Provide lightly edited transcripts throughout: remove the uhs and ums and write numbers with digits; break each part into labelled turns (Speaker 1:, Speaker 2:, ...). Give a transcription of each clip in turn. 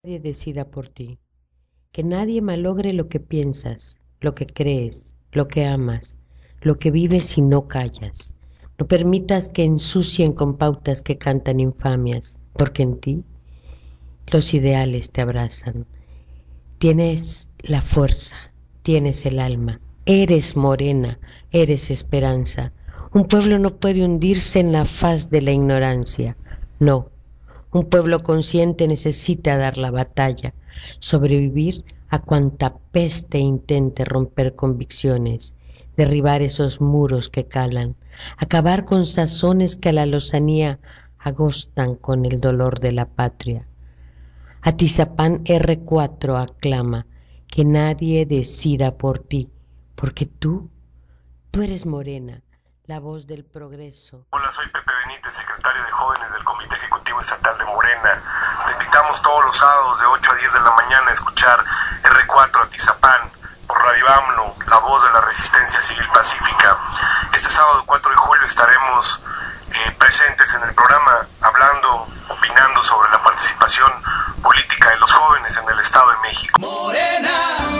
Speaker 1: nadie decida por ti, que nadie malogre lo que piensas, lo que crees, lo que amas, lo que vives y no callas. No permitas que ensucien con pautas que cantan infamias, porque en ti los ideales te abrazan. Tienes la fuerza, tienes el alma, eres morena, eres esperanza. Un pueblo no puede hundirse en la faz de la ignorancia, no. Un pueblo consciente necesita dar la batalla, sobrevivir a cuanta peste intente romper convicciones, derribar esos muros que calan, acabar con sazones que a la lozanía agostan con el dolor de la patria. Atizapán R4 aclama que nadie decida por ti, porque tú eres morena, la voz del progreso.
Speaker 2: Hola, soy Pepe Benítez, secretario de Jóvenes del Comité Ejecutivo Estatal de Morena. Te invitamos todos los sábados de 8 a 10 de la mañana a escuchar R4 Atizapán por Radio AMLO, la voz de la resistencia civil pacífica. Este sábado 4 de julio estaremos presentes en el programa hablando, opinando sobre la participación política de los jóvenes en el Estado de México.
Speaker 3: Morena.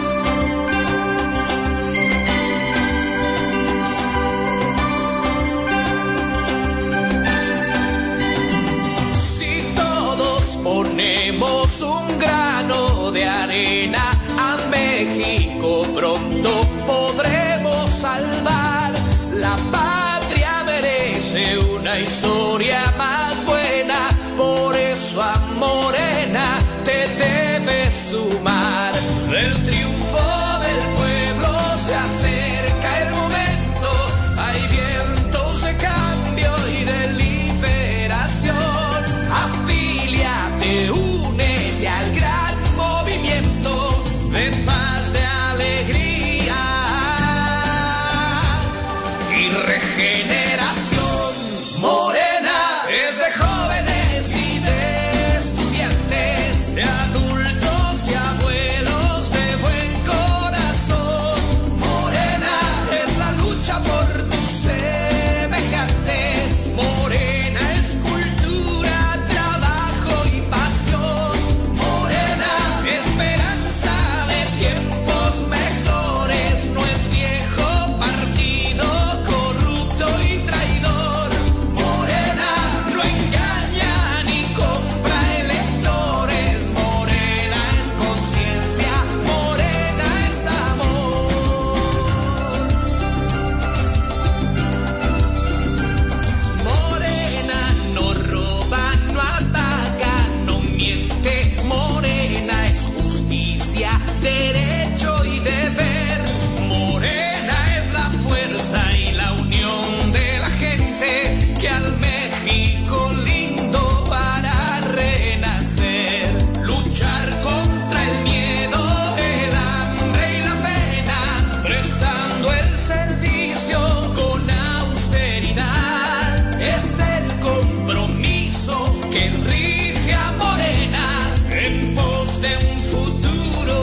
Speaker 3: Ponemos un grano de arena a México, pronto podremos salvar. La patria merece una historia más buena, por eso a Morena te debes sumar. El triunfo del pueblo se acerca el momento, hay vientos de cambio y de liberación. Únete al gran movimiento de paz, de alegría y regeneración. Morena es de jóvenes y de estudiantes, de adultos y abuelos de buen corazón. Morena es la lucha por tus semejantes. Morena es cultura, derecho y deber. Morena es la fuerza y la unión de la gente que al México lindo hará renacer. Luchar contra el miedo, el hambre y la pena, prestando el servicio con austeridad. Es el compromiso que rige a Morena en pos de un futuro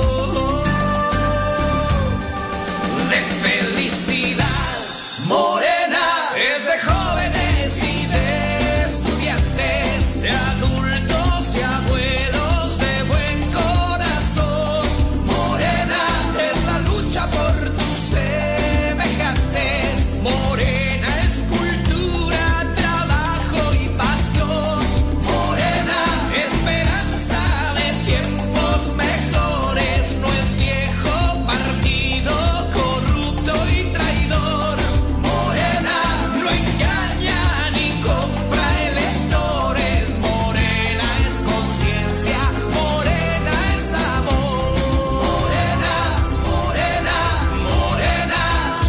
Speaker 3: de felicidad. Morena es de jóvenes y de estudiantes, de adultos y abuelos de buen corazón. Morena es la lucha por tus semejantes. Morena es cultura, trabajo y pasión. Morena, esperanza de tiempos mejores. No es viejo partido corrupto y traidor. Morena no engaña ni compra electores. Morena es conciencia, Morena es amor. Morena, Morena, Morena.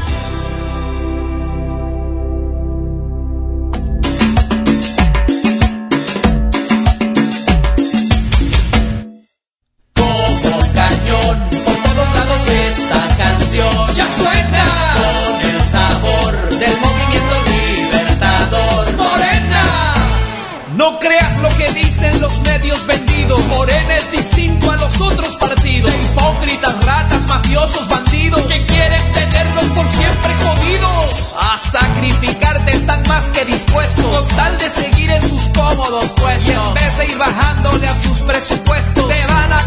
Speaker 3: Como cañón, por todos lados esta canción ya suena, con el sabor del movimiento libertador. Morena, no creas lo que dicen los medios vendidos. Morena es distinto a los otros partidos, de hipócritas, ratas, mafiosos, bandidos, que quieren tenernos por siempre jodidos. A sacrificarte están más que dispuestos, con tal de seguir en sus cómodos puestos. Y en vez de ir bajándole a sus presupuestos, te van a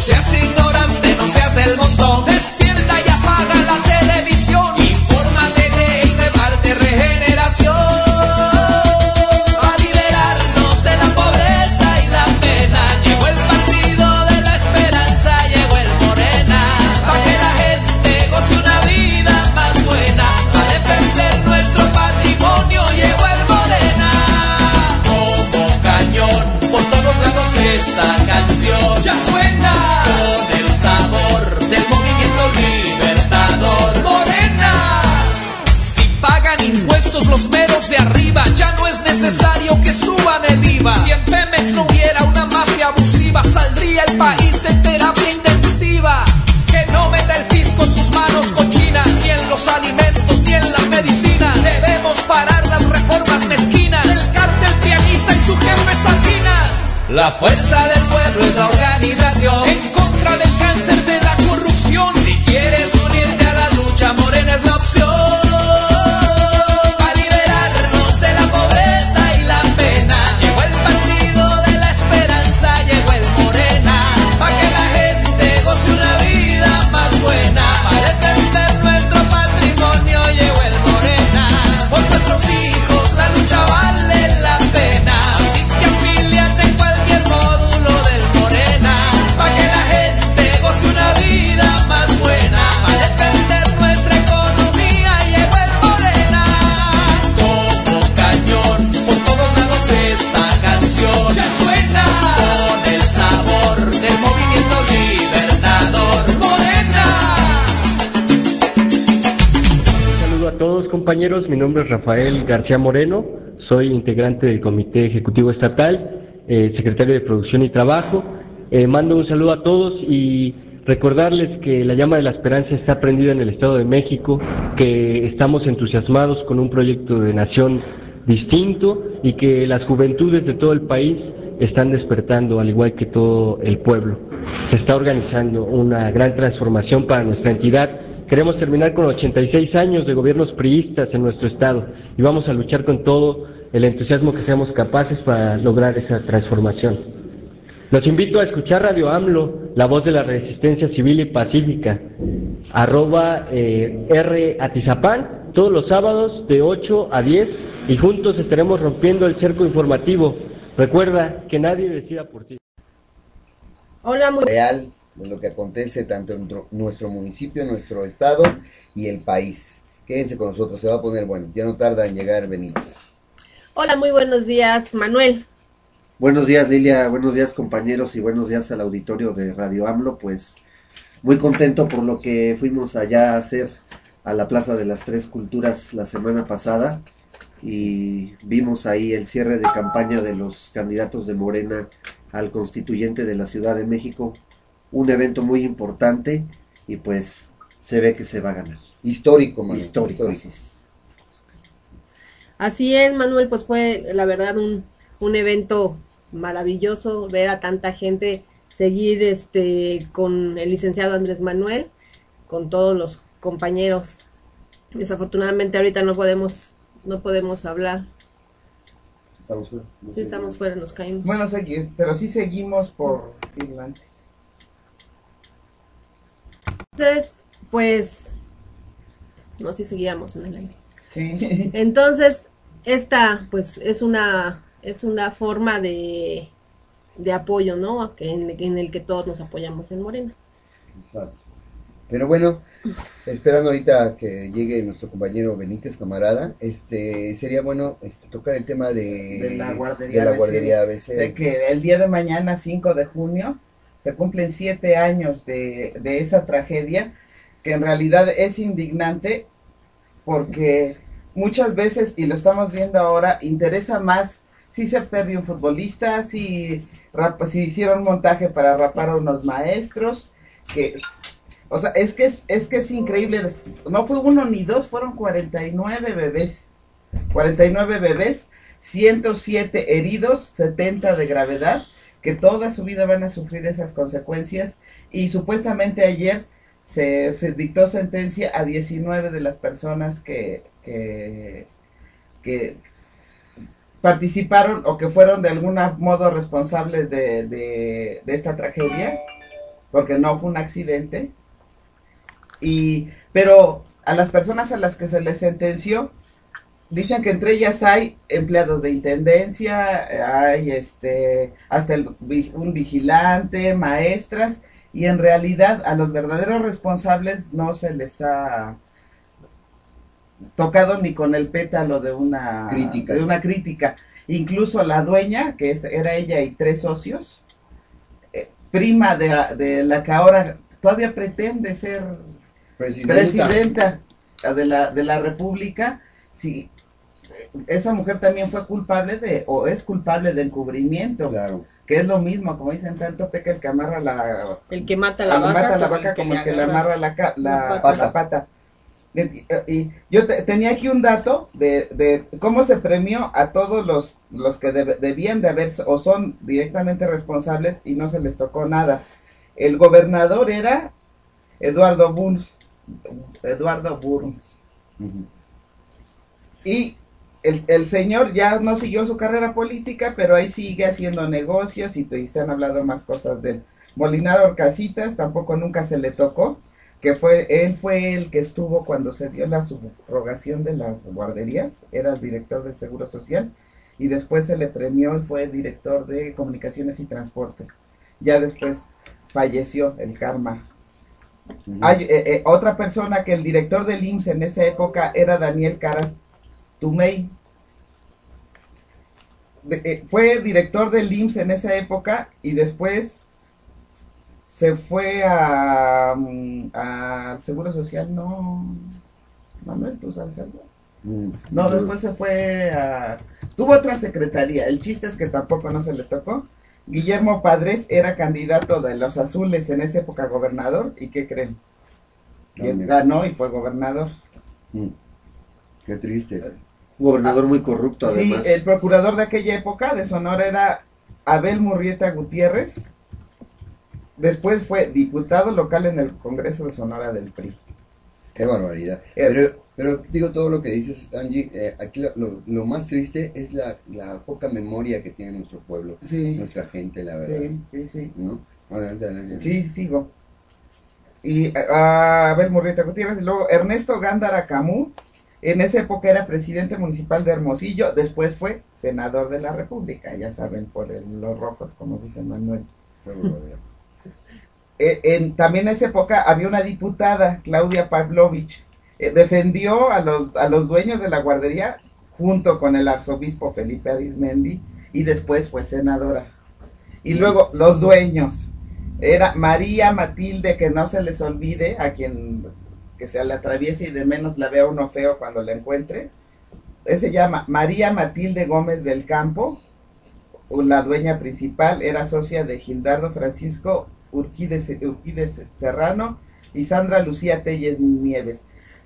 Speaker 3: seas ignorante, no seas del montón. Despierta y apaga la televisión. Infórmate, lee y reparte regeneración. A liberarnos de la pobreza y la pena. Llegó el partido de la esperanza, llegó el Morena. Pa' que la gente goce una vida más buena. Pa' defender nuestro patrimonio, llegó el Morena. Como cañón, por todos lados esta canción ya suena. Con el sabor del movimiento libertador. Morena. Si pagan impuestos los meros de arriba, ya no es necesario que suban el IVA. Si en Pemex no hubiera una mafia abusiva, saldría el país de terapia intensiva. Que no meta el fisco sus manos cochinas, ni en los alimentos ni en las medicinas. Debemos parar las reformas mezquinas del cártel pianista y su jefe Salinas. La fuerza del pueblo es la organización en contra del cáncer de la corrupción. Si quieres unirte a la lucha, Morena es la opción. Para liberarnos de la pobreza y la pena, llegó el partido de la esperanza, llegó el Morena. Pa' que la gente goce una vida más buena. Para defender nuestro patrimonio, llegó el Morena. Por nuestros hijos la lucha vale la pena. Así que afíliate en cualquier módulo del Morena. Pa' que la gente goce una vida más buena. Para defender nuestra economía, llegó el Morena. Como cañón, por todos lados esta canción ya suena. Con el sabor del movimiento libertador. Morena.
Speaker 4: Un saludo a todos, compañeros. Mi nombre es Rafael García Moreno. Soy integrante del Comité Ejecutivo Estatal, secretario de Producción y Trabajo. Mando un saludo a todos y recordarles que la llama de la esperanza está prendida en el Estado de México, que estamos entusiasmados con un proyecto de nación distinto y que las juventudes de todo el país están despertando, al igual que todo el pueblo. Se está organizando una gran transformación para nuestra entidad. Queremos terminar con 86 años de gobiernos priistas en nuestro estado y vamos a luchar con todo el entusiasmo que seamos capaces para lograr esa transformación. Los invito a escuchar Radio AMLO, la voz de la resistencia civil y pacífica, @R Atizapán, todos los sábados de 8 a 10 y juntos estaremos rompiendo el cerco informativo. Recuerda que nadie decida por ti.
Speaker 5: Hola, muy
Speaker 6: real de lo que acontece tanto en nuestro municipio, nuestro estado y el país. Quédense con nosotros, se va a poner bueno. Ya no tarda en llegar Benítez.
Speaker 5: Hola, muy buenos días, Manuel.
Speaker 7: Buenos días, Lilia, buenos días, compañeros, y buenos días al auditorio de Radio AMLO. Pues muy contento por lo que fuimos allá a hacer a la Plaza de las Tres Culturas la semana pasada y vimos ahí el cierre de campaña de los candidatos de Morena al constituyente de la Ciudad de México, un evento muy importante y pues se ve que se va a ganar.
Speaker 6: Histórico, Manuel.
Speaker 7: Histórico.
Speaker 5: Así es, Manuel, pues fue la verdad un evento maravilloso ver a tanta gente seguir con el licenciado Andrés Manuel, con todos los compañeros. Desafortunadamente ahorita no podemos hablar.
Speaker 6: Estamos fuera.
Speaker 5: Sí, estamos fuera, nos caímos.
Speaker 8: Bueno, pero sí seguimos por Irlandes.
Speaker 5: Entonces, pues, no, sí seguíamos en el aire.
Speaker 8: Sí.
Speaker 5: Entonces, esta, pues, es una forma de apoyo, ¿no? En el que todos nos apoyamos en Morena.
Speaker 6: Pero bueno, esperando ahorita que llegue nuestro compañero Benítez, camarada, sería bueno tocar el tema de la guardería ABC.
Speaker 8: Sé que el día de mañana, 5 de junio, se cumplen 7 años de esa tragedia, que en realidad es indignante, porque muchas veces, y lo estamos viendo ahora, interesa más si se perdió un futbolista, si hicieron montaje para rapar a unos maestros, o sea, es que es increíble. No fue uno ni dos, fueron 49 bebés. 49 bebés, 107 heridos, 70 de gravedad, que toda su vida van a sufrir esas consecuencias. Y supuestamente ayer se dictó sentencia a 19 de las personas que participaron o que fueron de algún modo responsables de esta tragedia. porque no fue un accidente. Pero a las personas a las que se les sentenció, dicen que entre ellas hay empleados de intendencia, hay hasta un vigilante, maestras, y en realidad a los verdaderos responsables no se les ha tocado ni con el pétalo de una crítica. Incluso la dueña, que era ella y 3 socios, prima de la que ahora todavía pretende ser presidenta de la República, sí, esa mujer también fue culpable o es culpable de encubrimiento.
Speaker 6: Claro.
Speaker 8: Que es lo mismo, como dicen, tanto peca el que amarra
Speaker 5: el que mata la vaca,
Speaker 8: como el que le amarra la pata. Y yo tenía aquí un dato de cómo se premió a todos los que debían de haber o son directamente responsables y no se les tocó nada. El gobernador era Eduardo Burns.
Speaker 6: Uh-huh.
Speaker 8: Y el señor ya no siguió su carrera política, pero ahí sigue haciendo negocios y se han hablado más cosas de él. Molinar Orcasitas tampoco nunca se le tocó, que él fue el que estuvo cuando se dio la subrogación de las guarderías, era el director del Seguro Social, y después se le premió y fue director de Comunicaciones y Transportes. Ya después falleció el karma. Uh-huh. Hay otra persona que el director del IMSS en esa época era Daniel Caras Tumey. Fue director del IMSS en esa época y después se fue al Seguro Social, no, Manuel, ¿tú sabes algo? No, después se fue tuvo otra secretaría, el chiste es que tampoco no se le tocó. Guillermo Padres era candidato de los azules en esa época gobernador, ¿y qué creen? Ganó y fue gobernador.
Speaker 6: Qué triste.
Speaker 7: Gobernador muy corrupto, además.
Speaker 8: Sí, el procurador de aquella época de Sonora era Abel Murrieta Gutiérrez. Después fue diputado local en el Congreso de Sonora del PRI.
Speaker 6: Qué barbaridad. Pero digo, todo lo que dices, Angie, aquí lo más triste es la poca memoria que tiene nuestro pueblo,
Speaker 8: sí,
Speaker 6: nuestra gente, la verdad.
Speaker 8: Sí.
Speaker 6: ¿No? Adelante.
Speaker 8: Sí, sigo. Y Abel Murrieta Gutiérrez, y luego Ernesto Gándara Camus, en esa época era presidente municipal de Hermosillo, después fue senador de la República, ya saben, por los rojos, como dice Manuel. También en esa época había una diputada, Claudia Pavlovich, defendió a los dueños de la guardería junto con el arzobispo Felipe Arizmendi y después fue senadora. Y luego los dueños, era María Matilde, que no se les olvide, a quien que se le atraviese y de menos la vea uno feo cuando la encuentre, se llama María Matilde Gómez del Campo, la dueña principal, era socia de Gildardo Francisco Urquídez Serrano y Sandra Lucía Telles Nieves.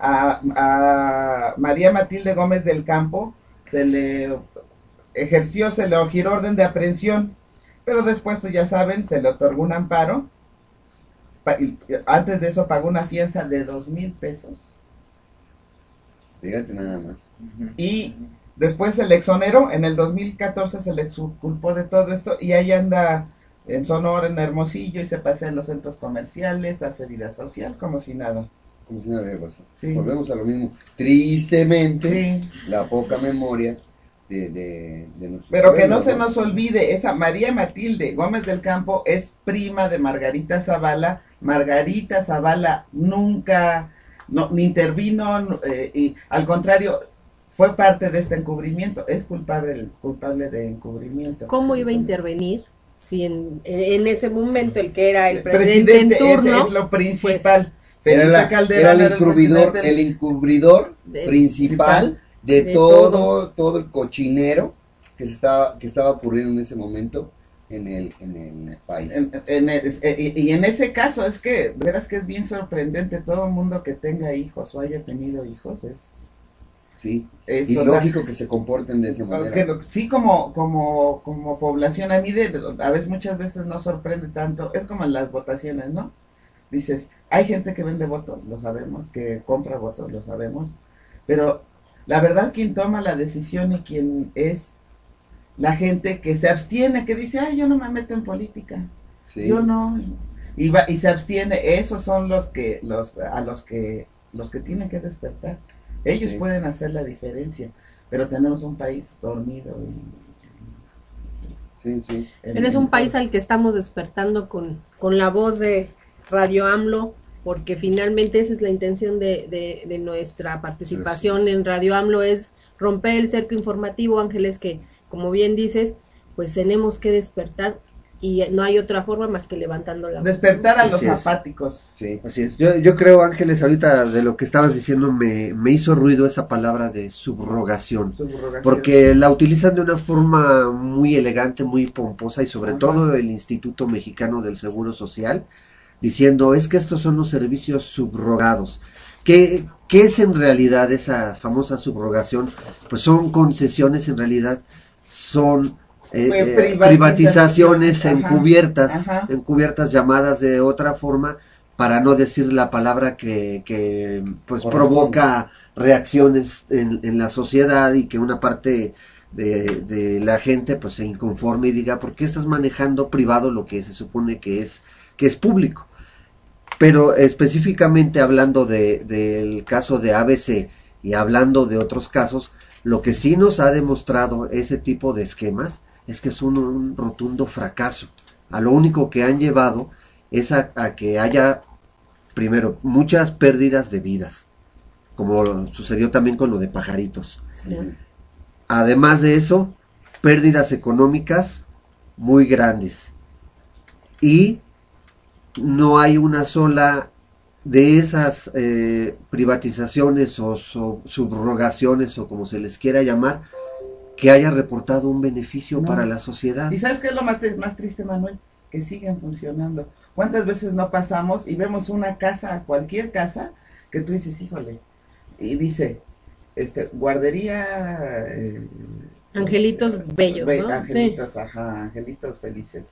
Speaker 8: A María Matilde Gómez del Campo se le giró orden de aprehensión, pero después, pues ya saben, se le otorgó un amparo. Antes de eso pagó una fianza de 2,000 pesos.
Speaker 6: Fíjate nada más.
Speaker 8: Y después se le exoneró, en el 2014 se le exculpó de todo esto y ahí anda en Sonora, en Hermosillo, y se pasea en los centros comerciales, hace vida social como si nada.
Speaker 6: Como si nada hubiera pasado.
Speaker 8: Sí.
Speaker 6: Volvemos a lo mismo. Tristemente,
Speaker 8: sí,
Speaker 6: la poca memoria de nuestro
Speaker 8: pero
Speaker 6: pueblo,
Speaker 8: que no se nos olvide, esa María Matilde Gómez del Campo es prima de Margarita Zavala. Margarita Zavala nunca ni intervino, y al contrario, fue parte de este encubrimiento, es culpable de encubrimiento.
Speaker 5: ¿Cómo iba a intervenir si en ese momento el que era el presidente en turno
Speaker 8: es lo principal?
Speaker 6: Pues, era el encubridor principal de todo el cochinero que estaba ocurriendo en ese momento en el país.
Speaker 8: Y en ese caso es que, verás que es bien sorprendente, todo el mundo que tenga hijos o haya tenido hijos
Speaker 6: Sí, y lógico que se comporten de esa manera.
Speaker 8: Sí, como población, a mí muchas veces no sorprende tanto, es como en las votaciones, ¿no? Dices, hay gente que vende votos, lo sabemos, que compra votos, lo sabemos, pero la verdad quien toma la decisión y quien es la gente que se abstiene, que dice, ay, yo no me meto en política,
Speaker 6: Sí.
Speaker 8: yo no, y se abstiene. Esos son los que tienen que despertar. Ellos
Speaker 6: Sí.
Speaker 8: pueden hacer la diferencia, pero tenemos un país dormido.
Speaker 6: Sí, sí.
Speaker 5: Pero es un país al que estamos despertando con la voz de Radio AMLO, porque finalmente esa es la intención de nuestra participación en Radio AMLO, es romper el cerco informativo, Ángeles, que como bien dices, pues tenemos que despertar y no hay otra forma más que levantando la voz.
Speaker 8: Despertar a los
Speaker 7: Así es.
Speaker 8: apáticos.
Speaker 6: Sí.
Speaker 7: Así es. Yo creo, Ángeles, ahorita de lo que estabas diciendo me hizo ruido esa palabra de subrogación.
Speaker 8: Subrogación.
Speaker 7: Porque la utilizan de una forma muy elegante, muy pomposa, y sobre
Speaker 8: Ajá.
Speaker 7: todo el Instituto Mexicano del Seguro Social, diciendo, es que estos son los servicios subrogados. ¿Qué es en realidad esa famosa subrogación? Pues son concesiones, en realidad son privatizaciones
Speaker 8: Ajá.
Speaker 7: encubiertas,
Speaker 8: Ajá.
Speaker 7: encubiertas, llamadas de otra forma, para no decir la palabra que pues
Speaker 6: Corresponde.
Speaker 7: provoca reacciones en la sociedad, y que una parte de la gente pues se inconforme y diga, ¿por qué estás manejando privado lo que se supone que es público? Pero específicamente hablando del caso de ABC y hablando de otros casos, lo que sí nos ha demostrado ese tipo de esquemas es que es un rotundo fracaso. A lo único que han llevado es a que haya, primero, muchas pérdidas de vidas, como sucedió también con lo de Pajaritos.
Speaker 5: Sí.
Speaker 7: Además de eso, pérdidas económicas muy grandes. Y no hay una sola de esas privatizaciones o subrogaciones, o como se les quiera llamar, que haya reportado un beneficio
Speaker 8: No.
Speaker 7: para la sociedad.
Speaker 8: ¿Y sabes qué es lo más triste, Manuel? Que siguen funcionando. ¿Cuántas veces no pasamos y vemos una casa, cualquier casa, que tú dices, híjole, y dice, guardería...
Speaker 5: Angelitos bellos, ¿no?
Speaker 8: Angelitos, ajá, angelitos felices.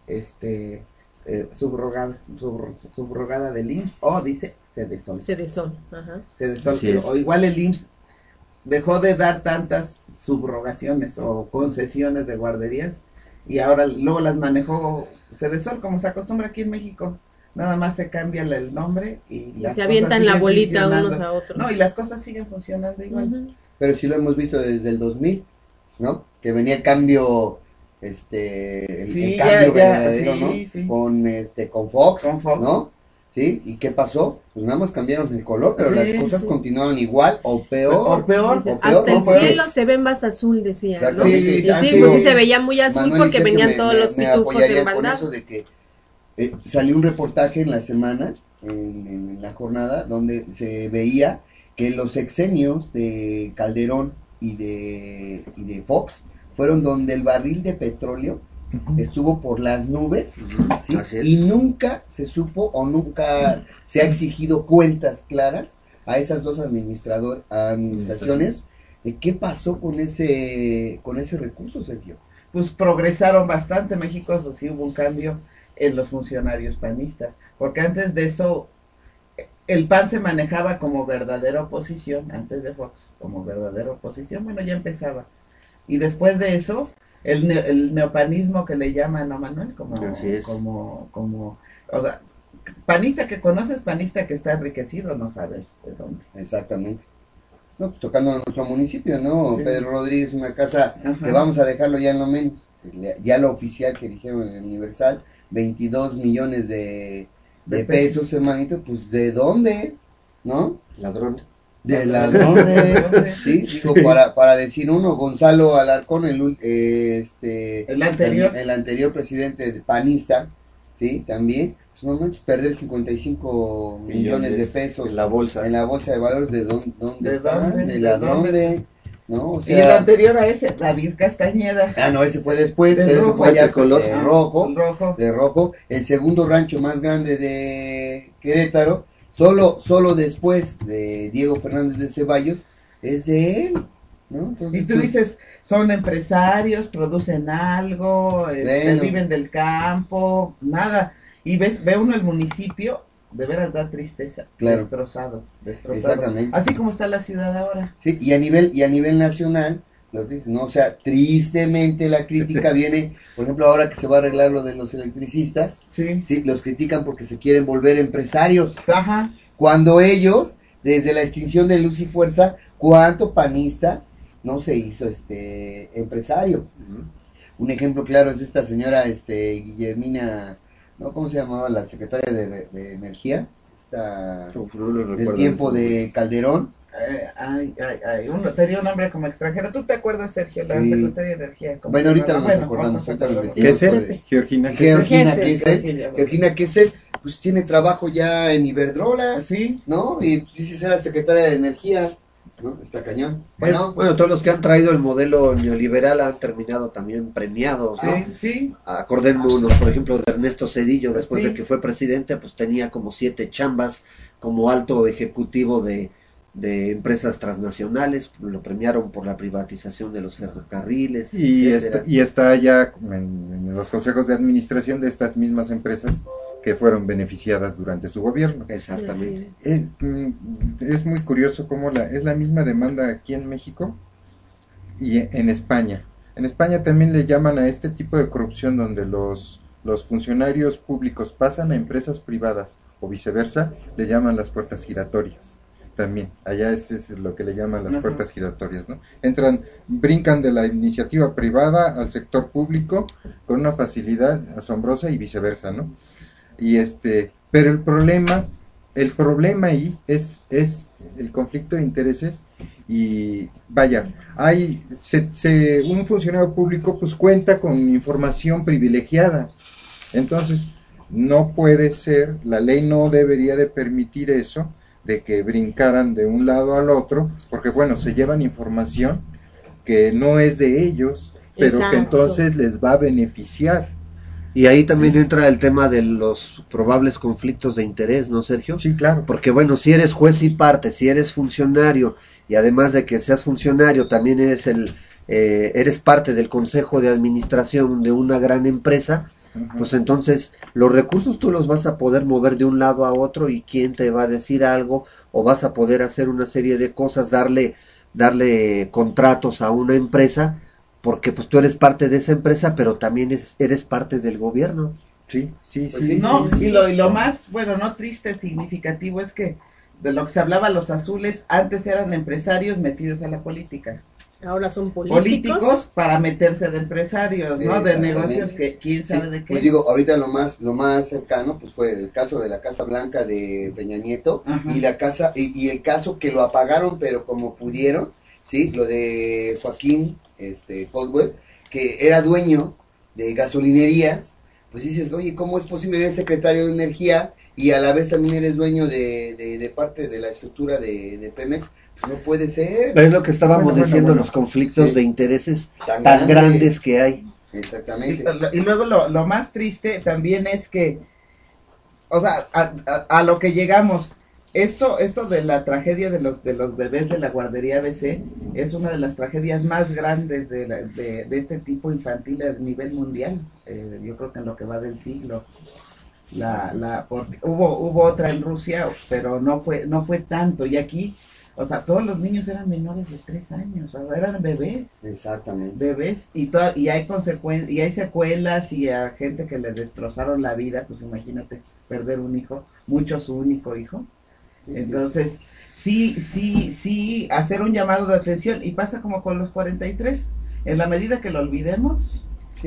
Speaker 8: Subrogada del IMSS, o dice Sedesol.
Speaker 5: Sedesol, ajá.
Speaker 8: Sedesol,
Speaker 7: Así es.
Speaker 8: o igual el IMSS dejó de dar tantas subrogaciones o concesiones de guarderías, y ahora luego las manejó Sedesol, como se acostumbra aquí en México. Nada más se cambia el nombre y
Speaker 5: Y
Speaker 8: las
Speaker 5: se
Speaker 8: cosas
Speaker 5: avientan la
Speaker 8: siguen
Speaker 5: bolita
Speaker 8: funcionando.
Speaker 5: unos a otros.
Speaker 8: No, y las cosas siguen funcionando igual.
Speaker 5: Ujú.
Speaker 6: Pero sí lo hemos visto desde el 2000, ¿no? Que venía el cambio, el
Speaker 8: Sí,
Speaker 6: cambio
Speaker 8: ya,
Speaker 6: verdadero,
Speaker 8: sí,
Speaker 6: ¿no?
Speaker 8: sí.
Speaker 6: Con Fox,
Speaker 8: Con Fox.
Speaker 6: ¿no? ¿Sí? ¿Y qué pasó? Pues nada más cambiaron el color, pero
Speaker 8: Sí,
Speaker 6: las cosas
Speaker 8: sí.
Speaker 6: continuaron igual o peor.
Speaker 8: O peor.
Speaker 5: Dice,
Speaker 6: o peor,
Speaker 5: hasta el
Speaker 6: o peor.
Speaker 5: cielo se ve más azul, decía, ¿no?
Speaker 6: Exactamente.
Speaker 5: Y sí,
Speaker 8: Sí,
Speaker 5: pues sí
Speaker 8: sí.
Speaker 5: se veía muy azul
Speaker 6: Manuel
Speaker 5: porque
Speaker 6: decía que
Speaker 5: venían todos los
Speaker 6: me
Speaker 5: pitufos
Speaker 6: apoyaría
Speaker 5: en
Speaker 6: con
Speaker 5: bandada.
Speaker 6: eso de que salió un reportaje en la semana, en la jornada, donde se veía que los sexenios de Calderón y de Fox fueron donde el barril de petróleo estuvo por las nubes, ¿sí?
Speaker 7: Así es.
Speaker 6: Y nunca se supo o nunca se ha exigido cuentas claras a esas dos administraciones de qué pasó con ese recurso, Sergio.
Speaker 8: Pues progresaron bastante. México, sí hubo un cambio en los funcionarios panistas, porque antes de eso el PAN se manejaba como verdadera oposición, antes de Fox, como verdadera oposición, bueno, ya empezaba, y después de eso el neopanismo que le llaman, ¿no, Manuel?
Speaker 7: Así es.
Speaker 8: O sea, panista que conoces, panista que está enriquecido, no sabes de dónde.
Speaker 6: Exactamente. No, pues tocando a nuestro municipio, ¿no?
Speaker 8: Sí.
Speaker 6: Pedro Rodríguez, una casa
Speaker 8: Ajá.
Speaker 6: que vamos a dejarlo ya en lo menos, ya lo oficial que dijeron en el Universal, 22 millones de pesos, hermanito, pues ¿de dónde? ¿No?
Speaker 7: Ladrón.
Speaker 6: De ladrones, sí, digo, para decir uno, Gonzalo Alarcón,
Speaker 8: El anterior.
Speaker 6: el anterior presidente panista, sí, también, pues no manches, perder 55 millones de pesos
Speaker 7: en la bolsa.
Speaker 6: de valores, ¿de dónde
Speaker 8: ¿De
Speaker 6: están?
Speaker 8: dónde?
Speaker 6: ¿De
Speaker 8: ¿De
Speaker 6: ladrón?
Speaker 8: dónde?
Speaker 6: ¿No? O
Speaker 8: Y el
Speaker 6: sea,
Speaker 8: anterior a ese, David Castañeda.
Speaker 6: no, ese fue después,
Speaker 8: Del
Speaker 6: pero eso
Speaker 8: rojo.
Speaker 6: fue ya
Speaker 7: Color.
Speaker 6: de rojo,
Speaker 8: El rojo.
Speaker 6: de rojo, el segundo rancho más grande de Querétaro, solo después de Diego Fernández de Ceballos, es de él, ¿no? Entonces,
Speaker 8: Y tú
Speaker 6: pues,
Speaker 8: dices, son empresarios, producen algo,
Speaker 6: Bueno.
Speaker 8: viven del campo, nada. Y ve uno el municipio, de veras da tristeza,
Speaker 6: Claro.
Speaker 8: destrozado.
Speaker 6: Exactamente.
Speaker 8: Así como está la ciudad ahora.
Speaker 6: sí, y a nivel nacional, lo que dicen, ¿no? O sea, tristemente la crítica viene, por ejemplo, ahora que se va a arreglar lo de los electricistas,
Speaker 8: Sí.
Speaker 6: sí, los critican porque se quieren volver empresarios.
Speaker 8: Ajá.
Speaker 6: Cuando ellos, desde la extinción de Luz y Fuerza, ¿cuánto panista no se hizo empresario? Un ejemplo claro es esta señora Guillermina, ¿no? ¿Cómo se llamaba la secretaria de Energía? Del tiempo de Calderón.
Speaker 8: Tenía un nombre como extranjero. ¿Tú te acuerdas, Sergio? La secretaria de Energía.
Speaker 6: Bueno, ahorita nos acordamos.
Speaker 9: Kessel, Georgina
Speaker 6: Kessel, pues tiene trabajo ya en Iberdrola,
Speaker 8: ¿sí?
Speaker 6: ¿no? Y dices, era secretaria de Energía, ¿no? Está cañón.
Speaker 7: Bueno, todos los que han traído el modelo neoliberal han terminado también premiados, ¿no?
Speaker 8: Sí.
Speaker 7: Acordémonos, por ejemplo, de Ernesto Zedillo, después de que fue presidente, pues tenía como 7 chambas como alto ejecutivo de empresas transnacionales, lo premiaron por la privatización de los ferrocarriles,
Speaker 9: y está ya en los consejos de administración de estas mismas empresas que fueron beneficiadas durante su gobierno.
Speaker 7: Exactamente.
Speaker 9: Es muy curioso cómo es la misma demanda aquí en México y en España. En España también le llaman a este tipo de corrupción donde los funcionarios públicos pasan a empresas privadas o viceversa, le llaman las puertas giratorias. También, allá es lo que le llaman las puertas giratorias, ¿no? Brincan de la iniciativa privada al sector público con una facilidad asombrosa y viceversa, ¿no? Pero el problema ahí es el conflicto de intereses y vaya, un funcionario público pues cuenta con información privilegiada, entonces no puede ser, la ley no debería de permitir eso, de que brincaran de un lado al otro, porque bueno, se llevan información que no es de ellos, pero que entonces les va a beneficiar.
Speaker 7: Y ahí también entra el tema de los probables conflictos de interés, ¿no, Sergio?
Speaker 9: Sí, claro.
Speaker 7: Porque bueno, si eres juez y parte, si eres funcionario, y además de que seas funcionario, también eres parte del consejo de administración de una gran empresa, pues entonces los recursos tú los vas a poder mover de un lado a otro y quién te va a decir algo, o vas a poder hacer una serie de cosas, darle contratos a una empresa, porque pues tú eres parte de esa empresa, pero también eres parte del gobierno.
Speaker 9: Sí.
Speaker 8: Y lo más, no triste, significativo es que de lo que se hablaba los azules, antes eran empresarios metidos a la política.
Speaker 5: Ahora son políticos
Speaker 8: para meterse de empresarios, ¿no? De negocios que quién sabe de qué.
Speaker 6: Pues digo, ahorita lo más cercano pues fue el caso de la Casa Blanca de Peña Nieto. Ajá. Y la casa y el caso que lo apagaron pero como pudieron, sí, lo de Joaquín Caldwell, que era dueño de gasolinerías. Pues dices, oye, ¿cómo es posible? Eres secretario de Energía y a la vez también eres dueño de parte de la estructura de Pemex. Pues no puede ser.
Speaker 7: Es lo que estábamos diciendo, los conflictos de intereses tan grandes que hay.
Speaker 6: Exactamente.
Speaker 8: Y luego lo más triste también es que, o sea, a lo que llegamos, esto de la tragedia de los bebés de la guardería ABC es una de las tragedias más grandes de este tipo infantil a nivel mundial. Yo creo que en lo que va del siglo. Porque hubo otra en Rusia, pero no fue tanto. Y aquí, o sea, todos los niños eran menores de 3 años, o sea, eran bebés.
Speaker 6: Exactamente.
Speaker 8: Bebés, y hay consecuencias, y hay secuelas, y a gente que le destrozaron la vida, pues imagínate, perder un hijo, mucho su único hijo. Sí, entonces, sí, hacer un llamado de atención, y pasa como con los 43, en la medida que lo olvidemos,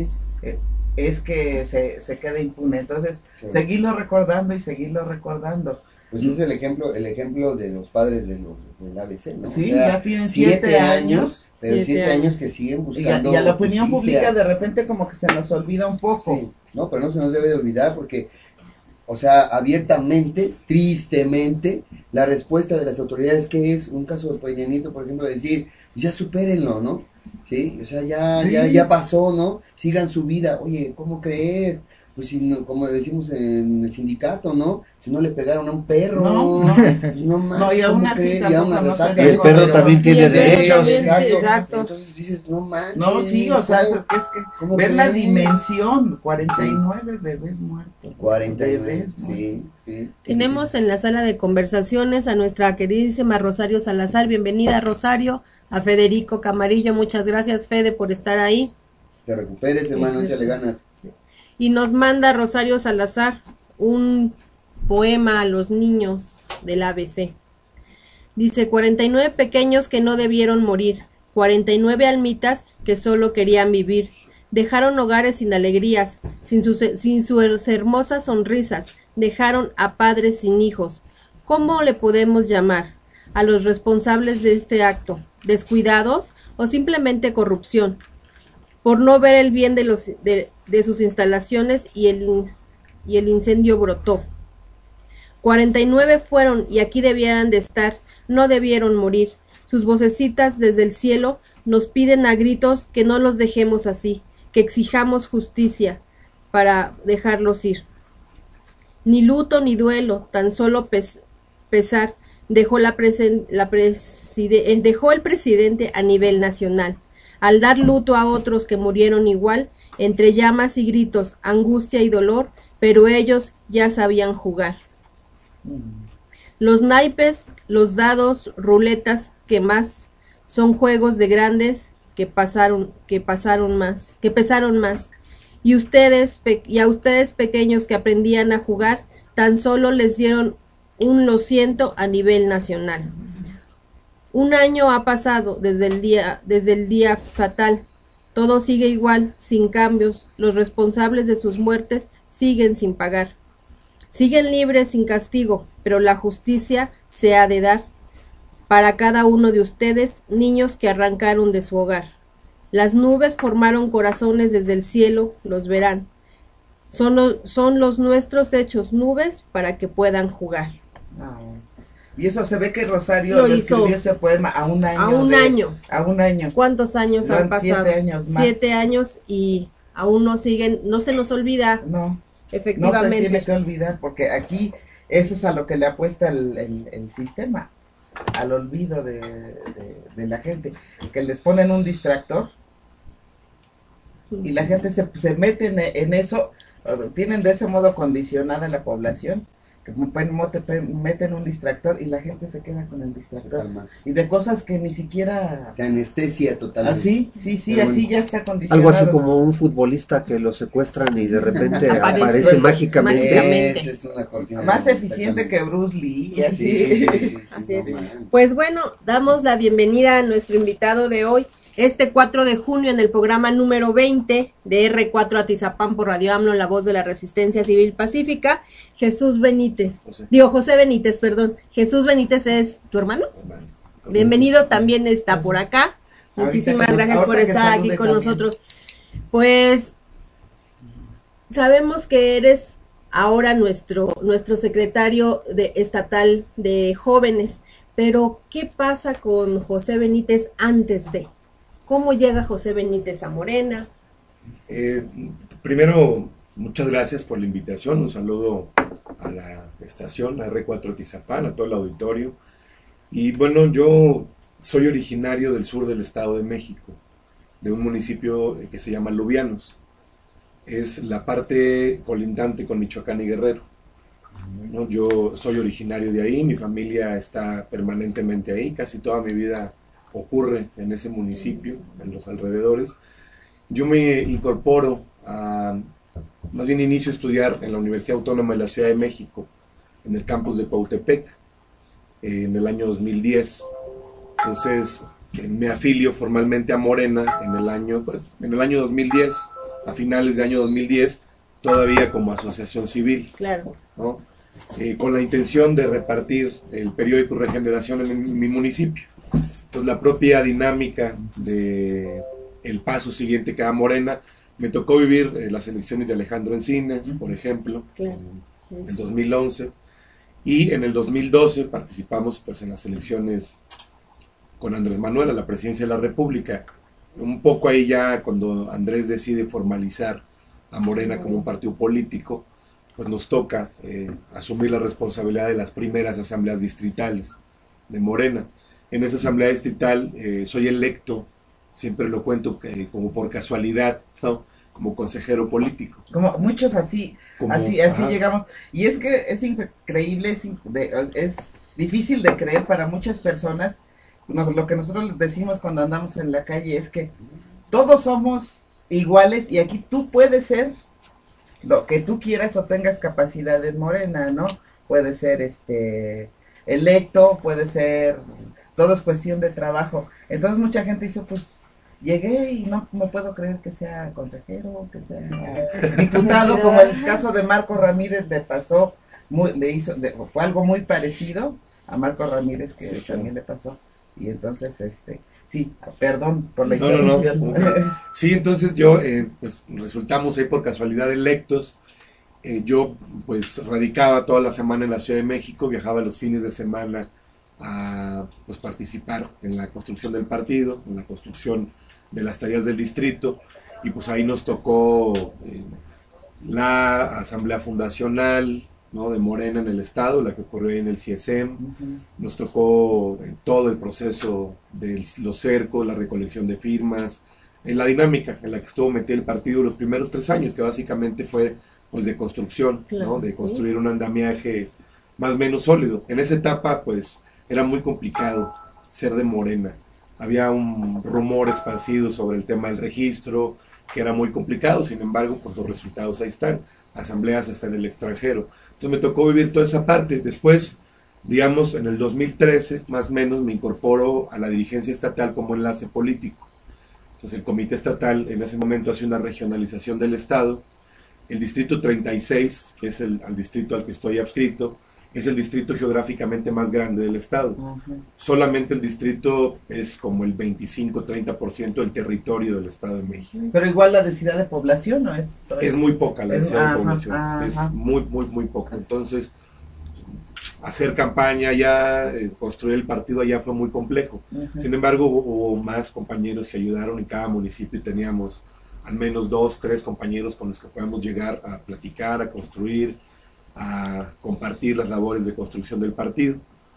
Speaker 8: es que se queda impune. Entonces, seguirlo recordando y seguirlo recordando.
Speaker 6: Pues es el ejemplo de los padres del ABC, ¿no?
Speaker 8: Sí,
Speaker 6: o sea,
Speaker 8: ya tienen 7 años.
Speaker 6: Pero 7 años que siguen buscando
Speaker 8: y a la opinión pública de repente como que se nos olvida un poco.
Speaker 6: Sí. No, pero no se nos debe de olvidar porque, o sea, abiertamente, tristemente, la respuesta de las autoridades que es un caso de Peña Nieto, por ejemplo, decir, ya supérenlo, ¿no? Sí, o sea, ya pasó, ¿no? Sigan su vida. Oye, ¿cómo crees? Pues si no, como decimos en el sindicato, ¿no? Si no le pegaron a un perro, no más.
Speaker 8: No, y aún así
Speaker 7: el perro también tiene derechos.
Speaker 6: Exacto. Entonces dices, no manches.
Speaker 8: No, sí, o sea, es que ver la dimensión, 49 bebés muertos.
Speaker 6: 49, sí.
Speaker 5: Tenemos en la sala de conversaciones a nuestra queridísima Rosario Salazar. Bienvenida, Rosario. A Federico Camarillo, muchas gracias, Fede, por estar ahí.
Speaker 6: Te recuperes, hermano, échale ganas.
Speaker 5: Sí. Y nos manda Rosario Salazar un poema a los niños del ABC. Dice: 49 pequeños que no debieron morir, 49 almitas que solo querían vivir. Dejaron hogares sin alegrías, sin sus hermosas sonrisas, dejaron a padres sin hijos. ¿Cómo le podemos llamar a los responsables de este acto? ¿Descuidados o simplemente corrupción? Por no ver el bien de sus instalaciones y el incendio brotó. 49 fueron y aquí debieran de estar, no debieron morir. Sus vocecitas desde el cielo nos piden a gritos que no los dejemos así, que exijamos justicia para dejarlos ir. Ni luto ni duelo, tan solo pesar dejó dejó el presidente a nivel nacional, al dar luto a otros que murieron igual, entre llamas y gritos, angustia y dolor, pero ellos ya sabían jugar. Los naipes, los dados, ruletas, que más son juegos de grandes que pesaron más. Y a ustedes pequeños que aprendían a jugar, tan solo les dieron un lo siento a nivel nacional. Un año ha pasado desde el día fatal. Todo sigue igual, sin cambios. Los responsables de sus muertes siguen sin pagar. Siguen libres sin castigo, pero la justicia se ha de dar para cada uno de ustedes, niños que arrancaron de su hogar. Las nubes formaron corazones desde el cielo, los verán. Son los nuestros hechos nubes para que puedan jugar.
Speaker 8: Y eso se ve que Rosario escribió ese poema a un año. A un año.
Speaker 5: ¿Cuántos años han pasado?
Speaker 8: 7 años más.
Speaker 5: 7 años y aún no se nos olvida.
Speaker 8: No.
Speaker 5: Efectivamente.
Speaker 8: No se tiene que olvidar, porque aquí eso es a lo que le apuesta el sistema, al olvido de la gente, que les ponen un distractor y la gente se mete en eso, tienen de ese modo condicionada la población, que meten un distractor y la gente se queda con el distractor. Y de cosas que ni siquiera...
Speaker 6: Se anestesia totalmente.
Speaker 8: Así, sí, pero así bueno, ya está condicionado.
Speaker 7: Algo así como un futbolista que lo secuestran y de repente aparece mágicamente.
Speaker 6: Es una cortina
Speaker 8: más eficiente que Bruce Lee y así.
Speaker 6: Sí,
Speaker 5: así es. Pues bueno, damos la bienvenida a nuestro invitado de hoy. Este 4 de junio en el programa número 20 de R4 Atizapán por Radio AMLO, la voz de la Resistencia Civil Pacífica, Jesús Benítez. José Benítez, perdón. Jesús Benítez es tu hermano. Bienvenido, también está por acá. Muchísimas gracias por estar aquí con nosotros. Pues sabemos que eres ahora nuestro secretario estatal de jóvenes, pero ¿qué pasa con José Benítez antes de? ¿Cómo llega José Benítez a Morena?
Speaker 2: Primero, muchas gracias por la invitación. Un saludo a la estación, a R4 Atizapán, a todo el auditorio. Y bueno, yo soy originario del sur del Estado de México, de un municipio que se llama Lubianos. Es la parte colindante con Michoacán y Guerrero, ¿no? Yo soy originario de ahí, mi familia está permanentemente ahí, casi toda mi vida ocurre en ese municipio, en los alrededores. Yo me incorporo más bien inicio a estudiar en la Universidad Autónoma de la Ciudad de México, en el campus de Cuautepec, en el año 2010. Entonces me afilio formalmente a Morena en el año 2010, a finales de año 2010, todavía como asociación civil.
Speaker 5: Claro.
Speaker 2: ¿No? Con la intención de repartir el periódico Regeneración en mi municipio. Entonces la propia dinámica de el paso siguiente que da Morena, me tocó vivir las elecciones de Alejandro Encinas, por ejemplo,
Speaker 5: claro,
Speaker 2: en 2011, y en el 2012 participamos pues en las elecciones con Andrés Manuel a la presidencia de la República. Un poco ahí ya cuando Andrés decide formalizar a Morena como un partido político, pues nos toca asumir la responsabilidad de las primeras asambleas distritales de Morena. En esa asamblea distrital soy electo, siempre lo cuento como por casualidad, ¿no? Como consejero político.
Speaker 8: Como muchos así llegamos. Y es que es increíble, es difícil de creer para muchas personas lo que nosotros decimos cuando andamos en la calle es que todos somos iguales y aquí tú puedes ser lo que tú quieras o tengas capacidad en Morena, ¿no? Puede ser electo, puede ser, todo es cuestión de trabajo. Entonces mucha gente dice, pues llegué y no me puedo creer que sea consejero, que sea diputado, como el caso de Marco Ramírez le pasó, fue algo muy parecido a Marco Ramírez que sí, también le pasó. Y entonces, sí, perdón por la interrupción.
Speaker 2: Sí, entonces yo, pues resultamos ahí por casualidad electos. Yo, pues, radicaba toda la semana en la Ciudad de México, viajaba los fines de semana a, pues, participar en la construcción del partido, en la construcción de las tareas del distrito, y pues ahí nos tocó la asamblea fundacional, ¿no?, de Morena en el estado, la que ocurrió en el CIESEM. Nos tocó todo el proceso de los cercos, la recolección de firmas, la dinámica en la que estuvo metido el partido los primeros 3 años, que básicamente fue pues de construcción, claro, ¿no?, de construir un andamiaje más o menos sólido. En esa etapa pues era muy complicado ser de Morena. Había un rumor esparcido sobre el tema del registro, que era muy complicado, sin embargo, pues los resultados ahí están, asambleas hasta en el extranjero. Entonces me tocó vivir toda esa parte. Después, digamos, en el 2013, más o menos, me incorporo a la dirigencia estatal como enlace político. Entonces el comité estatal en ese momento hace una regionalización del estado. El distrito 36, que es al distrito al que estoy adscrito, es el distrito geográficamente más grande del estado. Solamente el distrito es como el 25-30% del territorio del estado de México.
Speaker 8: Pero igual la densidad de población, ¿no?
Speaker 2: Es muy poca la densidad de población, es muy poca. Entonces, hacer campaña allá, construir el partido allá fue muy complejo. Sin embargo, hubo más compañeros que ayudaron en cada municipio y teníamos al menos 2, 3 compañeros con los que podemos llegar a platicar, a construir, a compartir las labores de construcción del partido.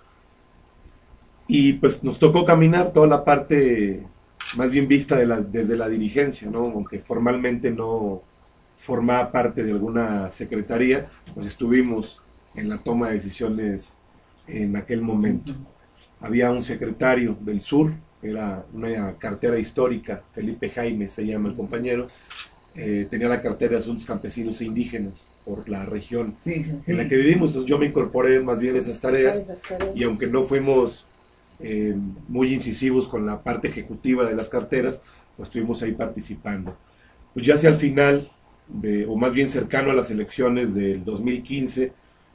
Speaker 2: Y pues nos tocó caminar toda la parte más bien vista desde la dirigencia, ¿no? Aunque formalmente no formaba parte de alguna secretaría, pues estuvimos en la toma de decisiones en aquel momento. Había un secretario del sur, era una cartera histórica, Felipe Jaime se llama el compañero, tenía la cartera de Asuntos Campesinos e Indígenas por la región en la que vivimos. Entonces yo me incorporé más bien a esas tareas, y aunque no fuimos muy incisivos con la parte ejecutiva de las carteras, pues estuvimos ahí participando. Pues ya hacia el final, o más bien cercano a las elecciones del 2015,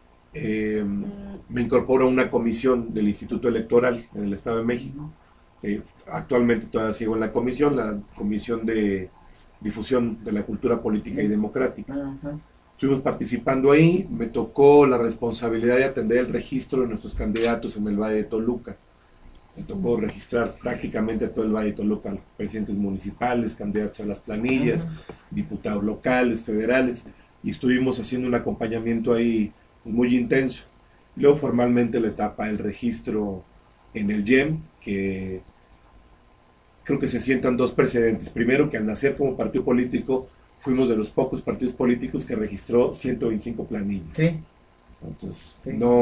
Speaker 2: me incorporo a una comisión del Instituto Electoral en el Estado de México. Actualmente todavía sigo en la comisión de difusión de la cultura política y democrática. Estuvimos participando ahí. Me tocó la responsabilidad de atender el registro de nuestros candidatos en el Valle de Toluca. Me tocó registrar prácticamente a todo el Valle de Toluca, presidentes municipales, candidatos a las planillas, diputados locales, federales, y estuvimos haciendo un acompañamiento ahí muy intenso. Y luego formalmente la etapa del registro en el YEM, que creo que se sientan 2 precedentes. Primero, que al nacer como partido político fuimos de los pocos partidos políticos que registró 125 planillas. Entonces,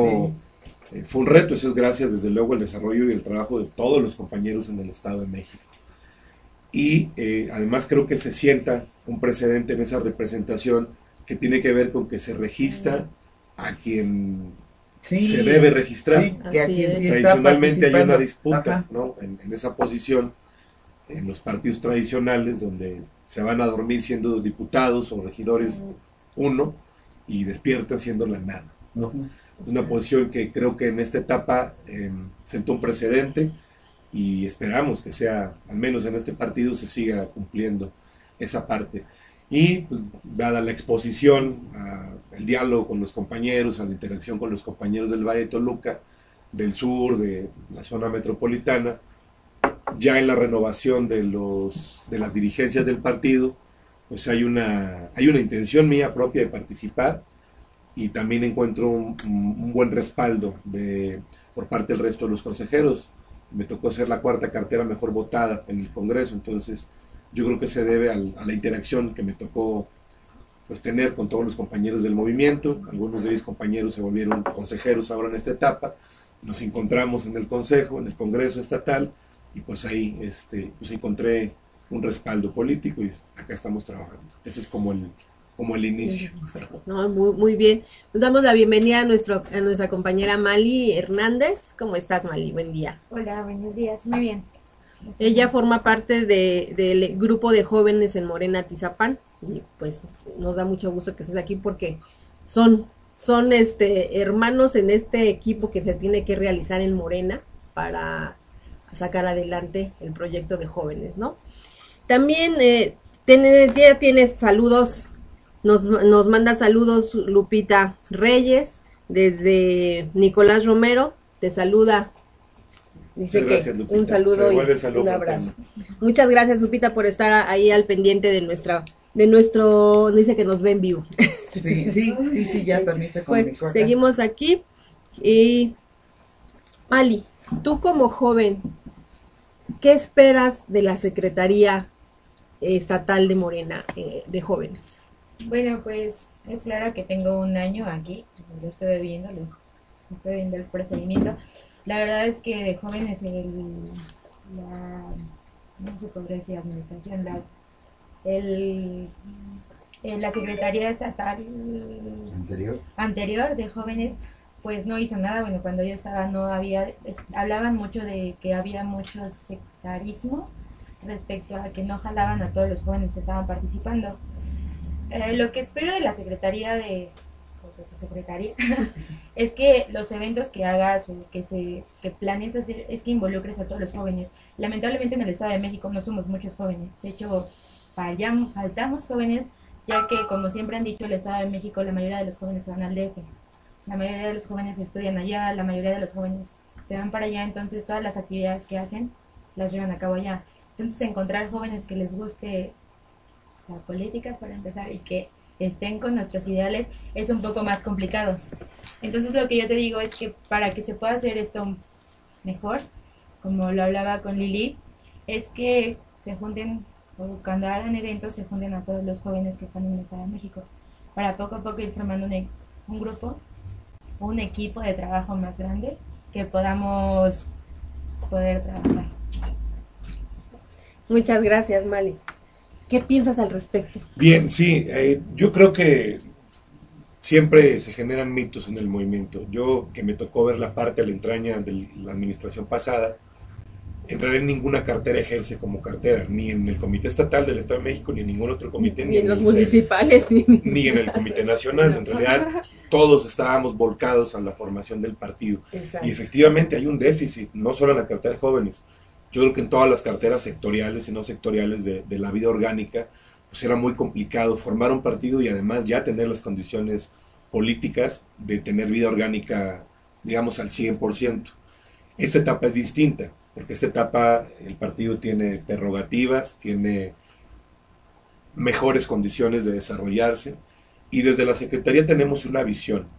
Speaker 2: fue un reto. Eso es gracias, desde luego, al desarrollo y el trabajo de todos los compañeros en el Estado de México. Y además creo que se sienta un precedente en esa representación que tiene que ver con que se registra a quien se debe registrar.
Speaker 8: Que a quien
Speaker 2: tradicionalmente hay una disputa, ¿no?, en esa posición en los partidos tradicionales, donde se van a dormir siendo diputados o regidores uno y despiertan siendo la nada, ¿no? Es una posición que creo que en esta etapa sentó un precedente, y esperamos que sea, al menos en este partido, se siga cumpliendo esa parte. Y pues, dada la exposición, el diálogo con los compañeros, a la interacción con los compañeros del Valle de Toluca, del sur, de la zona metropolitana, ya en la renovación de las dirigencias del partido, pues hay una intención mía propia de participar, y también encuentro un buen respaldo por parte del resto de los consejeros. Me tocó ser la 4ª cartera mejor votada en el Congreso, entonces yo creo que se debe a la interacción que me tocó pues tener con todos los compañeros del movimiento. Algunos de mis compañeros se volvieron consejeros ahora en esta etapa, nos encontramos en el Consejo, en el Congreso Estatal, y pues ahí pues encontré un respaldo político y acá estamos trabajando. Ese es como el inicio.
Speaker 5: No, muy bien. Nos damos la bienvenida a nuestra compañera Mali Hernández. ¿Cómo estás, Mali? Buen día.
Speaker 10: Hola, buenos días. Muy bien.
Speaker 5: Ella forma parte del grupo de jóvenes en Morena Atizapán y pues nos da mucho gusto que estés aquí porque son hermanos en este equipo que se tiene que realizar en Morena para sacar adelante el proyecto de jóvenes, ¿no? También ya tienes saludos, nos manda saludos Lupita Reyes desde Nicolás Romero, te saluda. Dice
Speaker 2: gracias,
Speaker 5: que
Speaker 2: Lupita.
Speaker 5: Un saludo y un
Speaker 2: Fraterno.
Speaker 5: abrazo. Muchas gracias, Lupita, por estar ahí al pendiente de nuestro, dice que nos ve en vivo.
Speaker 8: Sí, ya también se comunicó acá.
Speaker 5: Seguimos aquí. Y Mali, tú como joven, ¿qué esperas de la Secretaría Estatal de Morena de Jóvenes?
Speaker 10: Bueno, pues es claro que tengo un año aquí, lo estoy viendo el procedimiento. La verdad es que de jóvenes no se podría decir administración, la Secretaría Estatal anterior de jóvenes pues no hizo nada. Bueno, cuando yo estaba hablaban mucho de que había mucho sectarismo respecto a que no jalaban a todos los jóvenes que estaban participando. Lo que espero de la Secretaría es que los eventos que hagas o que planees hacer es que involucres a todos los jóvenes. Lamentablemente en el Estado de México no somos muchos jóvenes, de hecho faltamos jóvenes, ya que como siempre han dicho el Estado de México, la mayoría de los jóvenes se van al DF, la mayoría de los jóvenes estudian allá, la mayoría de los jóvenes se van para allá, entonces todas las actividades que hacen las llevan a cabo allá. Entonces encontrar jóvenes que les guste la política para empezar y que estén con nuestros ideales es un poco más complicado. Entonces lo que yo te digo es que para que se pueda hacer esto mejor, como lo hablaba con Lili, es que se junten, o cuando hagan eventos se junten a todos los jóvenes que están en el Estado de México, para poco a poco ir formando un grupo, un equipo de trabajo más grande que podamos poder trabajar.
Speaker 5: Muchas gracias, Mali. ¿Qué piensas al respecto?
Speaker 2: Bien, sí, yo creo que siempre se generan mitos en el movimiento. Yo, que me tocó ver la parte de la entraña de la administración pasada, en realidad ninguna cartera ejerce como cartera, ni en el Comité Estatal del Estado de México, ni en ningún otro comité,
Speaker 5: ni en los municipales,
Speaker 2: ni en el Comité Nacional. En realidad, todos estábamos volcados a la formación del partido.
Speaker 5: Exacto.
Speaker 2: Y efectivamente hay un déficit, no solo en la cartera de jóvenes. Yo creo que en todas las carteras sectoriales y no sectoriales de la vida orgánica, pues era muy complicado formar un partido y además ya tener las condiciones políticas de tener vida orgánica, digamos, al 100%. Esta etapa es distinta, porque esta etapa el partido tiene prerrogativas, tiene mejores condiciones de desarrollarse, y desde la Secretaría tenemos una visión.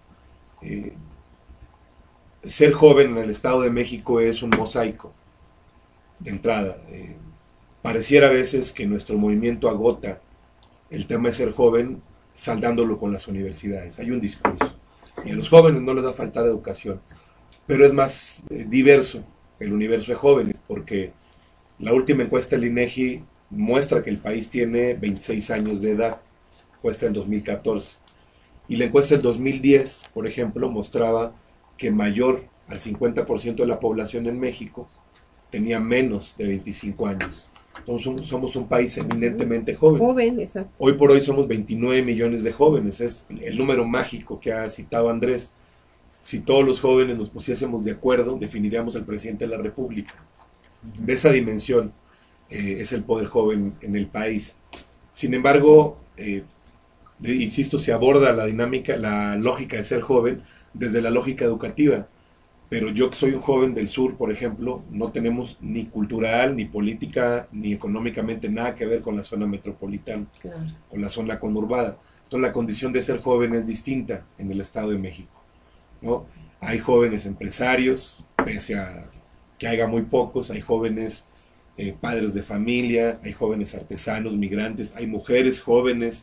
Speaker 2: Ser joven en el Estado de México es un mosaico. De entrada, pareciera a veces que nuestro movimiento agota el tema de ser joven saldándolo con las universidades. Hay un discurso. Y a los jóvenes no les va a faltar educación, pero es más diverso el universo de jóvenes, porque la última encuesta del INEGI muestra que el país tiene 26 años de edad, encuesta del 2014, y la encuesta del 2010, por ejemplo, mostraba que mayor al 50% de la población en México tenía menos de 25 años. Entonces somos un país eminentemente joven.
Speaker 5: Exacto.
Speaker 2: Hoy por hoy somos 29 millones de jóvenes, es el número mágico que ha citado Andrés. Si todos los jóvenes nos pusiésemos de acuerdo, definiríamos al presidente de la República. De esa dimensión es el poder joven en el país. Sin embargo, insisto, se aborda la dinámica, la lógica de ser joven desde la lógica educativa. Pero yo que soy un joven del sur, por ejemplo, no tenemos ni cultural, ni política, ni económicamente nada que ver con la zona metropolitana,
Speaker 5: Claro.
Speaker 2: con la zona conurbada. Entonces la condición de ser joven es distinta en el Estado de México, ¿no? Hay jóvenes empresarios, pese a que haya muy pocos, hay jóvenes padres de familia, hay jóvenes artesanos, migrantes, hay mujeres jóvenes,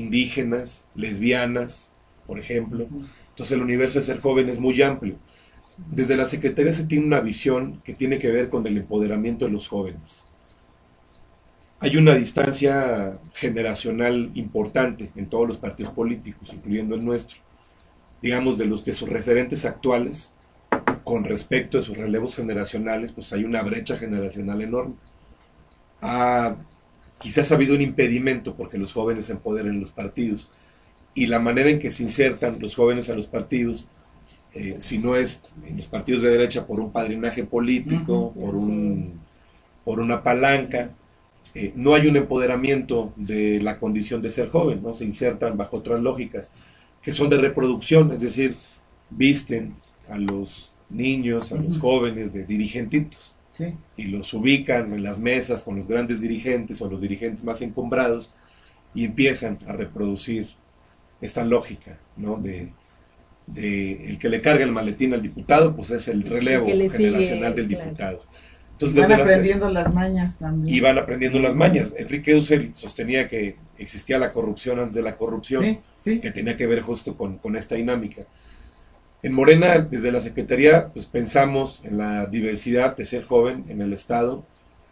Speaker 2: indígenas, lesbianas, por ejemplo. Entonces el universo de ser joven es muy amplio. Desde la Secretaría se tiene una visión que tiene que ver con el empoderamiento de los jóvenes. Hay una distancia generacional importante en todos los partidos políticos, incluyendo el nuestro, digamos, de sus referentes actuales con respecto a sus relevos generacionales, pues hay una brecha generacional enorme. Quizás ha habido un impedimento porque los jóvenes se empoderen en los partidos, y la manera en que se insertan los jóvenes a los partidos, si no es en los partidos de derecha por un padrinaje político, por una palanca, no hay un empoderamiento de la condición de ser joven, ¿no? Se insertan bajo otras lógicas que son de reproducción, es decir, visten a los niños, a los jóvenes de dirigentitos,
Speaker 8: sí,
Speaker 2: y los ubican en las mesas con los grandes dirigentes o los dirigentes más encumbrados, y empiezan a reproducir esta lógica, ¿no? De el que le carga el maletín al diputado, pues es el relevo generacional del diputado. Entonces,
Speaker 8: van aprendiendo las mañas también.
Speaker 2: Y van aprendiendo las mañas. Enrique Dussel sostenía que existía la corrupción antes de la corrupción,
Speaker 8: sí, sí,
Speaker 2: que tenía que ver justo con esta dinámica. En Morena, desde la Secretaría, pues pensamos en la diversidad de ser joven en el Estado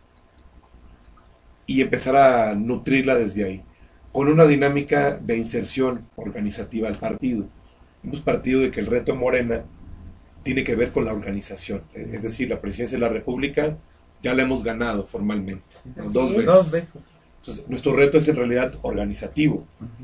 Speaker 2: y empezar a nutrirla desde ahí, con una dinámica de inserción organizativa al partido. Hemos partido de que el reto de Morena tiene que ver con la organización, es decir, la presidencia de la República ya la hemos ganado formalmente, ¿no? Dos veces. Entonces, nuestro reto es en realidad organizativo.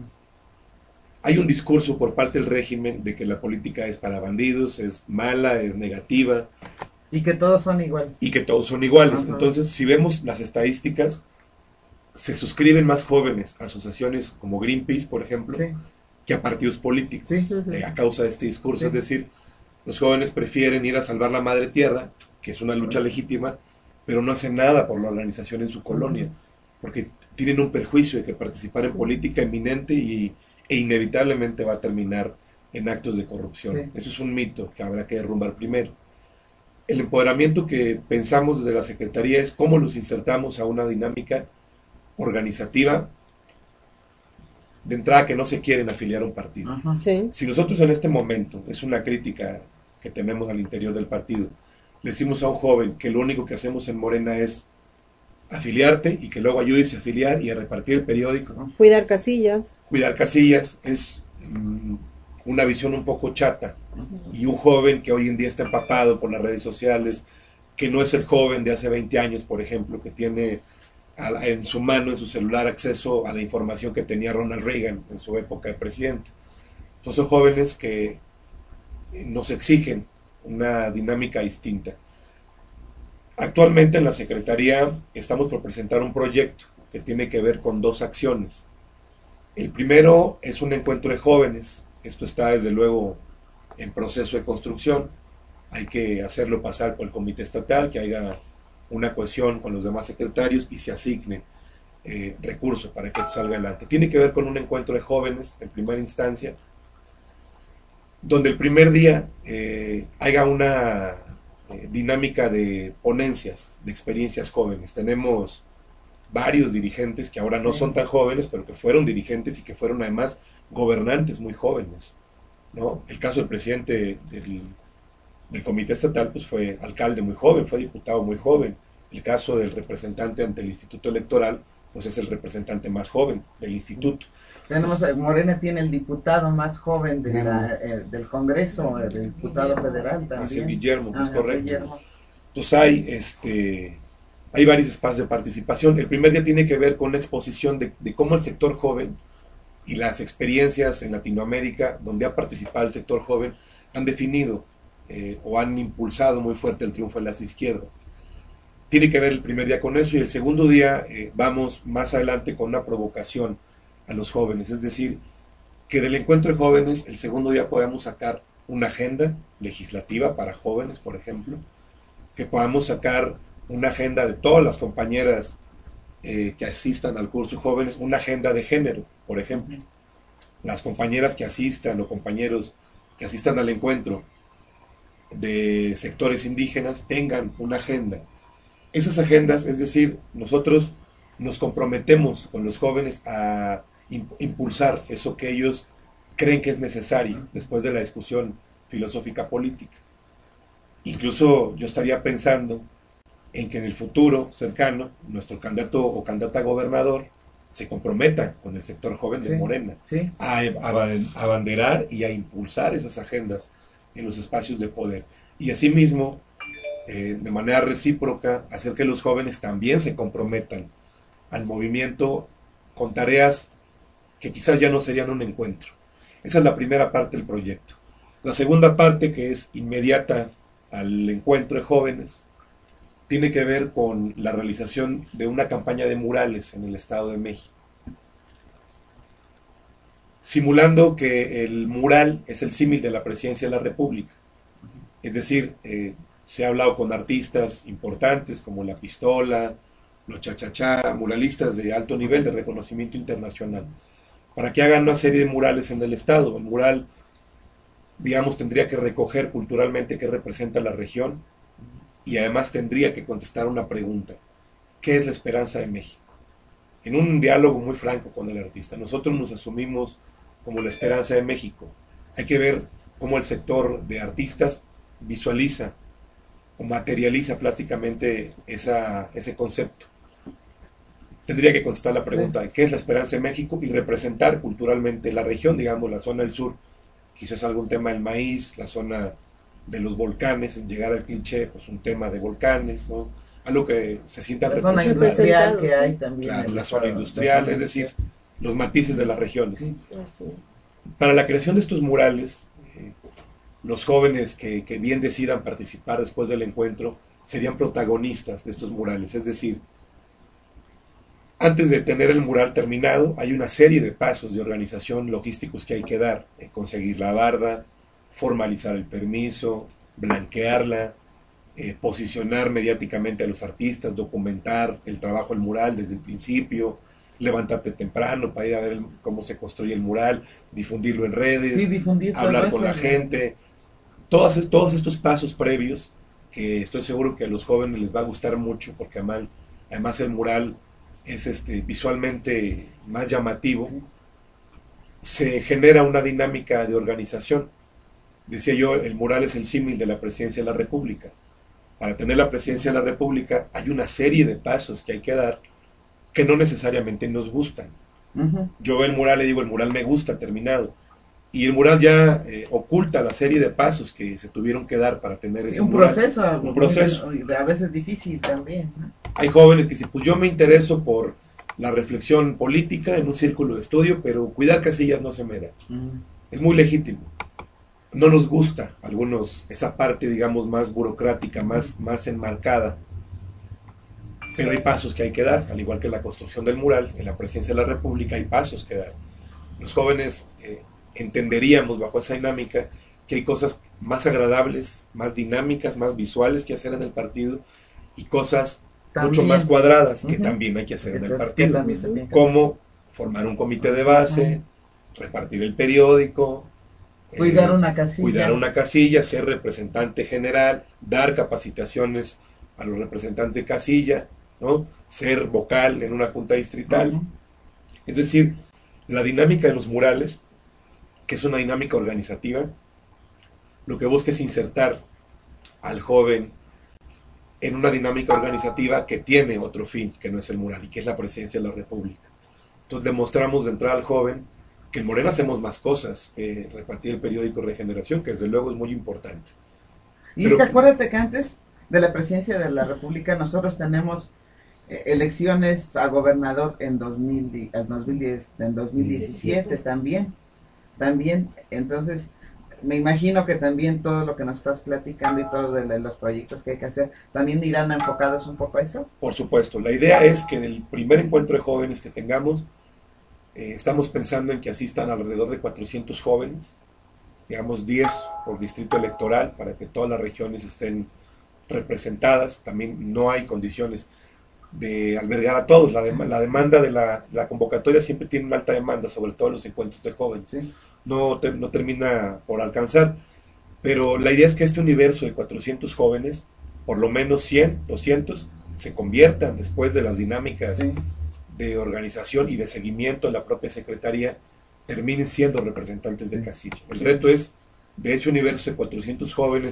Speaker 2: Hay un discurso por parte del régimen de que la política es para bandidos, es mala, es negativa.
Speaker 8: Y que todos son iguales.
Speaker 2: Ajá. Entonces, si vemos las estadísticas, se suscriben más jóvenes a asociaciones como Greenpeace, por ejemplo, sí, que a partidos políticos, sí, a causa de este discurso. Sí. Es decir, los jóvenes prefieren ir a salvar la madre tierra, que es una lucha legítima, pero no hacen nada por la organización en su colonia, porque tienen un perjuicio de que participar en política eminente e inevitablemente va a terminar en actos de corrupción. Sí. Eso es un mito que habrá que derrumbar primero. El empoderamiento que pensamos desde la Secretaría es cómo los insertamos a una dinámica organizativa de entrada, que no se quieren afiliar a un partido. Sí. Si nosotros en este momento, es una crítica que tenemos al interior del partido, le decimos a un joven que lo único que hacemos en Morena es afiliarte y que luego ayudes a afiliar y a repartir el periódico, ¿no?
Speaker 5: Cuidar casillas.
Speaker 2: Cuidar casillas es una visión un poco chata. Y un joven que hoy en día está empapado por las redes sociales, que no es el joven de hace 20 años, por ejemplo, que tiene en su mano, en su celular, acceso a la información que tenía Ronald Reagan en su época de presidente. Entonces son jóvenes que nos exigen una dinámica distinta. Actualmente en la Secretaría estamos por presentar un proyecto que tiene que ver con dos acciones. El primero es un encuentro de jóvenes. Esto está desde luego en proceso de construcción. Hay que hacerlo pasar por el comité estatal, que haya una cohesión con los demás secretarios y se asigne recursos para que esto salga adelante. Tiene que ver con un encuentro de jóvenes en primera instancia, donde el primer día haya una dinámica de ponencias, de experiencias jóvenes. Tenemos varios dirigentes que ahora no son tan jóvenes, pero que fueron dirigentes y que fueron además gobernantes muy jóvenes, ¿no? El caso del presidente del comité estatal pues fue alcalde muy joven, fue diputado muy joven. El caso del representante ante el Instituto Electoral pues es el representante más joven del instituto.
Speaker 8: Entonces, Morena tiene el diputado más joven del Congreso, el diputado federal también.
Speaker 2: Así es, Guillermo, es correcto. Guillermo. Entonces hay varios espacios de participación. El primer día tiene que ver con una exposición de cómo el sector joven y las experiencias en Latinoamérica donde ha participado el sector joven han definido o han impulsado muy fuerte el triunfo de las izquierdas. Tiene que ver el primer día con eso, y el segundo día vamos más adelante con una provocación a los jóvenes, es decir, que del encuentro de jóvenes el segundo día podamos sacar una agenda legislativa para jóvenes, por ejemplo, que podamos sacar una agenda de todas las compañeras que asistan al curso jóvenes, una agenda de género, por ejemplo. Las compañeras que asistan o compañeros que asistan al encuentro de sectores indígenas tengan una agenda. Esas agendas, es decir, nosotros nos comprometemos con los jóvenes a impulsar eso que ellos creen que es necesario después de la discusión filosófica política.
Speaker 11: Incluso yo estaría pensando en que en el futuro cercano, nuestro candidato o candidata a gobernador se comprometa con el sector joven de Morena a abanderar y a impulsar esas agendas en los espacios de poder. Y asimismo, de manera recíproca, hacer que los jóvenes también se comprometan al movimiento con tareas que quizás ya no serían un encuentro. Esa es la primera parte del proyecto. La segunda parte, que es inmediata al encuentro de jóvenes, tiene que ver con la realización de una campaña de murales en el Estado de México, simulando que el mural es el símil de la presidencia de la República. Es decir, se ha hablado con artistas importantes como La Pistola, los Cha-Cha-Cha, muralistas de alto nivel de reconocimiento internacional, para que hagan una serie de murales en el Estado. El mural, digamos, tendría que recoger culturalmente qué representa la región, y además tendría que contestar una pregunta: ¿qué es la esperanza de México? En un diálogo muy franco con el artista, nosotros nos asumimos como la esperanza de México. Hay que ver cómo el sector de artistas visualiza o materializa plásticamente ese concepto. Tendría que contestar la pregunta de qué es la esperanza de México y representar culturalmente la región, digamos, la zona del sur, quizás algún tema del maíz, la zona de los volcanes, en llegar al cliché, pues un tema de volcanes, ¿no? Algo que se sienta
Speaker 8: la zona industrial que hay también.
Speaker 11: Claro, la zona industrial, es decir, los matices de las regiones. Para la creación de estos murales, los jóvenes que bien decidan participar después del encuentro serían protagonistas de estos murales, es decir, antes de tener el mural terminado, hay una serie de pasos de organización logísticos que hay que dar: conseguir la barda, formalizar el permiso, blanquearla, posicionar mediáticamente a los artistas, documentar el trabajo del mural desde el principio, levantarte temprano para ir a ver cómo se construye el mural, difundirlo en redes, hablar con la gente. Todos estos pasos previos, que estoy seguro que a los jóvenes les va a gustar mucho, porque además el mural es visualmente más llamativo, se genera una dinámica de organización. Decía yo, el mural es el símil de la presidencia de la República. Para tener la presidencia de la República hay una serie de pasos que hay que dar que no necesariamente nos gustan. Yo veo el mural y digo, el mural me gusta, terminado. Y el mural ya oculta la serie de pasos que se tuvieron que dar para tener ese mural. Un proceso.
Speaker 8: A veces difícil también, ¿no?
Speaker 11: Hay jóvenes que dicen, pues yo me intereso por la reflexión política en un círculo de estudio, pero cuidar casillas no se me da. Es muy legítimo. No nos gusta a algunos esa parte, digamos, más burocrática, más enmarcada, pero hay pasos que hay que dar, al igual que la construcción del mural, en la presidencia de la República hay pasos que dar. Los jóvenes entenderíamos bajo esa dinámica que hay cosas más agradables, más dinámicas, más visuales que hacer en el partido, y cosas mucho más cuadradas que también hay que hacer en el partido, como formar un comité de base, repartir el periódico,
Speaker 8: cuidar una casilla,
Speaker 11: ser representante general, dar capacitaciones a los representantes de casilla, ¿no? Ser vocal en una junta distrital. Es decir, la dinámica de los murales, que es una dinámica organizativa, lo que busca es insertar al joven en una dinámica organizativa que tiene otro fin, que no es el mural, y que es la presidencia de la República. Entonces demostramos de entrada al joven que en Morena hacemos más cosas que repartir el periódico Regeneración, que desde luego es muy importante.
Speaker 8: Y pero, acuérdate que antes de la presidencia de la República nosotros tenemos elecciones a gobernador en 2017 también, entonces me imagino que también todo lo que nos estás platicando y todo de los proyectos que hay que hacer, ¿también irán enfocados un poco a eso?
Speaker 11: Por supuesto, la idea es que en el primer encuentro de jóvenes que tengamos, estamos pensando en que asistan alrededor de 400 jóvenes, digamos 10 por distrito electoral, para que todas las regiones estén representadas. También no hay condiciones de albergar a todos. La demanda de la convocatoria siempre tiene una alta demanda, sobre todo en los encuentros de jóvenes. No termina por alcanzar, pero la idea es que este universo de 400 jóvenes, por lo menos 100, 200, se conviertan después de las dinámicas de organización y de seguimiento de la propia secretaría, terminen siendo representantes de casilla. El reto es, de ese universo de 400 jóvenes,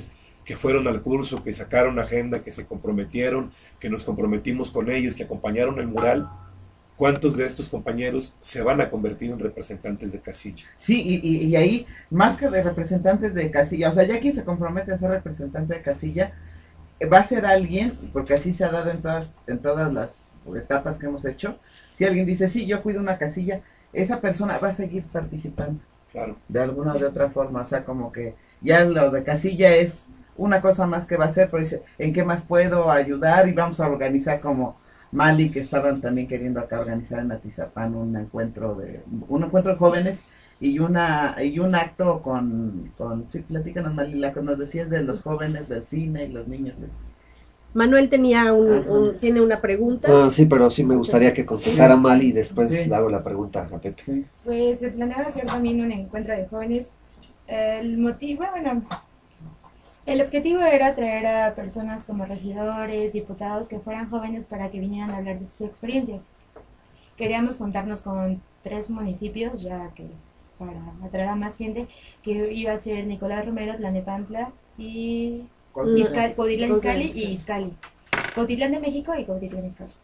Speaker 11: que fueron al curso, que sacaron agenda, que se comprometieron, que nos comprometimos con ellos, que acompañaron el mural, ¿cuántos de estos compañeros se van a convertir en representantes de casilla?
Speaker 8: Sí, y ahí, más que de representantes de casilla, o sea, ya quien se compromete a ser representante de casilla, va a ser alguien, porque así se ha dado en todas las etapas que hemos hecho. Si alguien dice, sí, yo cuido una casilla, esa persona va a seguir participando.
Speaker 11: Claro.
Speaker 8: De alguna o de otra forma, o sea, como que ya lo de casilla es una cosa más que va a hacer, pero dice, ¿en qué más puedo ayudar? Y vamos a organizar como Mali, que estaban también queriendo acá organizar en Atizapán un encuentro de jóvenes y un acto con sí, platícanos, Mali, la que nos decías de los jóvenes del cine y los niños.
Speaker 5: Manuel tenía tiene una pregunta.
Speaker 7: Sí, pero sí me gustaría que contestara Mali y después le hago la pregunta a Pepe.
Speaker 8: Sí.
Speaker 10: Pues se planeaba hacer también un encuentro de jóvenes. El motivo, bueno, el objetivo era traer a personas como regidores, diputados que fueran jóvenes para que vinieran a hablar de sus experiencias. Queríamos juntarnos con 3 municipios, ya que para atraer a más gente, que iba a ser Nicolás Romero, Tlalnepantla y Cuautitlán Izcalli y Izcalli. Cuautitlán de México y Cuautitlán Izcalli.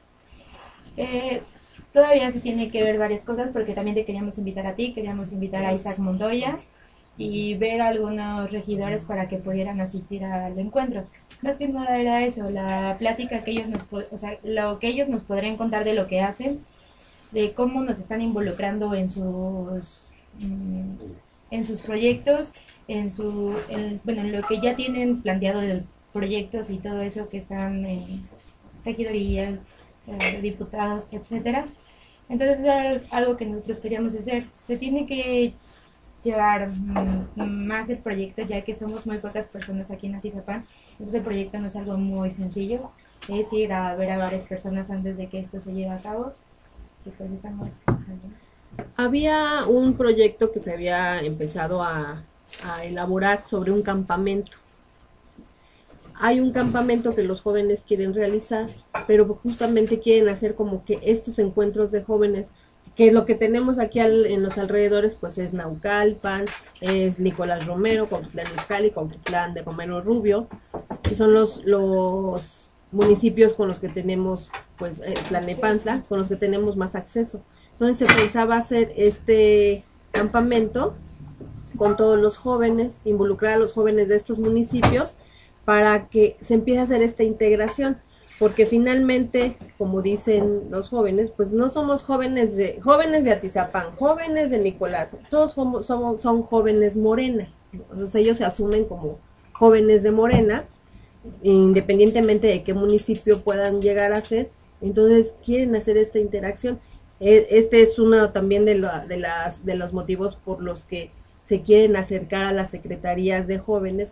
Speaker 10: Todavía se tiene que ver varias cosas porque también te queríamos invitar a ti, queríamos invitar a Isaac Montoya y ver a algunos regidores para que pudieran asistir al encuentro. Más que nada era eso, la plática que ellos lo que ellos nos podrían contar de lo que hacen, de cómo nos están involucrando en sus proyectos, en lo que ya tienen planteado de proyectos y todo eso que están en regidoría, diputados, etcétera. Entonces era algo que nosotros queríamos hacer. Se tiene que llevar más el proyecto, ya que somos muy pocas personas aquí en Atizapán. Entonces el proyecto no es algo muy sencillo, es ir a ver a varias personas antes de que esto se lleve a cabo. Y pues estamos...
Speaker 5: Había un proyecto que se había empezado a elaborar sobre un campamento. Hay un campamento que los jóvenes quieren realizar, pero justamente quieren hacer como que estos encuentros de jóvenes, que lo que tenemos aquí en los alrededores, pues es Naucalpan, es Nicolás Romero, Cuautitlán Izcalli, Cuautitlán de Romero Rubio, que son los municipios con los que tenemos, pues Tlalnepantla, con los que tenemos más acceso. Entonces se pensaba hacer este campamento con todos los jóvenes, involucrar a los jóvenes de estos municipios para que se empiece a hacer esta integración, porque finalmente, como dicen los jóvenes, pues no somos jóvenes de Atizapán, jóvenes de Nicolás, todos son jóvenes Morena. Entonces ellos se asumen como jóvenes de Morena, independientemente de qué municipio puedan llegar a ser. Entonces quieren hacer esta interacción. Este es uno también de los motivos por los que se quieren acercar a las secretarías de jóvenes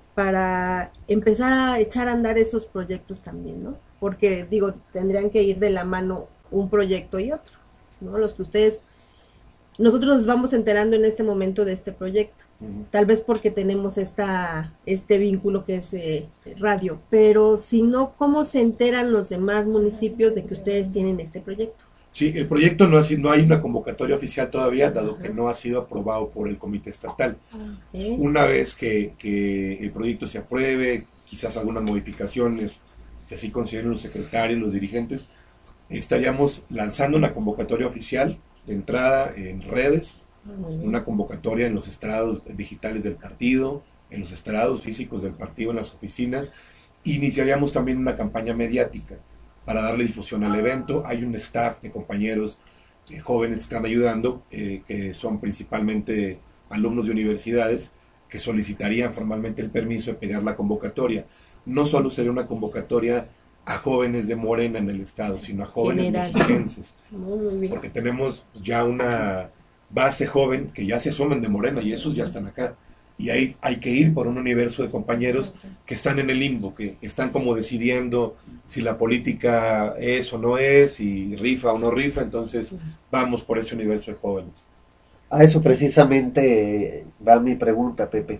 Speaker 5: para empezar a echar a andar esos proyectos también, ¿no? Porque, digo, tendrían que ir de la mano un proyecto y otro, ¿no? Nosotros nos vamos enterando en este momento de este proyecto, tal vez porque tenemos este vínculo que es radio, pero si no, ¿cómo se enteran los demás municipios de que ustedes tienen este proyecto?
Speaker 11: Sí, el proyecto no hay una convocatoria oficial todavía, dado que no ha sido aprobado por el comité estatal. Una vez que el proyecto se apruebe, quizás algunas modificaciones, si así consideren los secretarios, los dirigentes, estaríamos lanzando una convocatoria oficial de entrada en redes, una convocatoria en los estrados digitales del partido, en los estrados físicos del partido, en las oficinas. Iniciaríamos también una campaña mediática para darle difusión al evento. Hay un staff de compañeros jóvenes que están ayudando, que son principalmente alumnos de universidades, que solicitarían formalmente el permiso de pegar la convocatoria. No solo sería una convocatoria a jóvenes de Morena en el estado, sino a jóvenes mexiquenses, porque tenemos ya una base joven que ya se asumen de Morena y esos ya están acá. Y hay que ir por un universo de compañeros que están en el limbo, que están como decidiendo si la política es o no es, si rifa o no rifa. Entonces vamos por ese universo de jóvenes.
Speaker 7: A eso precisamente va mi pregunta, Pepe.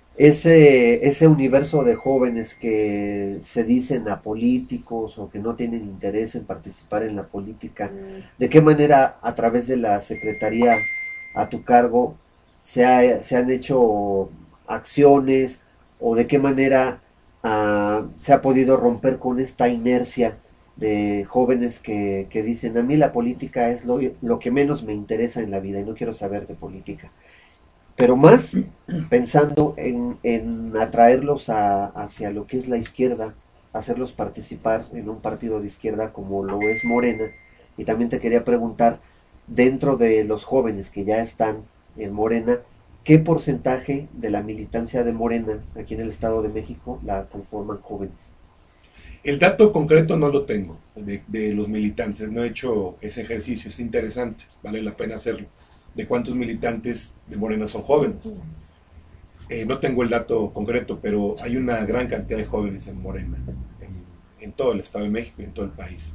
Speaker 7: Ese universo de jóvenes que se dicen apolíticos o que no tienen interés en participar en la política, ¿de qué manera a través de la Secretaría a tu cargo se han hecho acciones o de qué manera se ha podido romper con esta inercia de jóvenes que dicen, a mí la política es lo que menos me interesa en la vida y no quiero saber de política. Pero más pensando en atraerlos hacia lo que es la izquierda, hacerlos participar en un partido de izquierda como lo es Morena. Y también te quería preguntar, dentro de los jóvenes que ya están en Morena, ¿qué porcentaje de la militancia de Morena aquí en el Estado de México la conforman jóvenes?
Speaker 11: El dato concreto no lo tengo de los militantes, no he hecho ese ejercicio, es interesante, vale la pena hacerlo. ¿De cuántos militantes de Morena son jóvenes? No tengo el dato concreto, pero hay una gran cantidad de jóvenes en Morena, en todo el Estado de México y en todo el país.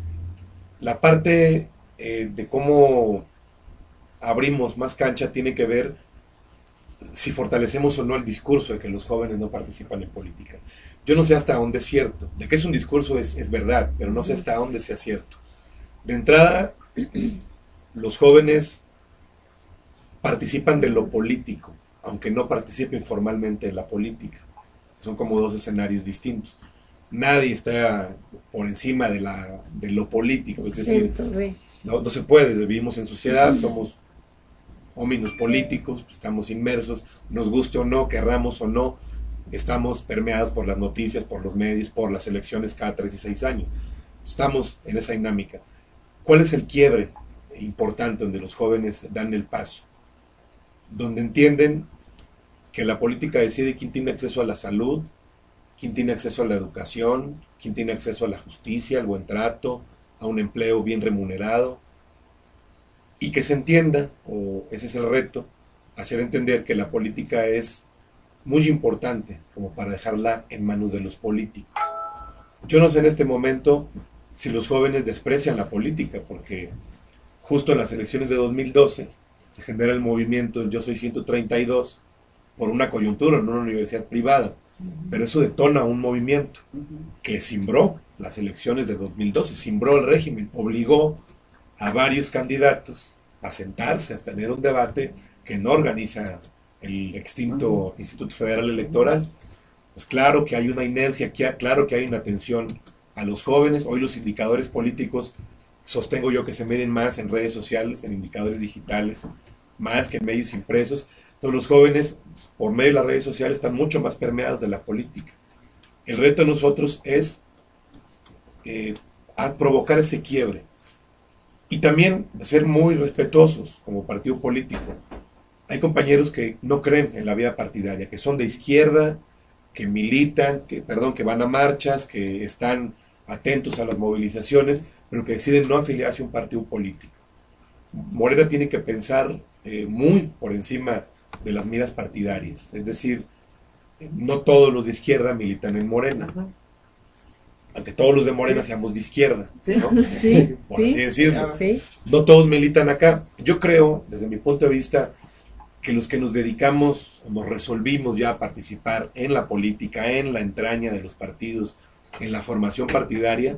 Speaker 11: La parte de cómo abrimos más cancha tiene que ver si fortalecemos o no el discurso de que los jóvenes no participan en política. Yo no sé hasta dónde es cierto. De que es un discurso es verdad, pero no sé hasta dónde sea cierto. De entrada, los jóvenes participan de lo político, aunque no participen formalmente en la política. Son como dos escenarios distintos. Nadie está por encima de lo político, es decir, no se puede, vivimos en sociedad, somos homínidos políticos, estamos inmersos, nos guste o no, querramos o no, estamos permeados por las noticias, por los medios, por las elecciones cada 3 y 6 años. Estamos en esa dinámica. ¿Cuál es el quiebre importante donde los jóvenes dan el paso? Donde entienden que la política decide quién tiene acceso a la salud, quién tiene acceso a la educación, quién tiene acceso a la justicia, al buen trato, a un empleo bien remunerado, y que se entienda, o ese es el reto, hacer entender que la política es muy importante como para dejarla en manos de los políticos. Yo no sé en este momento si los jóvenes desprecian la política, porque justo en las elecciones de 2012 se genera el movimiento del Yo Soy 132 por una coyuntura en una universidad privada, pero eso detona un movimiento que cimbró las elecciones de 2012, cimbró el régimen, obligó a varios candidatos a sentarse, a tener un debate que no organiza el extinto Instituto Federal Electoral. Pues claro que hay una inercia, claro que hay una atención a los jóvenes. Hoy los indicadores políticos sostengo yo que se miden más en redes sociales, en indicadores digitales, más que en medios impresos. Entonces los jóvenes, por medio de las redes sociales, están mucho más permeados de la política. El reto de nosotros es a provocar ese quiebre. Y también ser muy respetuosos como partido político. Hay compañeros que no creen en la vida partidaria, que son de izquierda, que militan, que van a marchas, que están atentos a las movilizaciones, pero que deciden no afiliarse a un partido político. Morena tiene que pensar muy por encima de las miras partidarias. Es decir, no todos los de izquierda militan en Morena. Aunque todos los de Morena seamos de izquierda, ¿no?
Speaker 5: Sí,
Speaker 11: por así decirlo.
Speaker 5: Sí.
Speaker 11: No todos militan acá. Yo creo, desde mi punto de vista, que los que nos dedicamos, nos resolvimos ya a participar en la política, en la entraña de los partidos, en la formación partidaria,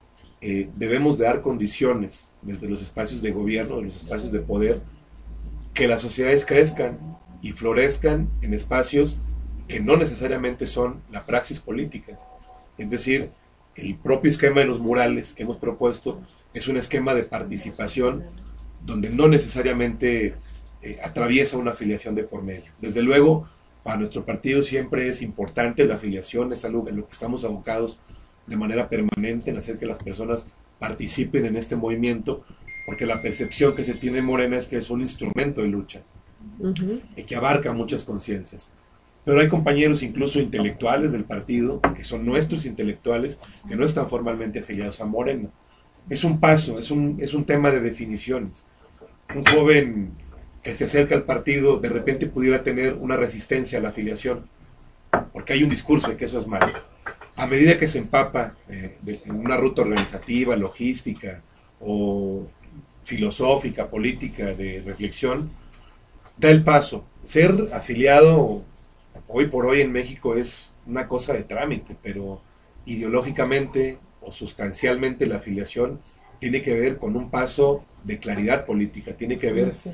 Speaker 11: debemos de dar condiciones desde los espacios de gobierno, de los espacios de poder, que las sociedades crezcan y florezcan en espacios que no necesariamente son la praxis política. Es decir, el propio esquema de los murales que hemos propuesto es un esquema de participación donde no necesariamente atraviesa una afiliación de por medio. Desde luego, para nuestro partido siempre es importante la afiliación, es algo en lo que estamos abocados de manera permanente en hacer que las personas participen en este movimiento, porque la percepción que se tiene en Morena es que es un instrumento de lucha y que abarca muchas conciencias. Pero hay compañeros incluso intelectuales del partido, que son nuestros intelectuales, que no están formalmente afiliados a Morena. Es un paso, es un tema de definiciones. Un joven que se acerca al partido de repente pudiera tener una resistencia a la afiliación, porque hay un discurso de que eso es malo. A medida que se empapa en una ruta organizativa, logística o filosófica, política, de reflexión, da el paso. Ser afiliado hoy por hoy en México es una cosa de trámite, pero ideológicamente o sustancialmente la afiliación tiene que ver con un paso de claridad política, tiene que ver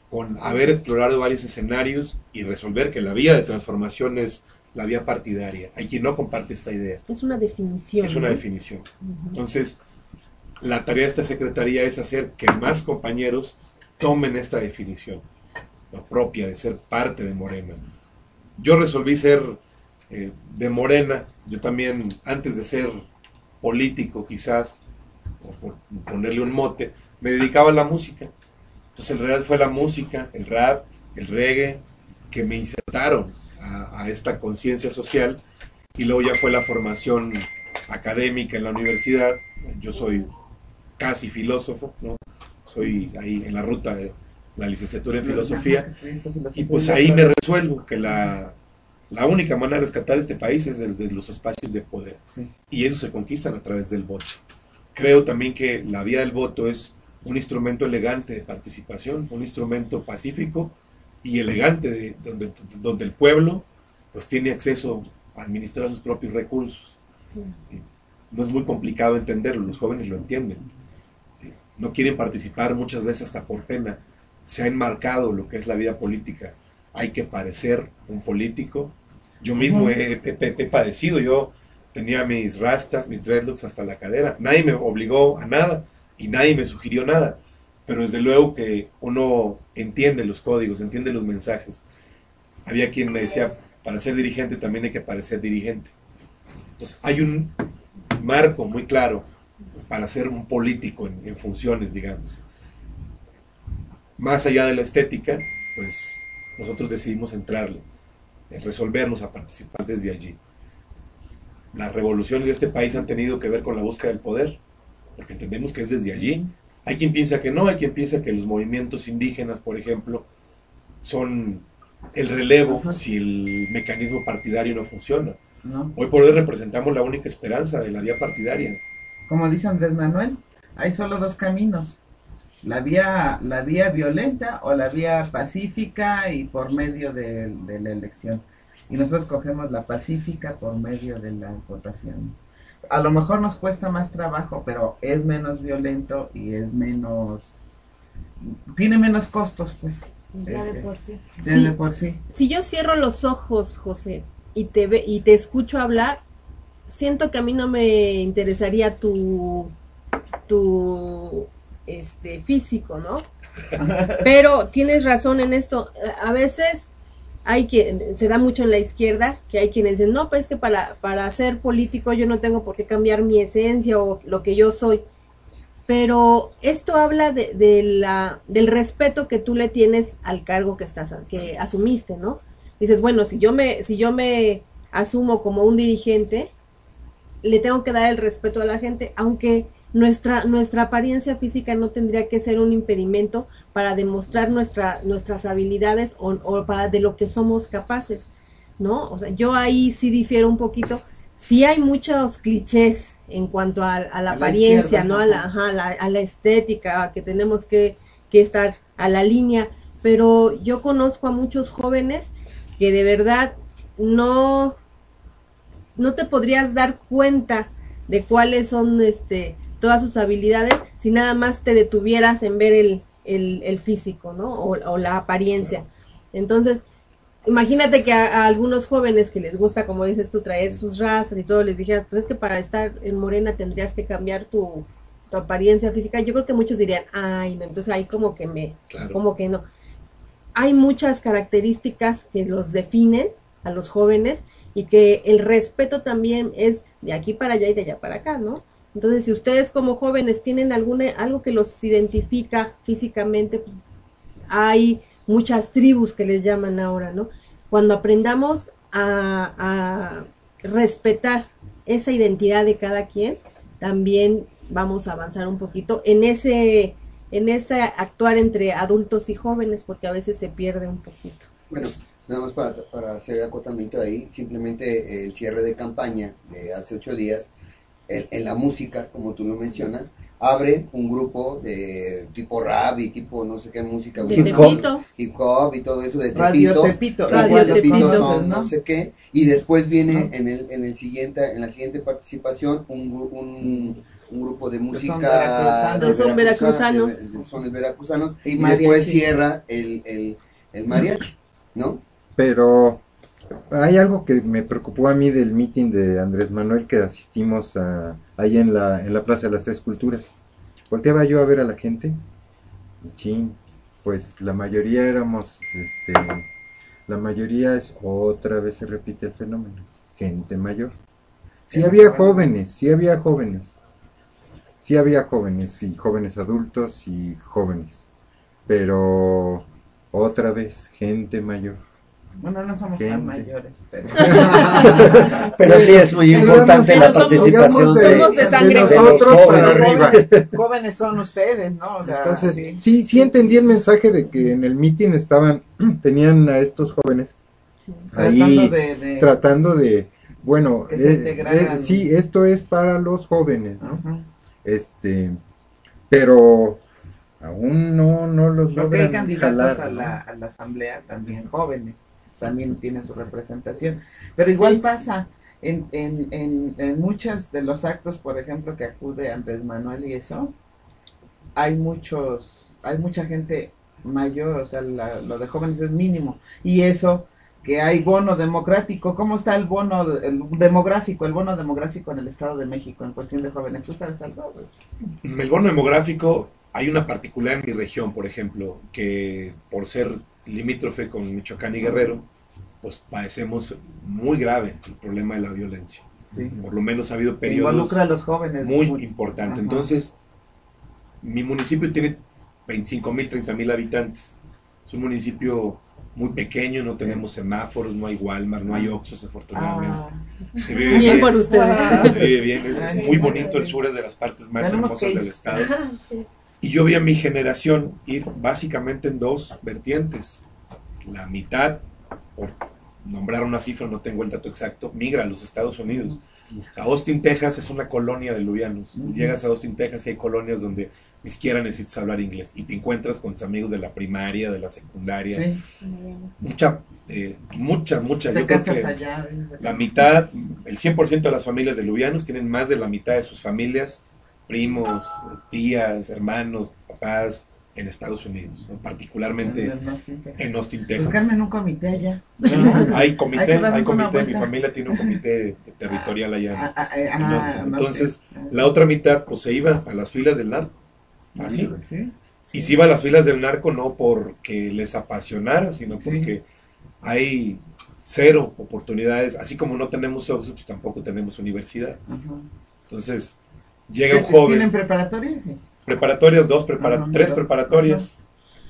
Speaker 11: con haber explorado varios escenarios y resolver que la vía de transformación es la vía partidaria. Hay quien no comparte esta idea.
Speaker 5: Es una definición.
Speaker 11: Es una definición. Entonces, la tarea de esta secretaría es hacer que más compañeros tomen esta definición, la propia de ser parte de Morena. Yo resolví ser de Morena. Yo también, antes de ser político quizás, o por ponerle un mote, me dedicaba a la música. Entonces en realidad fue la música, el rap, el reggae, que me insertaron a esta conciencia social, y luego ya fue la formación académica en la universidad. Yo soy casi filósofo, ¿no? Soy ahí en la ruta de la licenciatura en filosofía, y pues ahí me resuelvo que la única manera de rescatar este país es desde los espacios de poder, y eso se conquistan a través del voto. Creo también que la vía del voto es un instrumento elegante de participación, un instrumento pacífico y elegante donde el pueblo pues tiene acceso a administrar sus propios recursos. No es muy complicado entenderlo, los jóvenes lo entienden. No quieren participar muchas veces hasta por pena. Se ha enmarcado lo que es la vida política. Hay que parecer un político. Yo mismo he padecido, yo tenía mis rastas, mis dreadlocks hasta la cadera. Nadie me obligó a nada y nadie me sugirió nada. Pero desde luego que uno entiende los códigos, entiende los mensajes. Había quien me decía, para ser dirigente también hay que parecer dirigente. Entonces hay un marco muy claro para ser un político en funciones, digamos. Más allá de la estética, pues nosotros decidimos entrarle, resolvernos a participar desde allí. Las revoluciones de este país han tenido que ver con la búsqueda del poder, porque entendemos que es desde allí. Hay quien piensa que no, hay quien piensa que los movimientos indígenas, por ejemplo, son el relevo si el mecanismo partidario no funciona. Hoy por hoy representamos la única esperanza de la vía partidaria.
Speaker 8: Como dice Andrés Manuel, hay solo dos caminos: la vía violenta o la vía pacífica y por medio de la elección. Y nosotros cogemos la pacífica por medio de las votaciones. A lo mejor nos cuesta más trabajo, pero es menos violento y es menos... tiene menos costos, pues.
Speaker 5: Ya de por sí.
Speaker 8: De por sí.
Speaker 5: Si yo cierro los ojos, José, y te escucho hablar, siento que a mí no me interesaría tu físico, ¿no? Pero tienes razón en esto. A veces hay quien, se da mucho en la izquierda, que hay quienes dicen, no, pues es que para ser político yo no tengo por qué cambiar mi esencia o lo que yo soy. Pero esto habla del respeto que tú le tienes al cargo que asumiste, ¿no? Dices, bueno, si yo me asumo como un dirigente, le tengo que dar el respeto a la gente, aunque nuestra apariencia física no tendría que ser un impedimento para demostrar nuestras habilidades o para de lo que somos capaces, ¿no? O sea, yo ahí sí difiero un poquito. Sí hay muchos clichés en cuanto a la apariencia, ¿no? A la estética, que tenemos que estar a la línea, pero yo conozco a muchos jóvenes que de verdad no te podrías dar cuenta de cuáles son todas sus habilidades si nada más te detuvieras en ver el físico, ¿no? O la apariencia. Entonces, imagínate que a algunos jóvenes que les gusta, como dices tú, traer sus rastas y todo, les dijeras, pues es que para estar en Morena tendrías que cambiar tu apariencia física. Yo creo que muchos dirían, ay, no, entonces ahí como que no. Hay muchas características que los definen a los jóvenes y que el respeto también es de aquí para allá y de allá para acá, ¿no? Entonces, si ustedes como jóvenes tienen algo que los identifica físicamente, hay muchas tribus que les llaman ahora, ¿no? Cuando aprendamos a respetar esa identidad de cada quien, también vamos a avanzar un poquito en ese actuar entre adultos y jóvenes, porque a veces se pierde un poquito.
Speaker 6: Bueno, nada más para hacer acotamiento ahí, simplemente el cierre de campaña de hace 8 días, en la música, como tú lo mencionas, abre un grupo de tipo rap y tipo no sé qué música, hip hop y todo eso de Tepito,
Speaker 8: Radio Tepito
Speaker 6: son no sé qué, y después viene en la siguiente participación un un grupo de música
Speaker 5: son veracruzanos.
Speaker 6: Son veracruzanos y
Speaker 8: mariachi.
Speaker 6: después cierra el mariachi, ¿no?
Speaker 9: Pero hay algo que me preocupó a mí del meeting de Andrés Manuel que asistimos ahí en la Plaza de las Tres Culturas. Volteaba yo a ver a la gente y chin, pues la mayoría éramos, la mayoría es, otra vez se repite el fenómeno, gente mayor. Sí había jóvenes y jóvenes adultos y jóvenes, pero otra vez gente mayor.
Speaker 8: Bueno, no somos tan mayores, pero...
Speaker 7: Pero sí es muy importante la participación
Speaker 5: de sangre.
Speaker 9: Nosotros para arriba.
Speaker 8: Jóvenes son ustedes, ¿no? O sea,
Speaker 9: entonces, sí entendí el mensaje de que en el meeting tenían a estos jóvenes ahí tratando de bueno, sí, esto es para los jóvenes, ¿no? Pero aún no los
Speaker 8: logran
Speaker 9: hay candidatos
Speaker 8: jalar, a la asamblea también jóvenes, también tiene su representación, pero igual pasa en muchos de los actos, por ejemplo, que acude Andrés Manuel y eso, hay mucha gente mayor, o sea, lo de jóvenes es mínimo, y eso que hay bono democrático. ¿Cómo está el bono demográfico en el Estado de México en cuestión de jóvenes? ¿Tú sabes algo?
Speaker 11: El bono demográfico, hay una particular en mi región, por ejemplo, que por ser limítrofe con Michoacán y Guerrero, pues padecemos muy grave el problema de la violencia.
Speaker 8: Sí.
Speaker 11: Por lo menos ha habido periodos
Speaker 8: involucra a los jóvenes
Speaker 11: muy importantes. Entonces, mi municipio tiene 25,000, 30,000 habitantes. Es un municipio muy pequeño, no tenemos semáforos, no hay Walmart, no hay Oxxos, afortunadamente. Se vive
Speaker 5: bien por ustedes.
Speaker 11: Se vive bien, es muy bonito el sur, es de las partes más hermosas del estado. Y yo vi a mi generación ir básicamente en dos vertientes. La mitad, por nombrar una cifra, no tengo el dato exacto, migra a los Estados Unidos. O sea, Austin, Texas es una colonia de luvianos. Llegas a Austin, Texas y hay colonias donde ni siquiera necesitas hablar inglés y te encuentras con tus amigos de la primaria, de la secundaria.
Speaker 8: Sí.
Speaker 11: Mucha. Yo creo que la mitad, el 100% de las familias de luvianos tienen más de la mitad de sus familias, primos, tías, hermanos, papás, en Estados Unidos, ¿no? Particularmente en Austin, Texas.
Speaker 8: Buscarme un comité allá.
Speaker 11: Hay comité, mi familia tiene un comité territorial allá en Austin. Entonces, la otra mitad pues se iba a las filas del narco, así. Y se iba a las filas del narco no porque les apasionara, sino porque hay cero oportunidades, así como no tenemos Oxxo, pues tampoco tenemos universidad. Entonces, llega un joven.
Speaker 8: ¿Tienen preparatoria? Sí.
Speaker 11: Preparatorias, tres preparatorias.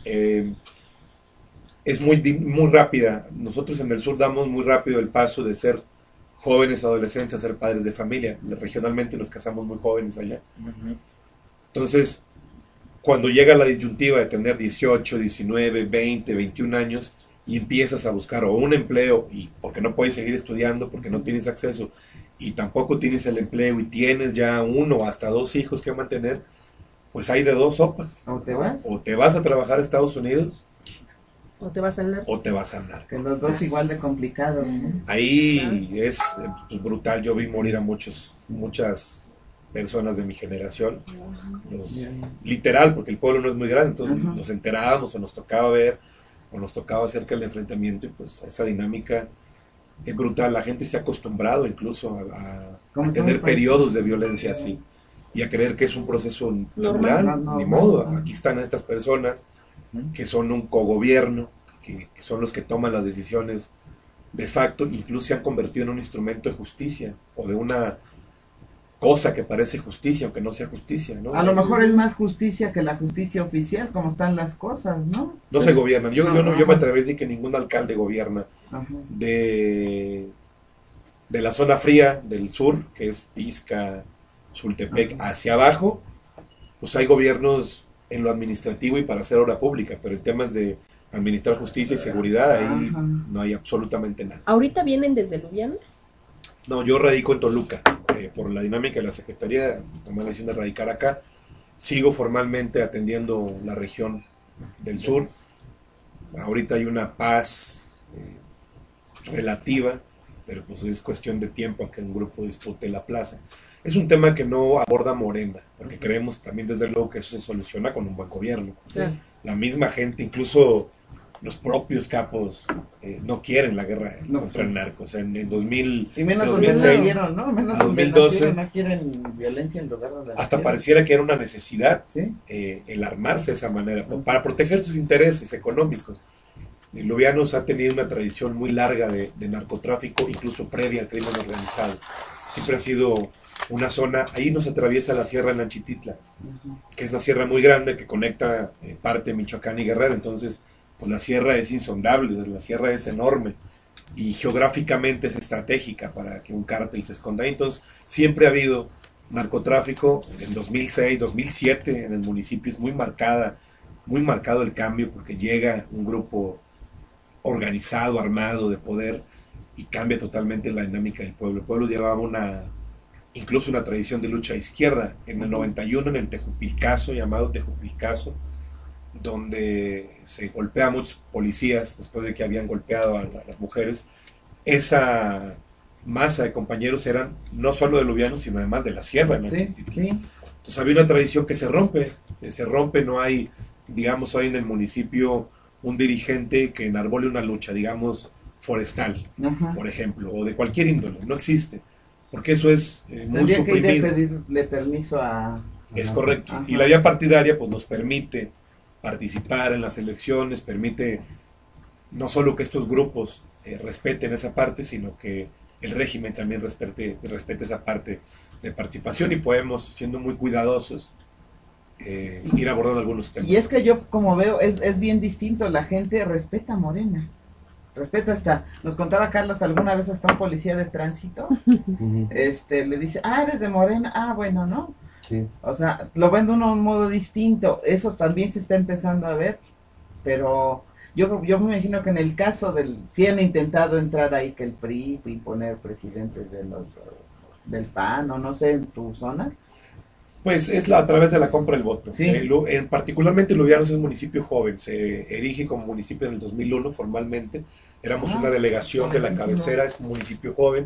Speaker 11: Es muy rápida. Nosotros en el sur damos muy rápido el paso de ser jóvenes adolescentes a ser padres de familia. Regionalmente nos casamos muy jóvenes allá. Entonces, cuando llega la disyuntiva de tener 18, 19, 20, 21 años y empiezas a buscar o un empleo, y porque no puedes seguir estudiando, porque no tienes acceso, y tampoco tienes el empleo y tienes ya 1 o hasta 2 hijos que mantener, pues hay de dos sopas.
Speaker 8: ¿O te vas?
Speaker 11: O te vas a trabajar a Estados Unidos.
Speaker 5: ¿O te vas al narco?
Speaker 8: Que los dos igual de complicados, ¿no?
Speaker 11: Ahí es brutal. Yo vi morir a muchas personas de mi generación. Literal, porque el pueblo no es muy grande. Entonces nos enterábamos o nos tocaba ver o nos tocaba cerca del enfrentamiento y pues esa dinámica es brutal. La gente se ha acostumbrado incluso a tener periodos de violencia así. Y a creer que es un proceso natural, ni modo. Aquí están estas personas que son un cogobierno, que son los que toman las decisiones de facto, incluso se han convertido en un instrumento de justicia, o de una cosa que parece justicia, aunque no sea justicia, ¿no?
Speaker 8: A lo mejor es más justicia que la justicia oficial, como están las cosas, ¿no?
Speaker 11: No se gobiernan. Yo me atrevería a decir que ningún alcalde gobierna. De la zona fría del sur, que es Tizca, Sultepec, hacia abajo, pues hay gobiernos en lo administrativo y para hacer obra pública, pero en temas de administrar justicia y seguridad, ahí no hay absolutamente nada.
Speaker 5: ¿Ahorita vienen desde Luvianos?
Speaker 11: No, yo radico en Toluca, por la dinámica de la Secretaría, tomé la decisión de radicar acá, sigo formalmente atendiendo la región del sur, ahorita hay una paz relativa, pero pues es cuestión de tiempo a que un grupo dispute la plaza. Es un tema que no aborda Morena, porque creemos también desde luego que eso se soluciona con un buen gobierno.
Speaker 5: Sí.
Speaker 11: La misma gente, incluso los propios capos, no quieren la guerra contra el narco. O sea, en 2000,
Speaker 8: Y menos
Speaker 11: 2006
Speaker 8: ¿no? Menos
Speaker 11: a 2012,
Speaker 8: no quieren violencia en lugar de la
Speaker 11: hasta pareciera que era una necesidad,
Speaker 8: ¿sí?
Speaker 11: el armarse de esa manera, para proteger sus intereses económicos. Lubianos ha tenido una tradición muy larga de narcotráfico, incluso previa al crimen organizado. Siempre ha sido una zona, ahí nos atraviesa la sierra de Nanchititla, que es una sierra muy grande que conecta parte de Michoacán y Guerrero. Entonces, pues la sierra es insondable, la sierra es enorme y geográficamente es estratégica para que un cártel se esconda ahí. Entonces, siempre ha habido narcotráfico. En 2006, 2007 en el municipio es muy marcado el cambio, porque llega un grupo organizado, armado, de poder, y cambia totalmente la dinámica del pueblo. El pueblo llevaba incluso una tradición de lucha izquierda. En el 91, en el Tejupilcazo, llamado Tejupilcazo, donde se golpea a muchos policías después de que habían golpeado a las mujeres, esa masa de compañeros eran no solo de Lubianos, sino además de la sierra, ¿no?
Speaker 8: Sí.
Speaker 11: Entonces había una tradición que se rompe, no hay, digamos, hoy en el municipio un dirigente que enarbole una lucha, digamos, forestal, por ejemplo, o de cualquier índole, no existe, porque eso es muy
Speaker 8: Tendría
Speaker 11: suprimido.
Speaker 8: que ir a pedirle permiso a...
Speaker 11: Es correcto, y la vía partidaria pues nos permite participar en las elecciones, permite no solo que estos grupos respeten esa parte, sino que el régimen también respete esa parte de participación, y podemos, siendo muy cuidadosos, ir abordando algunos temas.
Speaker 8: Y es que yo, como veo, es bien distinto. La gente respeta a Morena. Respeta hasta, nos contaba Carlos alguna vez, hasta un policía de tránsito, le dice, eres de Morena, bueno, ¿no?
Speaker 6: Sí.
Speaker 8: O sea, lo ven de un modo distinto. Eso también se está empezando a ver, pero yo me imagino que en el caso sí han intentado entrar ahí, que el PRI y poner presidentes del PAN, o no sé, en tu zona.
Speaker 11: Pues es a través de la compra del voto.
Speaker 8: Sí.
Speaker 11: Particularmente Lubianos es un municipio joven, se erige como municipio en el 2001 formalmente. Éramos una delegación de la cabecera, es un municipio joven.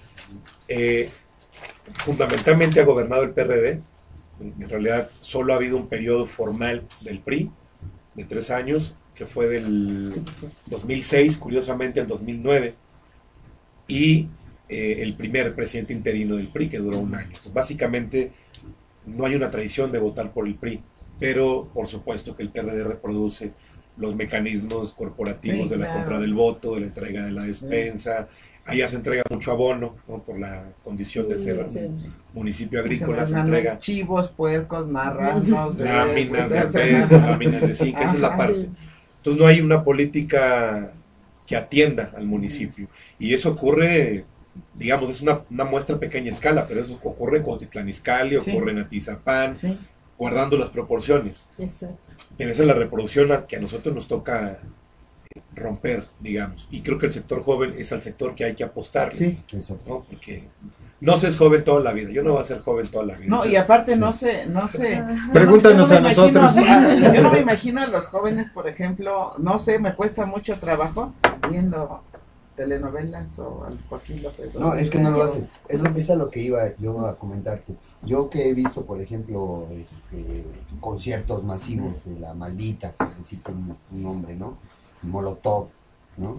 Speaker 11: Fundamentalmente ha gobernado el PRD. En realidad solo ha habido un periodo formal del PRI de 3 años, que fue del 2006, curiosamente, al 2009, y el primer presidente interino del PRI, que duró 1 año. Entonces, básicamente no hay una tradición de votar por el PRI, pero por supuesto que el PRD reproduce los mecanismos corporativos de la compra del voto, de la entrega de la despensa. Allá se entrega mucho abono, ¿no? Por la condición de ser un municipio agrícola, se entrega
Speaker 8: chivos, puercos, marranos,
Speaker 11: láminas de pesca, láminas de zinc, esa es la parte. Entonces no hay una política que atienda al municipio, y eso ocurre, digamos, es una muestra a pequeña escala, pero eso ocurre en Cuautitlán Izcalli, ocurre en Atizapán, guardando las proporciones.
Speaker 5: Exacto.
Speaker 11: Pero esa es la reproducción que a nosotros nos toca romper, digamos, y creo que el sector joven es al sector que hay que apostar, ¿no? Porque no se es joven toda la vida, yo no voy a ser joven toda la vida.
Speaker 8: No, y aparte no sé.
Speaker 9: Pregúntanos a nosotros.
Speaker 8: Yo no me imagino a los jóvenes, por ejemplo, no sé, me cuesta mucho trabajo viendo telenovelas o al Joaquín López.
Speaker 6: No, es que no lo hacen. Eso es a lo que iba yo a comentarte. Yo que he visto, por ejemplo, conciertos masivos de La Maldita, por decir un nombre, ¿no? Molotov, ¿no?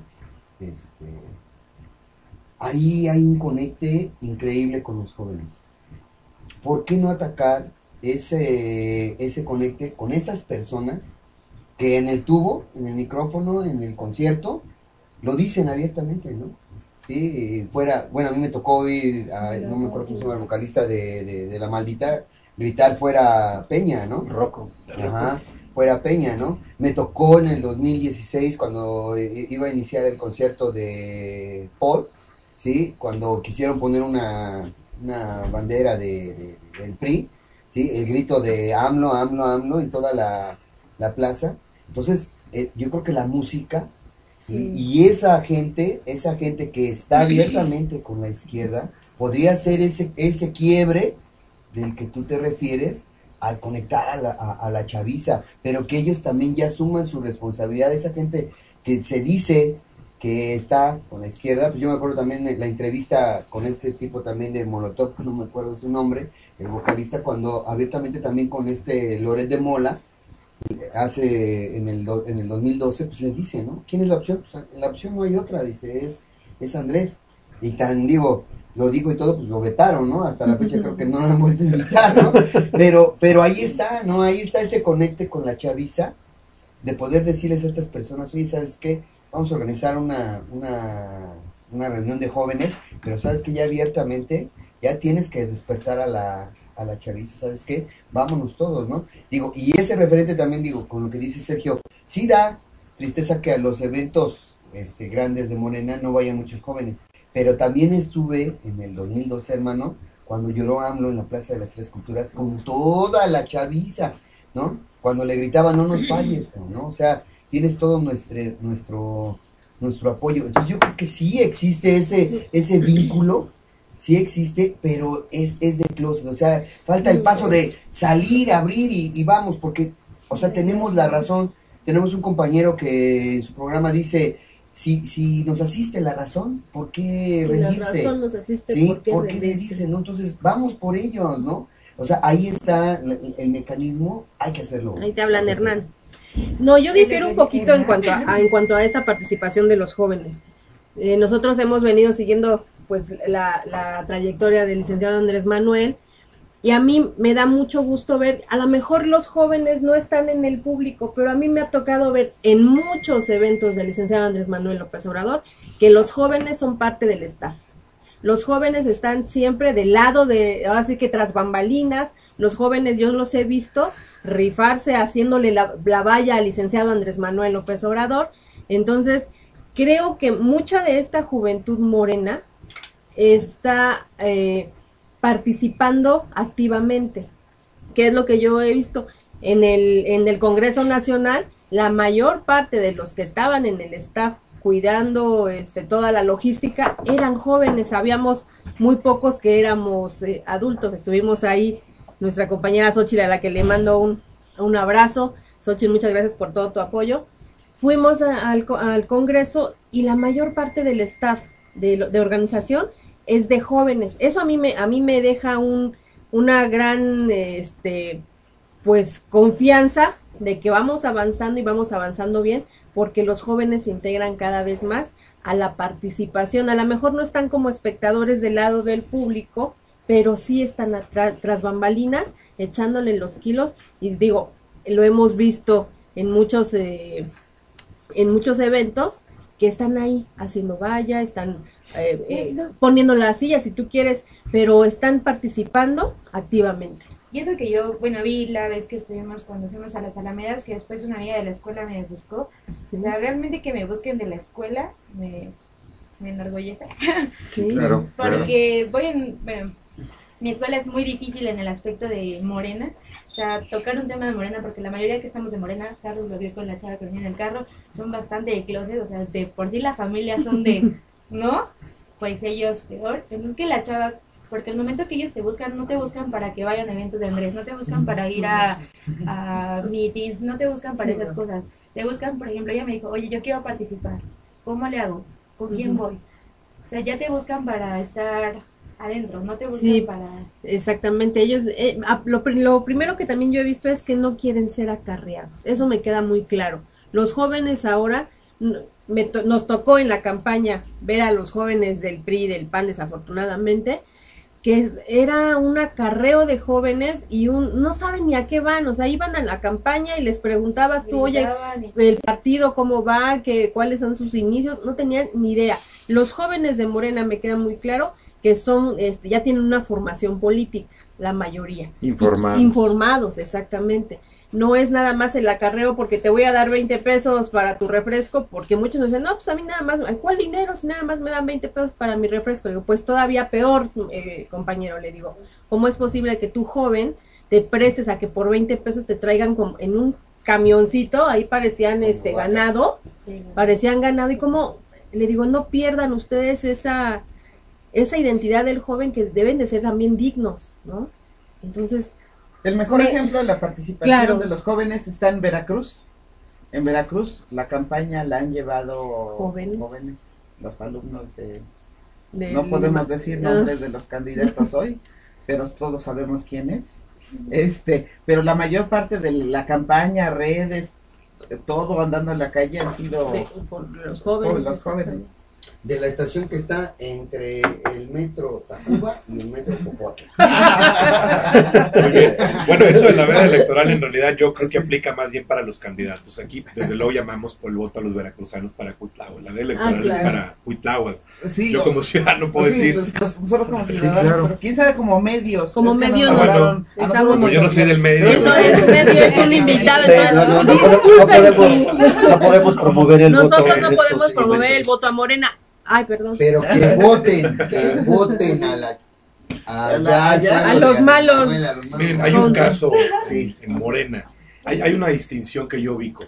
Speaker 6: Ahí hay un conecte increíble con los jóvenes. ¿Por qué no atacar ese conecte con esas personas que en el tubo, en el micrófono, en el concierto, lo dicen abiertamente, ¿no? Sí, a mí me tocó oír, no me acuerdo quién se llama el vocalista de La Maldita, gritar fuera Peña, ¿no?
Speaker 7: Rocco.
Speaker 6: Ajá, fuera Peña, ¿no? Me tocó en el 2016 cuando iba a iniciar el concierto de Paul, ¿sí? Cuando quisieron poner una bandera del PRI, ¿sí? El grito de AMLO, AMLO, AMLO en toda la plaza. Entonces, yo creo que la música y esa gente que está abiertamente con la izquierda, podría ser ese quiebre del que tú te refieres al conectar a la chaviza, pero que ellos también ya asuman su responsabilidad. Esa gente que se dice que está con la izquierda. Pues yo me acuerdo también de la entrevista con este tipo también de Molotov, no me acuerdo su nombre, el vocalista, cuando abiertamente también con Loret de Mola, hace en el 2012, pues le dice, ¿no? ¿Quién es la opción? Pues la opción no hay otra, dice, es Andrés. Y tan, lo digo y todo, pues lo vetaron, ¿no? Hasta la fecha creo que no lo han vuelto a invitar, ¿no? Pero ahí está, ¿no? Ahí está ese conecte con la chaviza, de poder decirles a estas personas, oye, ¿sabes qué? Vamos a organizar una reunión de jóvenes, pero ¿sabes qué? Ya abiertamente, ya tienes que despertar a la chaviza, ¿sabes qué? Vámonos todos, ¿no? Digo, y ese referente también, digo, con lo que dice Sergio, sí da tristeza que a los eventos grandes de Morena no vayan muchos jóvenes, pero también estuve en el 2012, hermano, cuando lloró AMLO en la Plaza de las Tres Culturas, con toda la chaviza, ¿no? Cuando le gritaban, no nos falles, ¿no? O sea, tienes todo nuestro apoyo. Entonces yo creo que sí existe ese vínculo, sí existe, pero es de closet, o sea, falta el paso de salir, abrir y vamos, porque, o sea, tenemos la razón, tenemos un compañero que en su programa dice, si nos asiste la razón, ¿por qué rendirse? La razón nos asiste, ¿sí? ¿Por qué rendirse? ¿No? Entonces, vamos por ellos, ¿no? O sea, ahí está el mecanismo, hay que hacerlo.
Speaker 5: Ahí te hablan, Hernán. No, yo difiero un poquito en cuanto a esa participación de los jóvenes. Nosotros hemos venido siguiendo pues la trayectoria del licenciado Andrés Manuel, y a mí me da mucho gusto ver, a lo mejor los jóvenes no están en el público, pero a mí me ha tocado ver en muchos eventos del licenciado Andrés Manuel López Obrador que los jóvenes son parte del staff. Los jóvenes están siempre del lado de, ahora sí que tras bambalinas, los jóvenes yo los he visto rifarse haciéndole la valla al licenciado Andrés Manuel López Obrador. Entonces, creo que mucha de esta juventud morena está participando activamente, que es lo que yo he visto en el Congreso Nacional. La mayor parte de los que estaban en el staff cuidando toda la logística eran jóvenes, habíamos muy pocos que éramos adultos. Estuvimos ahí nuestra compañera Xochitl, a la que le mando un abrazo. Xochitl, muchas gracias por todo tu apoyo. Fuimos al Congreso y la mayor parte del staff de organización es de jóvenes. Eso a mí me deja una gran pues confianza de que vamos avanzando y vamos avanzando bien, porque los jóvenes se integran cada vez más a la participación. A lo mejor no están como espectadores del lado del público, pero sí están tras bambalinas, echándole los kilos, y digo, lo hemos visto en muchos eventos, que están ahí haciendo valla, están poniendo las sillas si tú quieres, pero están participando activamente.
Speaker 10: Y es lo que yo, vi la vez que cuando fuimos a las Alamedas, que después una amiga de la escuela me buscó. Sí. O sea, realmente que me busquen de la escuela me enorgullece.
Speaker 6: Sí, claro.
Speaker 10: Porque mi escuela es muy difícil en el aspecto de Morena, o sea, tocar un tema de Morena, porque la mayoría que estamos de Morena, Carlos lo vio con la chava que venía en el carro, son bastante de closet, o sea, de por sí la familia son de, ¿no? Pues ellos peor. Entonces que la chava, porque el momento que ellos te buscan, no te buscan para que vayan a eventos de Andrés, no te buscan para ir a meetings, no te buscan para esas cosas, te buscan, por ejemplo, ella me dijo, oye, yo quiero participar, ¿cómo le hago? ¿Con quién voy? O sea, ya te buscan para estar adentro, no te buscan para...
Speaker 5: Exactamente, ellos, lo primero que también yo he visto es que no quieren ser acarreados, eso me queda muy claro. Los jóvenes ahora, nos tocó en la campaña ver a los jóvenes del PRI, del PAN, desafortunadamente, que era un acarreo de jóvenes y no saben ni a qué van, o sea, iban a la campaña y les preguntabas tú, oye, el partido cómo va, cuáles son sus inicios, no tenían ni idea. Los jóvenes de Morena, me queda muy claro, que son, ya tienen una formación política, la mayoría. Informados, exactamente. No es nada más el acarreo porque te voy a dar 20 pesos para tu refresco, porque muchos nos dicen, no, pues a mí nada más, ¿cuál dinero? Si nada más me dan 20 pesos para mi refresco. Le digo, pues todavía peor, compañero, le digo, ¿cómo es posible que tú, joven, te prestes a que por 20 pesos te traigan como en un camioncito? Ahí parecían ganado, parecían ganado, y como, le digo, no pierdan ustedes esa identidad del joven, que deben de ser también dignos, ¿no? Entonces...
Speaker 8: El mejor ejemplo de la participación de los jóvenes está en Veracruz, En Veracruz la campaña la han llevado
Speaker 5: jóvenes,
Speaker 8: los alumnos no podemos decir nombres de los candidatos hoy, pero todos sabemos quién es. Pero la mayor parte de la campaña, redes, todo andando en la calle han sido
Speaker 5: por los jóvenes.
Speaker 6: De la estación que está entre el metro Tacuba y el metro Popote.
Speaker 11: Oye, bueno, eso de la veda electoral en realidad yo creo que aplica más bien para los candidatos. Aquí, desde luego, llamamos por el voto a los veracruzanos para Cuitláhuac. La veda electoral es para Cuitláhuac. Sí, yo como ciudadano puedo decir.
Speaker 8: Solo como ciudadano, claro. Pero quién sabe como medios.
Speaker 5: Como medios.
Speaker 11: Como yo no soy del medio.
Speaker 5: No es medio, es un invitado.
Speaker 7: No podemos promover el voto.
Speaker 5: Nosotros no podemos promover el voto a Morena. Ay, perdón.
Speaker 6: Pero que voten
Speaker 5: a los malos.
Speaker 11: Miren, hay un caso en Morena. Hay una distinción que yo ubico.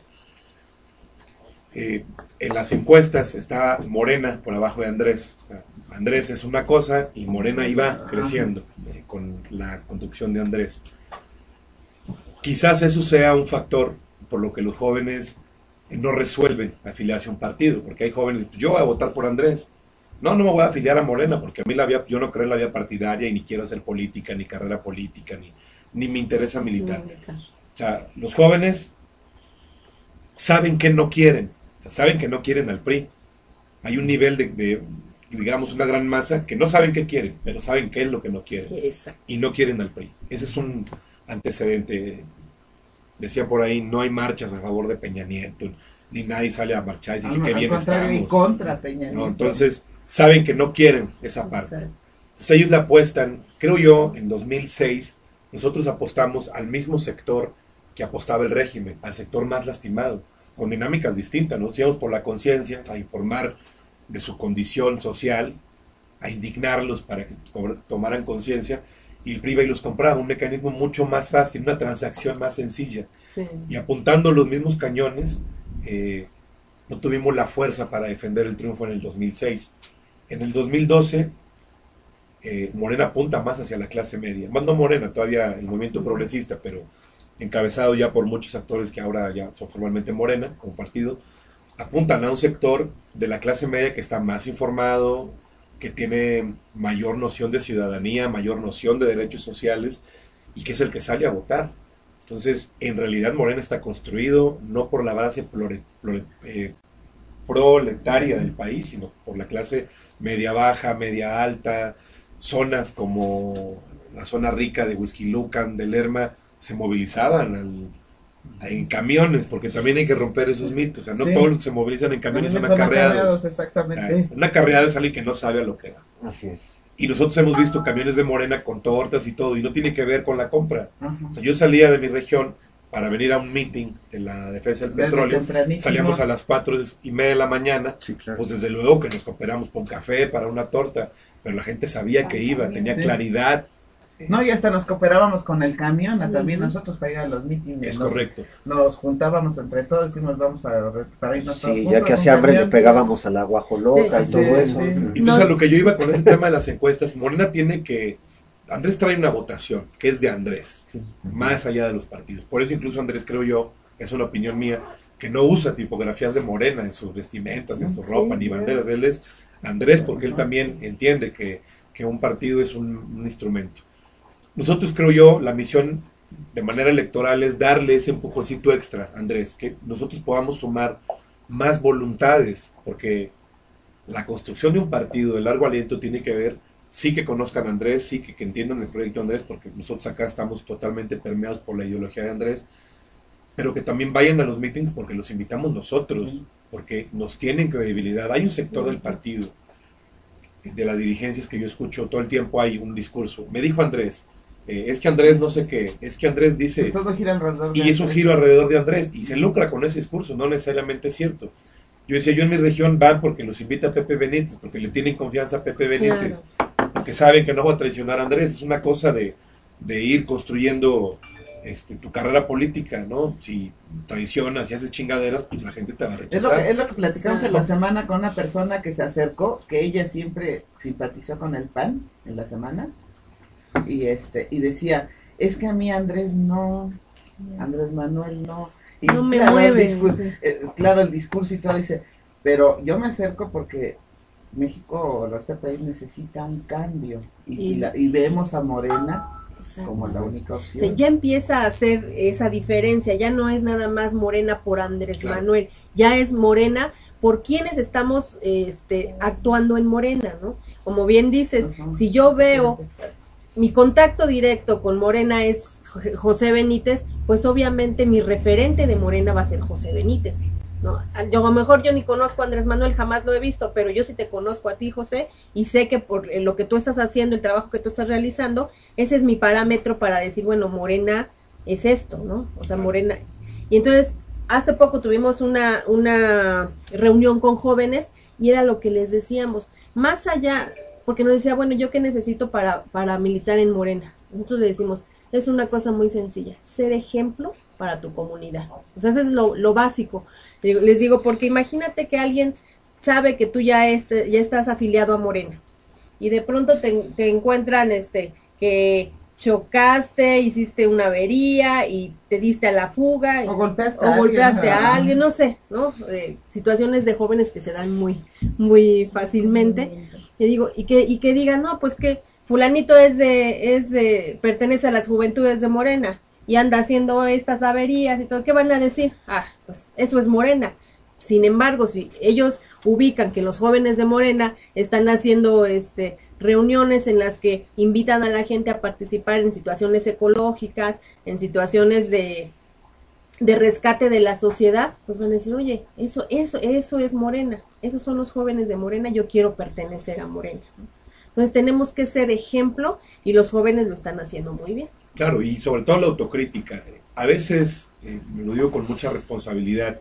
Speaker 11: En las encuestas está Morena por abajo de Andrés. O sea, Andrés es una cosa y Morena iba creciendo con la conducción de Andrés. Quizás eso sea un factor por lo que los jóvenes no resuelven afiliarse a un partido, porque hay jóvenes, yo voy a votar por Andrés, no me voy a afiliar a Morena, porque a mí yo no creo en la vía partidaria y ni quiero hacer política, ni carrera política, ni me interesa militar. O sea, los jóvenes saben que no quieren, saben que no quieren al PRI. Hay un nivel de, digamos, una gran masa que no saben qué quieren, pero saben qué es lo que no quieren. Exacto. Y no quieren al PRI. Ese es un antecedente. Decía por ahí, no hay marchas a favor de Peña Nieto, ni nadie sale a marchar y decir que bien estamos.
Speaker 8: Y contra Peña Nieto.
Speaker 11: Entonces, saben que no quieren esa parte. Exacto. Entonces ellos le apuestan, creo yo, en 2006, nosotros apostamos al mismo sector que apostaba el régimen, al sector más lastimado, con dinámicas distintas. Nos íbamos por la conciencia, a informar de su condición social, a indignarlos para que tomaran conciencia, y el PRI iba y los compraba, un mecanismo mucho más fácil, una transacción más sencilla. Sí. Y apuntando los mismos cañones, no tuvimos la fuerza para defender el triunfo en el 2006. En el 2012, Morena apunta más hacia la clase media. Más no Morena, todavía el movimiento progresista, pero encabezado ya por muchos actores que ahora ya son formalmente Morena, como partido, apuntan a un sector de la clase media que está más informado, que tiene mayor noción de ciudadanía, mayor noción de derechos sociales, y que es el que sale a votar. Entonces, en realidad Morena está construido no por la base proletaria del país, sino por la clase media baja, media alta. Zonas como la zona rica de Huixquilucan, de Lerma, se movilizaban en camiones, porque también hay que romper esos mitos. O sea, no sí. Todos se movilizan en camiones, son acarreados.
Speaker 8: Exactamente.
Speaker 11: O sea, un acarreado es alguien que no sabe a lo que va.
Speaker 7: Así es.
Speaker 11: Y nosotros hemos visto camiones de Morena con tortas y todo, y no tiene que ver con la compra. O sea, yo salía de mi región para venir a un meeting de la defensa del petróleo, salíamos a las 4:30 de la mañana, sí, claro. Pues desde luego que nos cooperamos por un café, para una torta, pero la gente sabía que iba, tenía claridad.
Speaker 8: No, y hasta nos cooperábamos con el camión, también nosotros para ir a los mítines.
Speaker 11: Es correcto.
Speaker 8: Nos juntábamos entre todos, decimos vamos para irnos todos juntos.
Speaker 7: Ya que hacía hambre le pegábamos a la guajolota y todo eso.
Speaker 11: Entonces a lo que yo iba con ese tema de las encuestas, Morena tiene que... Andrés trae una votación, que es de Andrés, más allá de los partidos. Por eso incluso Andrés, creo yo, es una opinión mía, que no usa tipografías de Morena en sus vestimentas, en su ropa, ni banderas. Él es Andrés porque él también entiende que un partido es un instrumento. Nosotros, creo yo, la misión de manera electoral es darle ese empujoncito extra, Andrés, que nosotros podamos sumar más voluntades, porque la construcción de un partido de largo aliento tiene que ver, sí que conozcan a Andrés, sí que entiendan el proyecto de Andrés, porque nosotros acá estamos totalmente permeados por la ideología de Andrés, pero que también vayan a los mítines porque los invitamos nosotros, porque nos tienen credibilidad. Hay un sector del partido, de las dirigencias que yo escucho todo el tiempo, hay un discurso. Me dijo Andrés, es que Andrés no sé qué, es que Andrés dice...
Speaker 8: Todo gira alrededor de
Speaker 11: y es un giro alrededor de Andrés, y se lucra con ese discurso, no necesariamente es cierto. Yo decía, yo en mi región van porque los invita a Pepe Benítez, porque le tienen confianza a Pepe Benítez, claro. Porque saben que no va a traicionar a Andrés. Es una cosa de ir construyendo tu carrera política, ¿no? Si traicionas y haces chingaderas, pues la gente te va a rechazar.
Speaker 8: Es lo que platicamos en la semana con una persona que se acercó, que ella siempre simpatizó con el PAN en la semana, y decía, es que a mí Andrés Manuel no, Y
Speaker 5: no me
Speaker 8: claro,
Speaker 5: mueve.
Speaker 8: Claro, el discurso y todo dice, pero yo me acerco porque México, este país necesita un cambio y vemos a Morena como la única opción.
Speaker 5: Ya empieza a hacer esa diferencia, ya no es nada más Morena por Andrés Manuel, ya es Morena por quienes estamos actuando en Morena, ¿no? Como bien dices, si yo veo mi contacto directo con Morena es José Benítez, pues obviamente mi referente de Morena va a ser José Benítez, ¿no? Yo, a lo mejor yo ni conozco a Andrés Manuel, jamás lo he visto, pero yo sí te conozco a ti, José, y sé que por lo que tú estás haciendo, el trabajo que tú estás realizando, ese es mi parámetro para decir, bueno, Morena es esto, ¿no? O sea, Morena. Y entonces, hace poco tuvimos una reunión con jóvenes y era lo que les decíamos, más allá, porque nos decía, bueno, ¿yo qué necesito para militar en Morena? Nosotros le decimos, es una cosa muy sencilla, ser ejemplo para tu comunidad. O sea, eso es lo básico. Les digo, porque imagínate que alguien sabe que tú ya estás afiliado a Morena y de pronto te encuentran que chocaste, hiciste una avería y te diste a la fuga o golpeaste a alguien, no sé, ¿no? Situaciones de jóvenes que se dan muy muy fácilmente. Y digo, y que digan, no, pues que fulanito pertenece a las juventudes de Morena y anda haciendo estas averías y todo, ¿qué van a decir? Ah, pues eso es Morena. Sin embargo, si ellos ubican que los jóvenes de Morena están haciendo reuniones en las que invitan a la gente a participar en situaciones ecológicas, en situaciones de rescate de la sociedad, pues van a decir, oye, eso es Morena, esos son los jóvenes de Morena, yo quiero pertenecer a Morena, ¿no? Entonces tenemos que ser ejemplo y los jóvenes lo están haciendo muy bien.
Speaker 11: Claro, y sobre todo la autocrítica. A veces, me lo digo con mucha responsabilidad,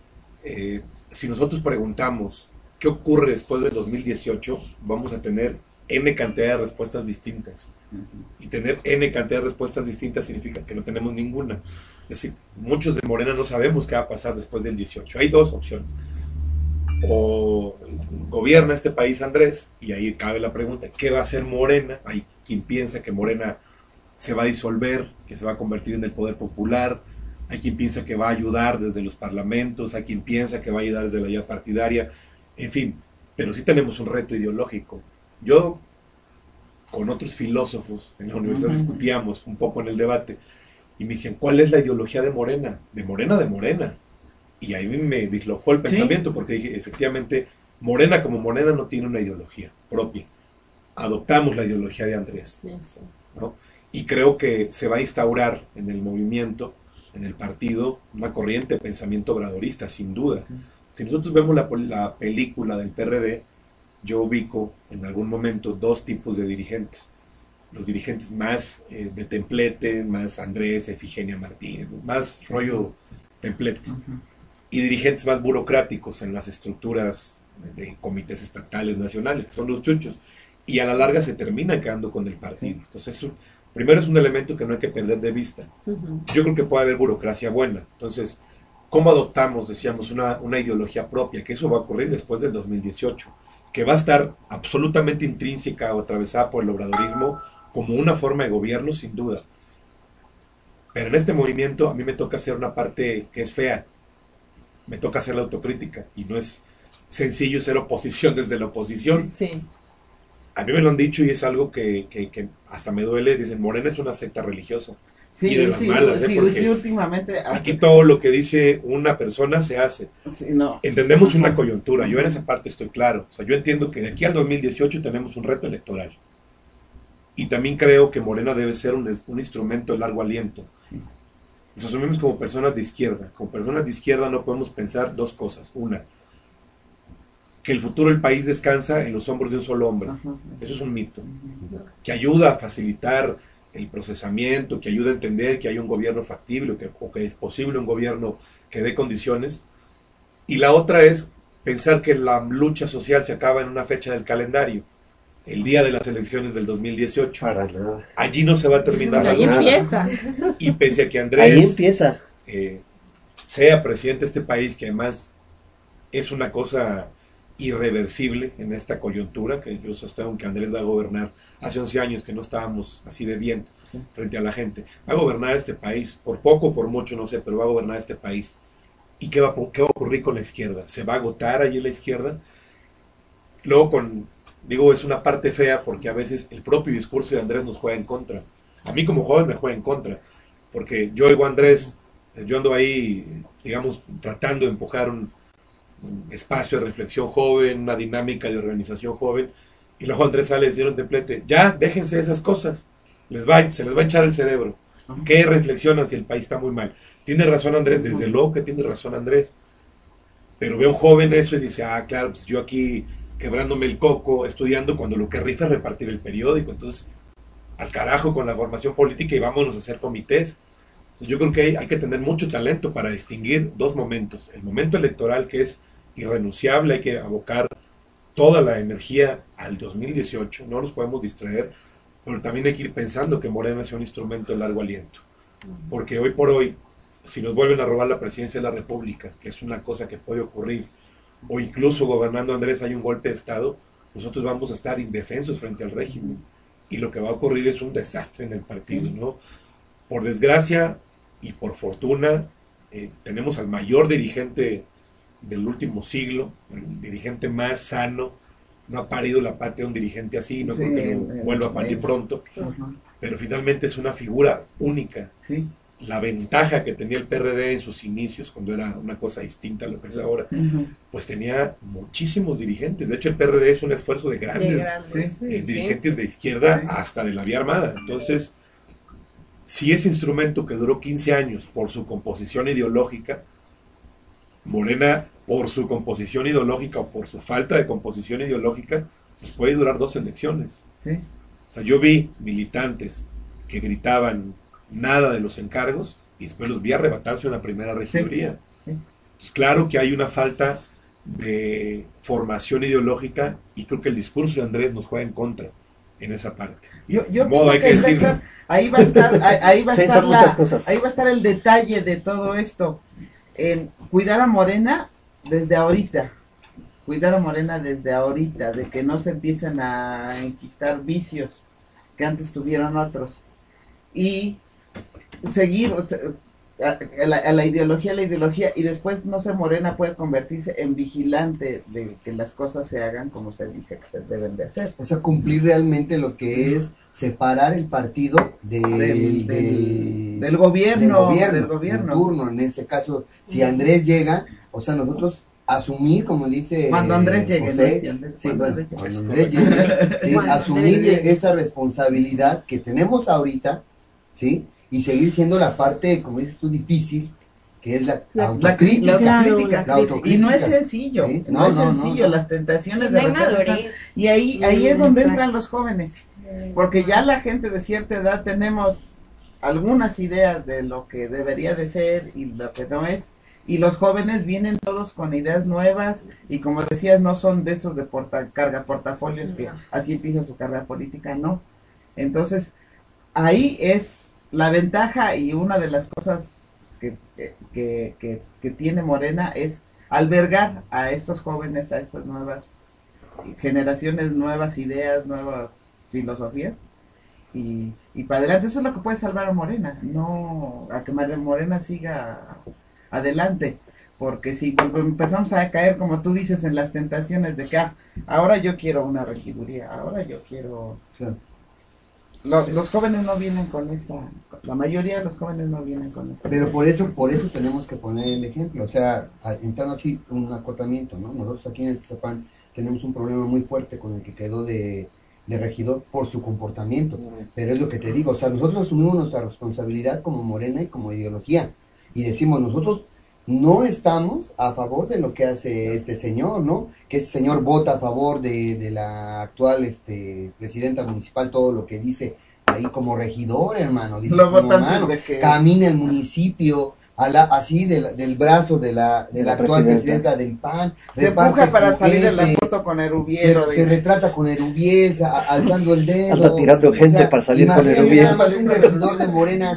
Speaker 11: si nosotros preguntamos qué ocurre después del 2018, vamos a tener N cantidad de respuestas distintas. Y tener N cantidad de respuestas distintas significa que no tenemos ninguna. Es decir, muchos de Morena no sabemos qué va a pasar después del 18. Hay dos opciones. O gobierna este país Andrés, y ahí cabe la pregunta, ¿qué va a hacer Morena? Hay quien piensa que Morena se va a disolver, que se va a convertir en el poder popular. Hay quien piensa que va a ayudar desde los parlamentos, hay quien piensa que va a ayudar desde la vía partidaria, en fin, pero sí tenemos un reto ideológico. Yo, con otros filósofos en la universidad, discutíamos un poco en el debate, y me decían, ¿cuál es la ideología de Morena? De Morena. Y ahí me dislocó el pensamiento, porque dije, efectivamente, Morena como Morena no tiene una ideología propia. Adoptamos la ideología de Andrés, ¿no? Y creo que se va a instaurar en el movimiento, en el partido, una corriente de pensamiento obradorista, sin duda. Si nosotros vemos la película del PRD, yo ubico en algún momento dos tipos de dirigentes. Los dirigentes más de templete, más Andrés, Efigenia Martínez, más rollo templete. Y dirigentes más burocráticos en las estructuras de comités estatales, nacionales, que son los chuchos. Y a la larga se termina quedando con el partido. Entonces, primero es un elemento que no hay que perder de vista. Yo creo que puede haber burocracia buena. Entonces, ¿cómo adoptamos, decíamos, una ideología propia? Que eso va a ocurrir después del 2018, que va a estar absolutamente intrínseca o atravesada por el obradorismo como una forma de gobierno, sin duda. Pero en este movimiento a mí me toca hacer una parte que es fea. Me toca hacer la autocrítica. Y no es sencillo ser oposición desde la oposición.
Speaker 5: Sí.
Speaker 11: A mí me lo han dicho y es algo que hasta me duele. Dicen, Morena es una secta religiosa.
Speaker 8: Sí,
Speaker 11: y de las malas,
Speaker 8: sí, últimamente.
Speaker 11: Aquí todo lo que dice una persona se hace.
Speaker 8: Sí, no.
Speaker 11: Entendemos una coyuntura. Yo en esa parte estoy claro. O sea, yo entiendo que de aquí al 2018 tenemos un reto electoral. Y también creo que Morena debe ser un instrumento de largo aliento. Nos asumimos como personas de izquierda. Como personas de izquierda no podemos pensar dos cosas. Una, que el futuro del país descansa en los hombros de un solo hombre. Eso es un mito. Que ayuda a facilitar el procesamiento, que ayuda a entender que hay un gobierno factible o que es posible un gobierno que dé condiciones. Y la otra es pensar que la lucha social se acaba en una fecha del calendario, el día de las elecciones del 2018.
Speaker 7: Para nada.
Speaker 11: Allí no se va a terminar.
Speaker 5: Ahí empieza.
Speaker 11: Y pese a que Andrés
Speaker 7: ahí empieza.
Speaker 11: Sea presidente de este país, que además es una cosa irreversible en esta coyuntura, que yo sostengo que Andrés va a gobernar. Hace 11 años que no estábamos así de bien frente a la gente. Va a gobernar este país, por poco, por mucho, no sé, pero va a gobernar este país. ¿Y qué va a ocurrir con la izquierda? ¿Se va a agotar allí la izquierda? Luego es una parte fea porque a veces el propio discurso de Andrés nos juega en contra. A mí como joven me juega en contra, porque yo oigo a Andrés, yo ando ahí, digamos, tratando de empujar un espacio de reflexión joven, una dinámica de organización joven, y luego Andrés sale y dice un templete, ya, déjense de esas cosas, se les va a hinchar el cerebro. ¿Qué reflexionan si el país está muy mal? Tiene razón Andrés, desde luego que tiene razón Andrés, pero ve un joven eso y dice, claro, pues yo aquí quebrándome el coco, estudiando, cuando lo que rifa es repartir el periódico, entonces al carajo con la formación política y vámonos a hacer comités. Entonces, yo creo que hay que tener mucho talento para distinguir dos momentos, el momento electoral, que es irrenunciable, hay que abocar toda la energía al 2018, no nos podemos distraer, pero también hay que ir pensando que Morena sea un instrumento de largo aliento, porque hoy por hoy, si nos vuelven a robar la presidencia de la República, que es una cosa que puede ocurrir, o incluso gobernando Andrés hay un golpe de Estado, nosotros vamos a estar indefensos frente al régimen, y lo que va a ocurrir es un desastre en el partido, ¿no? Por desgracia y por fortuna, tenemos al mayor dirigente del último siglo, el dirigente más sano. No ha parido la patria un dirigente así, no creo que no vuelva a parir pronto, pero finalmente es una figura única. La ventaja que tenía el PRD en sus inicios, cuando era una cosa distinta a lo que es ahora, pues tenía muchísimos dirigentes. De hecho, el PRD es un esfuerzo de grandes dirigentes de izquierda hasta de la vía armada. Entonces, si ese instrumento que duró 15 años por su composición ideológica, Morena, por su composición ideológica o por su falta de composición ideológica, pues puede durar 2 elecciones. O sea, yo vi militantes que gritaban nada de los encargos y después los vi arrebatarse una primera regiduría. Pues claro que hay una falta de formación ideológica y creo que el discurso de Andrés nos juega en contra en esa parte.
Speaker 8: Yo pienso que ahí va a estar el detalle de todo esto, en cuidar a Morena desde ahorita, de que no se empiecen a enquistar vicios que antes tuvieron otros, y seguir a la ideología, y después, no sé, Morena puede convertirse en vigilante de que las cosas se hagan como se dice que se deben de hacer.
Speaker 6: O sea, cumplir realmente lo que es separar el partido del gobierno en turno. En este caso, si Andrés llega, o sea, nosotros asumir, como dice
Speaker 8: cuando Andrés llegue,
Speaker 6: cuando Andrés llegue, asumir esa responsabilidad que tenemos ahorita, ¿sí? Y seguir siendo la parte, como dices tú, difícil, que es la autocrítica.
Speaker 8: La autocrítica. Y no es sencillo, ¿sí? No es sencillo, las tentaciones de repente. Y ahí es donde entran los jóvenes, porque ya la gente de cierta edad tenemos algunas ideas de lo que debería de ser y lo que no es, y los jóvenes vienen todos con ideas nuevas, y como decías, no son de esos de carga portafolios que así empieza su carrera política, no. Entonces, ahí es la ventaja, y una de las cosas que tiene Morena es albergar a estos jóvenes, a estas nuevas generaciones, nuevas ideas, nuevas filosofías, y para adelante. Eso es lo que puede salvar a Morena, no a que Morena siga adelante, porque si empezamos a caer, como tú dices, en las tentaciones de que ahora yo quiero una regiduría, ahora yo quiero... Claro. Los jóvenes no vienen con esa, la mayoría de los jóvenes no vienen con esa.
Speaker 6: Pero por eso tenemos que poner el ejemplo, o sea, entrando así un acotamiento, ¿no? Nosotros aquí en el Atizapán tenemos un problema muy fuerte con el que quedó de regidor por su comportamiento, pero es lo que te digo, o sea, nosotros asumimos nuestra responsabilidad como Morena y como ideología, y decimos, nosotros no estamos a favor de lo que hace este señor, ¿no? Que este señor vota a favor de la actual presidenta municipal, todo lo que dice ahí como regidor, hermano. Dice, camina el municipio así del brazo de la actual presidenta del PAN.
Speaker 8: Se empuja para salir en la foto con Erubiel.
Speaker 6: Se retrata con Erubiel, alzando el dedo.
Speaker 7: Anda tirando gente para salir con Erubiel.
Speaker 6: Un regidor de Morena así,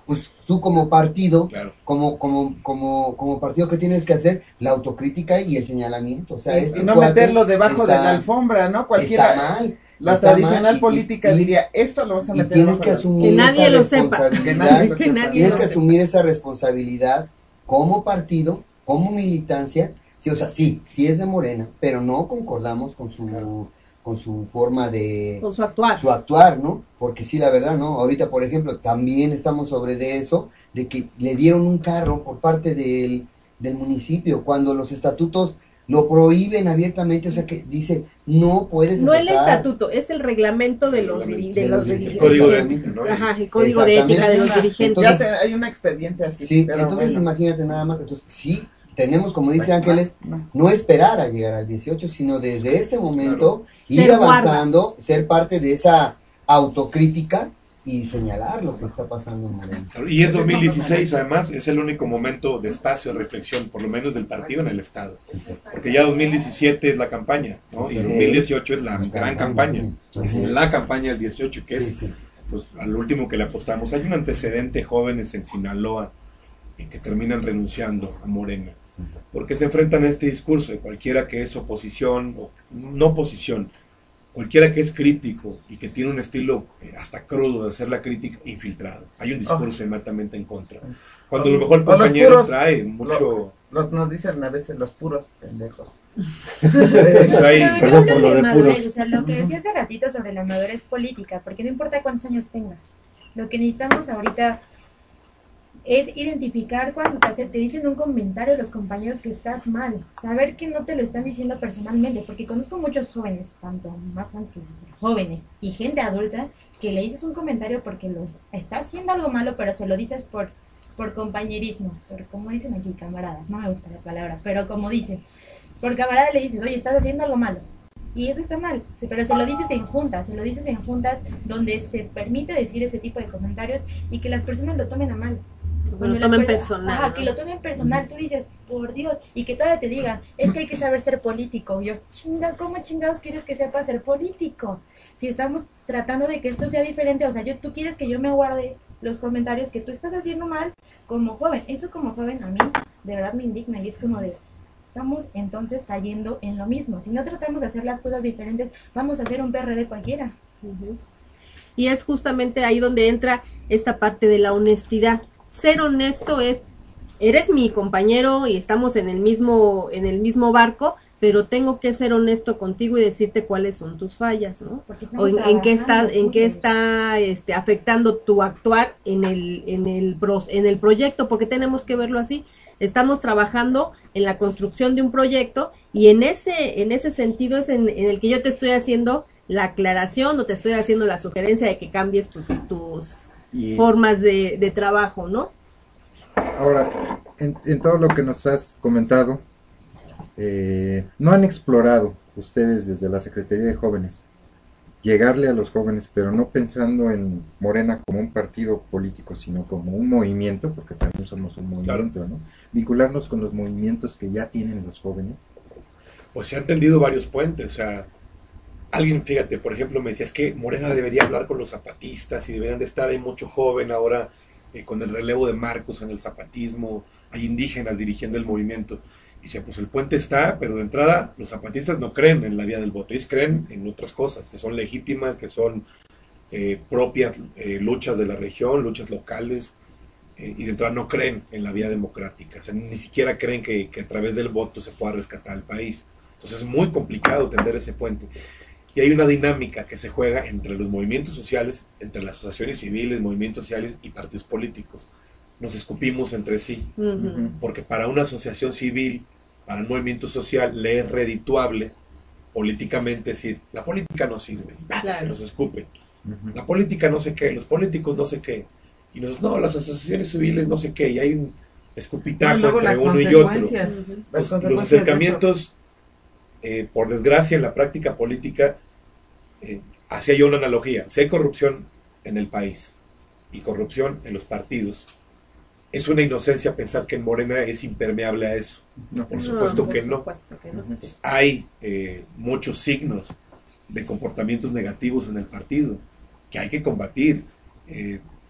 Speaker 6: pues tú como partido,
Speaker 11: claro,
Speaker 6: como partido, ¿qué tienes que hacer? La autocrítica y el señalamiento. O sea,
Speaker 8: y no meterlo debajo de la alfombra, ¿no? Cualquiera.
Speaker 6: Está mal.
Speaker 8: La tradicional política diría, esto lo vas a meter.
Speaker 6: Y tienes que asumir
Speaker 5: que nadie
Speaker 6: esa
Speaker 5: lo sepa.
Speaker 6: Tienes que asumir esa responsabilidad como partido, como militancia. Sí, o sea, sí es de Morena, pero no concordamos con su forma de...
Speaker 5: Con su actuar.
Speaker 6: Su actuar, ¿no? Porque sí, la verdad, ¿no? Ahorita, por ejemplo, también estamos sobre de eso, de que le dieron un carro por parte del municipio, cuando los estatutos lo prohíben abiertamente, o sea que dice, no puedes
Speaker 5: no
Speaker 6: aceptar.
Speaker 5: El estatuto, es el reglamento de los dirigentes.
Speaker 11: El código de ética, ¿no?
Speaker 5: Ajá, el código de ética de los dirigentes.
Speaker 8: Entonces, hay un expediente así.
Speaker 6: Sí, entonces imagínate nada más, entonces sí, tenemos, como dice Ángeles, no esperar a llegar al 18, sino desde este momento ir avanzando, ser parte de esa autocrítica y señalar lo que está pasando en Morena.
Speaker 11: Y es 2016, además, es el único momento de espacio de reflexión, por lo menos del partido en el Estado. Porque ya 2017 es la campaña, ¿no? Y 2018 es la gran campaña. Es la campaña del 18, que es pues al último que le apostamos. Hay un antecedente, jóvenes en Sinaloa que terminan renunciando a Morena, porque se enfrentan a este discurso de cualquiera que es oposición, o no oposición, cualquiera que es crítico y que tiene un estilo hasta crudo de hacer la crítica, infiltrado. Hay un discurso inmediatamente en contra. Cuando a lo mejor el compañero trae mucho...
Speaker 8: Nos dicen a veces los puros pendejos.
Speaker 10: Perdón por lo de puros. O sea, lo que decía hace ratito sobre la madurez política, porque no importa cuántos años tengas. Lo que necesitamos ahorita es identificar cuando te dicen un comentario los compañeros que estás mal, saber que no te lo están diciendo personalmente, porque conozco muchos jóvenes, tanto más jóvenes y gente adulta, que le dices un comentario porque lo está haciendo algo malo, pero se lo dices por compañerismo, por como dicen aquí, camarada, no me gusta la palabra, pero como dicen, por camarada le dices, oye, estás haciendo algo malo, y eso está mal, pero se lo dices en juntas donde se permite decir ese tipo de comentarios y que las personas lo tomen a mal.
Speaker 5: Lo tomen personal.
Speaker 10: Ajá, ¿no? Que lo tomen personal, tú dices, por Dios, y que todavía te digan, es que hay que saber ser político. Yo, ¿cómo chingados quieres que sepa ser político? Si estamos tratando de que esto sea diferente, o sea, tú quieres que yo me guarde los comentarios que tú estás haciendo mal como joven. Eso como joven a mí, de verdad me indigna, y es como de, estamos entonces cayendo en lo mismo. Si no tratamos de hacer las cosas diferentes, vamos a hacer un PRD cualquiera.
Speaker 5: Y es justamente ahí donde entra esta parte de la honestidad. Ser honesto es, eres mi compañero y estamos en el mismo barco, pero tengo que ser honesto contigo y decirte cuáles son tus fallas, ¿no? O en qué está afectando tu actuar en el proyecto, porque tenemos que verlo así. Estamos trabajando en la construcción de un proyecto y en ese sentido es en el que yo te estoy haciendo la aclaración o te estoy haciendo la sugerencia de que cambies tus formas de trabajo, ¿no?
Speaker 9: Ahora, en todo lo que nos has comentado, no han explorado ustedes desde la Secretaría de Jóvenes llegarle a los jóvenes, pero no pensando en Morena como un partido político, sino como un movimiento, porque también somos un movimiento, ¿no? Vincularnos con los movimientos que ya tienen los jóvenes.
Speaker 11: Pues se han tendido varios puentes, o sea, alguien, fíjate, por ejemplo, me decía, es que Morena debería hablar con los zapatistas y deberían de estar, hay mucho joven ahora con el relevo de Marcos en el zapatismo, hay indígenas dirigiendo el movimiento. Y decía, pues el puente está, pero de entrada los zapatistas no creen en la vía del voto, ellos creen en otras cosas, que son legítimas, que son propias luchas de la región, luchas locales, y de entrada no creen en la vía democrática, o sea, ni siquiera creen que a través del voto se pueda rescatar el país. Entonces es muy complicado tender ese puente. Y hay una dinámica que se juega entre los movimientos sociales, entre las asociaciones civiles, movimientos sociales y partidos políticos. Nos escupimos entre sí, porque para una asociación civil, para un movimiento social, le es redituable políticamente decir, la política no sirve, claro. Los escupen. La política no sé qué, los políticos no sé qué. Y nosotros, no, las asociaciones civiles no sé qué, y hay un escupitajo entre uno y otro. Entonces, los acercamientos, por desgracia, en la práctica política, hacía yo una analogía. Si hay corrupción en el país y corrupción en los partidos, es una inocencia pensar que en Morena es impermeable a eso. No, por supuesto que no. Entonces, hay muchos signos de comportamientos negativos en el partido que hay que combatir.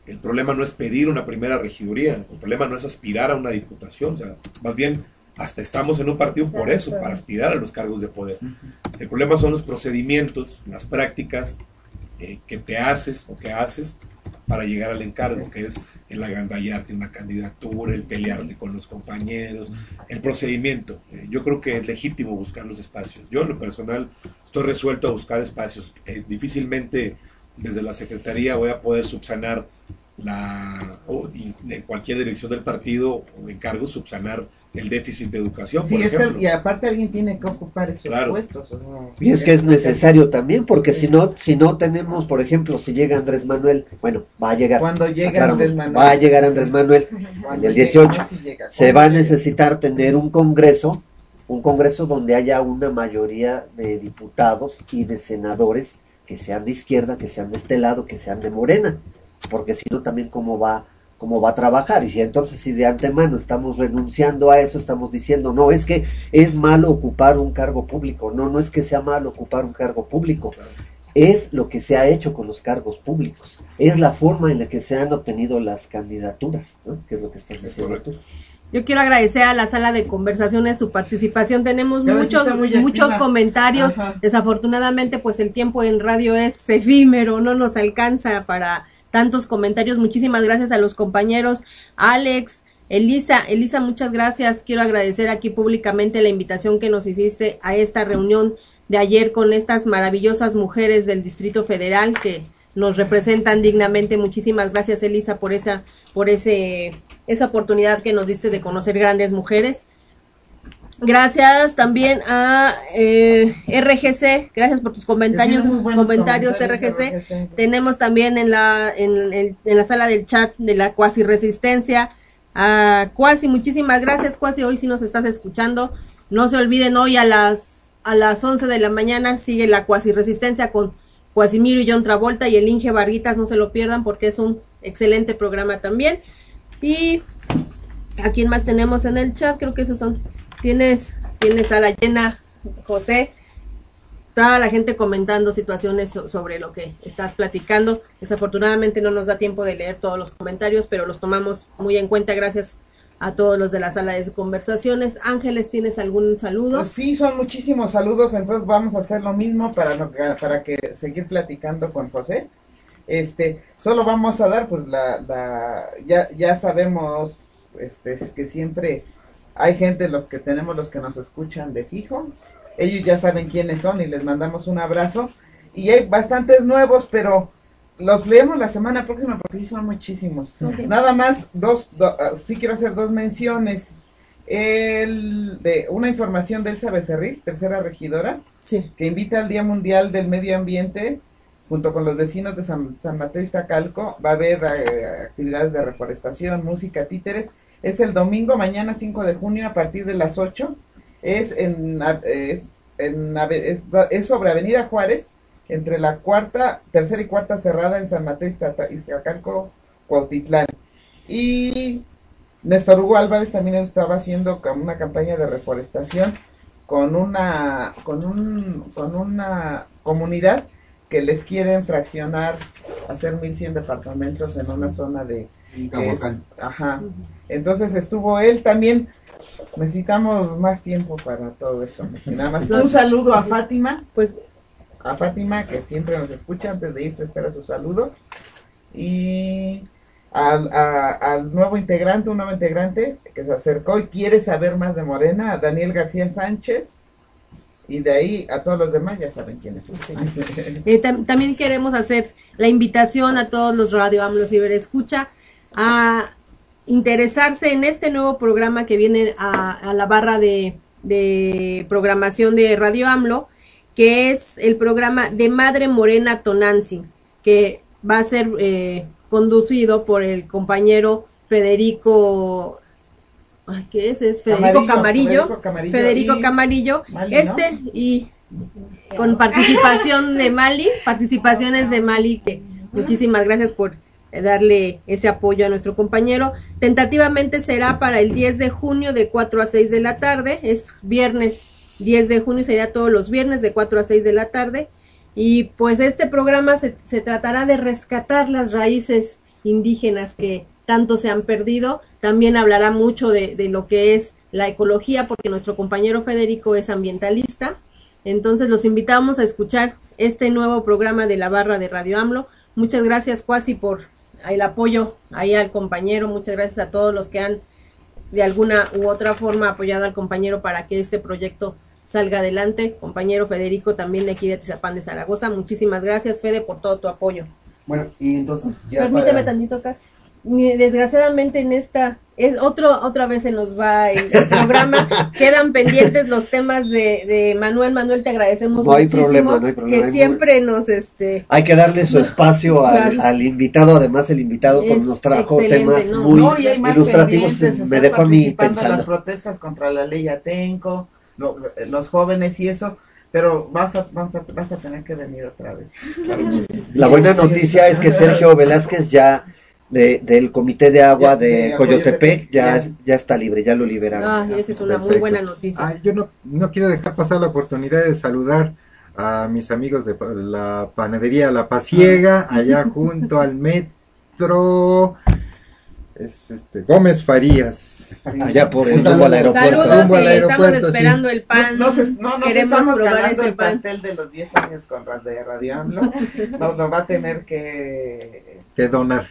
Speaker 11: El problema no es pedir una primera regiduría, el problema no es aspirar a una diputación, o sea, más bien hasta estamos en un partido por eso, para aspirar a los cargos de poder. El problema son los procedimientos, las prácticas que te haces o que haces para llegar al encargo, que es el agandallarte una candidatura, el pelearte con los compañeros, el procedimiento. Yo creo que es legítimo buscar los espacios. Yo en lo personal estoy resuelto a buscar espacios. Difícilmente desde la Secretaría voy a poder subsanar de cualquier dirección del partido o encargo subsanar el déficit de educación,
Speaker 8: sí,
Speaker 11: por ejemplo.
Speaker 8: Y aparte alguien tiene que ocupar esos puestos. O sea,
Speaker 7: y es que es necesario también, porque si no tenemos, por ejemplo, si llega Andrés Manuel, bueno, va a llegar.
Speaker 8: Cuando llega Andrés Manuel.
Speaker 7: Va a llegar Andrés Manuel en el 18. Se va a necesitar tener un congreso donde haya una mayoría de diputados y de senadores que sean de izquierda, que sean de este lado, que sean de Morena, porque si no también cómo va a trabajar. Y si entonces si de antemano estamos renunciando a eso, estamos diciendo, no, es que es malo ocupar un cargo público, no es que sea malo ocupar un cargo público, es lo que se ha hecho con los cargos públicos, es la forma en la que se han obtenido las candidaturas, ¿no? Que es lo que estás diciendo tú.
Speaker 5: Yo quiero agradecer a la sala de conversaciones tu participación. Tenemos muchos comentarios. Ajá. Desafortunadamente, pues el tiempo en radio es efímero, no nos alcanza para tantos comentarios. Muchísimas gracias a los compañeros. Alex, Elisa, muchas gracias. Quiero agradecer aquí públicamente la invitación que nos hiciste a esta reunión de ayer con estas maravillosas mujeres del Distrito Federal que nos representan dignamente. Muchísimas gracias, Elisa, por esa oportunidad que nos diste de conocer grandes mujeres. Gracias también a RGC, gracias por tus comentarios, RGC. Tenemos también en la sala del chat de la Cuasi Resistencia a Cuasi, muchísimas gracias Cuasi, hoy sí nos estás escuchando. No se olviden, hoy a las 11 de la mañana sigue la Cuasi Resistencia con Cuasimiro y John Travolta y el Inge Varguitas, no se lo pierdan porque es un excelente programa también. Y ¿a quién más tenemos en el chat? Creo que esos son. Tienes sala llena, José. Toda la gente comentando situaciones sobre lo que estás platicando. Desafortunadamente no nos da tiempo de leer todos los comentarios, pero los tomamos muy en cuenta. Gracias a todos los de la sala de conversaciones. Ángeles, ¿tienes algún saludo?
Speaker 8: Pues sí, son muchísimos saludos, entonces vamos a hacer lo mismo para que seguir platicando con José. Solo vamos a dar pues ya sabemos que siempre hay gente los que nos escuchan de fijo, ellos ya saben quiénes son y les mandamos un abrazo, y hay bastantes nuevos, pero los leemos la semana próxima porque sí son muchísimos. Okay. Nada más sí quiero hacer dos menciones. De una información de Elsa Becerril, tercera regidora, sí, que invita al Día Mundial del Medio Ambiente junto con los vecinos de San Mateo Iztacalco. Va a haber actividades de reforestación, música, títeres. Es el domingo, mañana 5 de junio a partir de las 8. Es sobre Avenida Juárez, entre la tercera y cuarta cerrada en San Mateo Iztacalco, Cuautitlán. Y Néstor Hugo Álvarez también estaba haciendo una campaña de reforestación con una comunidad que les quieren fraccionar, hacer 1100 departamentos en una zona de ajá. Entonces estuvo él también. Necesitamos más tiempo para todo eso. Nada más un saludo a Fátima, a Fátima, que siempre nos escucha. Antes de irse espera su saludo. Y al un nuevo integrante que se acercó y quiere saber más de Morena, a Daniel García Sánchez. Y de ahí a todos los demás ya saben quiénes son. Sí.
Speaker 5: También queremos hacer la invitación a todos los Radio AMLO Ciberescucha a interesarse en este nuevo programa que viene a la barra de programación de Radio AMLO, que es el programa de Madre Morena Tonantzin, que va a ser conducido por el compañero Federico... ¿qué es? Es Federico Camarillo. Federico Camarillo. Mali, ¿no? Y con participación de Mali, participaciones de Mali, que muchísimas gracias por darle ese apoyo a nuestro compañero. Tentativamente será para el 10 de junio de 4 a 6 de la tarde, es viernes 10 de junio, sería todos los viernes de 4 a 6 de la tarde, y pues este programa se tratará de rescatar las raíces indígenas que tanto se han perdido. También hablará mucho de lo que es la ecología, porque nuestro compañero Federico es ambientalista. Entonces los invitamos a escuchar este nuevo programa de la barra de Radio AMLO. Muchas gracias, Cuasi, por el apoyo ahí al compañero. Muchas gracias a todos los que han de alguna u otra forma apoyado al compañero para que este proyecto salga adelante. Compañero Federico, también de aquí de Atizapán de Zaragoza. Muchísimas gracias, Fede, por todo tu apoyo.
Speaker 6: Bueno, y entonces ya
Speaker 5: permíteme tantito acá. Desgraciadamente en esta otra vez se nos va el programa. Quedan pendientes los temas de Manuel. Manuel, te agradecemos muchísimo.
Speaker 7: No hay problema.
Speaker 5: Que siempre nos
Speaker 7: hay que darle su espacio al invitado. Además, el invitado nos trajo temas muy ilustrativos. Me dejó a mí pensando.
Speaker 8: Las protestas contra la ley Atenco, los jóvenes y eso. Pero vas a tener que venir otra vez.
Speaker 7: La buena noticia es que Sergio Velázquez ya del comité de agua de Coyotepec ya está libre, ya lo liberaron.
Speaker 5: Esa es una muy buena noticia.
Speaker 9: Yo no quiero dejar pasar la oportunidad de saludar a mis amigos de la panadería La Pasiega, allá junto al metro. Es Gómez Farías,
Speaker 7: allá por el rumbo al aeropuerto.
Speaker 5: Saludos, estamos esperando el pan.
Speaker 8: Queremos probar ese el pastel de los 10 años con de Radio AMLO. Nos va a tener que
Speaker 9: donar.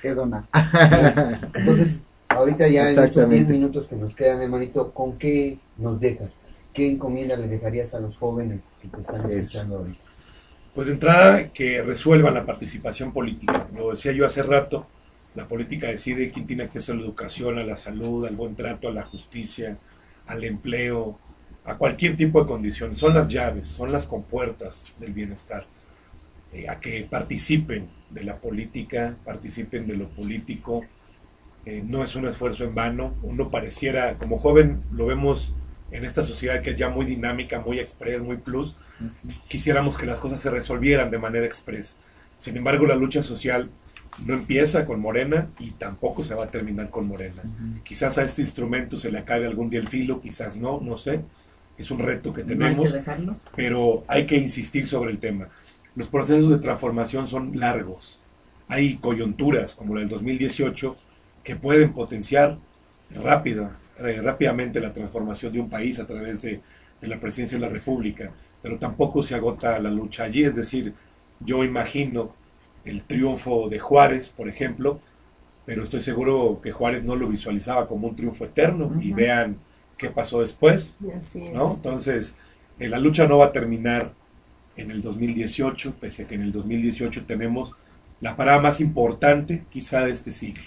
Speaker 6: Entonces, ahorita ya en estos 10 minutos que nos quedan, hermanito, ¿con qué nos dejas? ¿Qué encomienda le dejarías a los jóvenes que te están escuchando ahorita?
Speaker 11: Pues de entrada, que resuelvan la participación política. Lo decía yo hace rato. La política decide quién tiene acceso a la educación, a la salud, al buen trato, a la justicia, al empleo, a cualquier tipo de condiciones. Son las llaves, son las compuertas del bienestar. A que participen de la política, participen de lo político. No es un esfuerzo en vano. Uno pareciera, como joven, lo vemos en esta sociedad que es ya muy dinámica, muy express, muy plus. Quisiéramos que las cosas se resolvieran de manera express. Sin embargo, la lucha social no empieza con Morena y tampoco se va a terminar con Morena. Quizás a este instrumento se le acabe algún día el filo, quizás no sé. Es un reto que tenemos, pero hay que insistir sobre el tema. Los procesos de transformación son largos. Hay coyunturas como la del 2018 que pueden potenciar rápidamente la transformación de un país a través de la presidencia de la República, pero tampoco se agota la lucha allí. Es decir, yo imagino el triunfo de Juárez, por ejemplo, pero estoy seguro que Juárez no lo visualizaba como un triunfo eterno. Y vean qué pasó después, ¿no? Entonces, la lucha no va a terminar en el 2018, pese a que en el 2018 tenemos la parada más importante quizás de este siglo.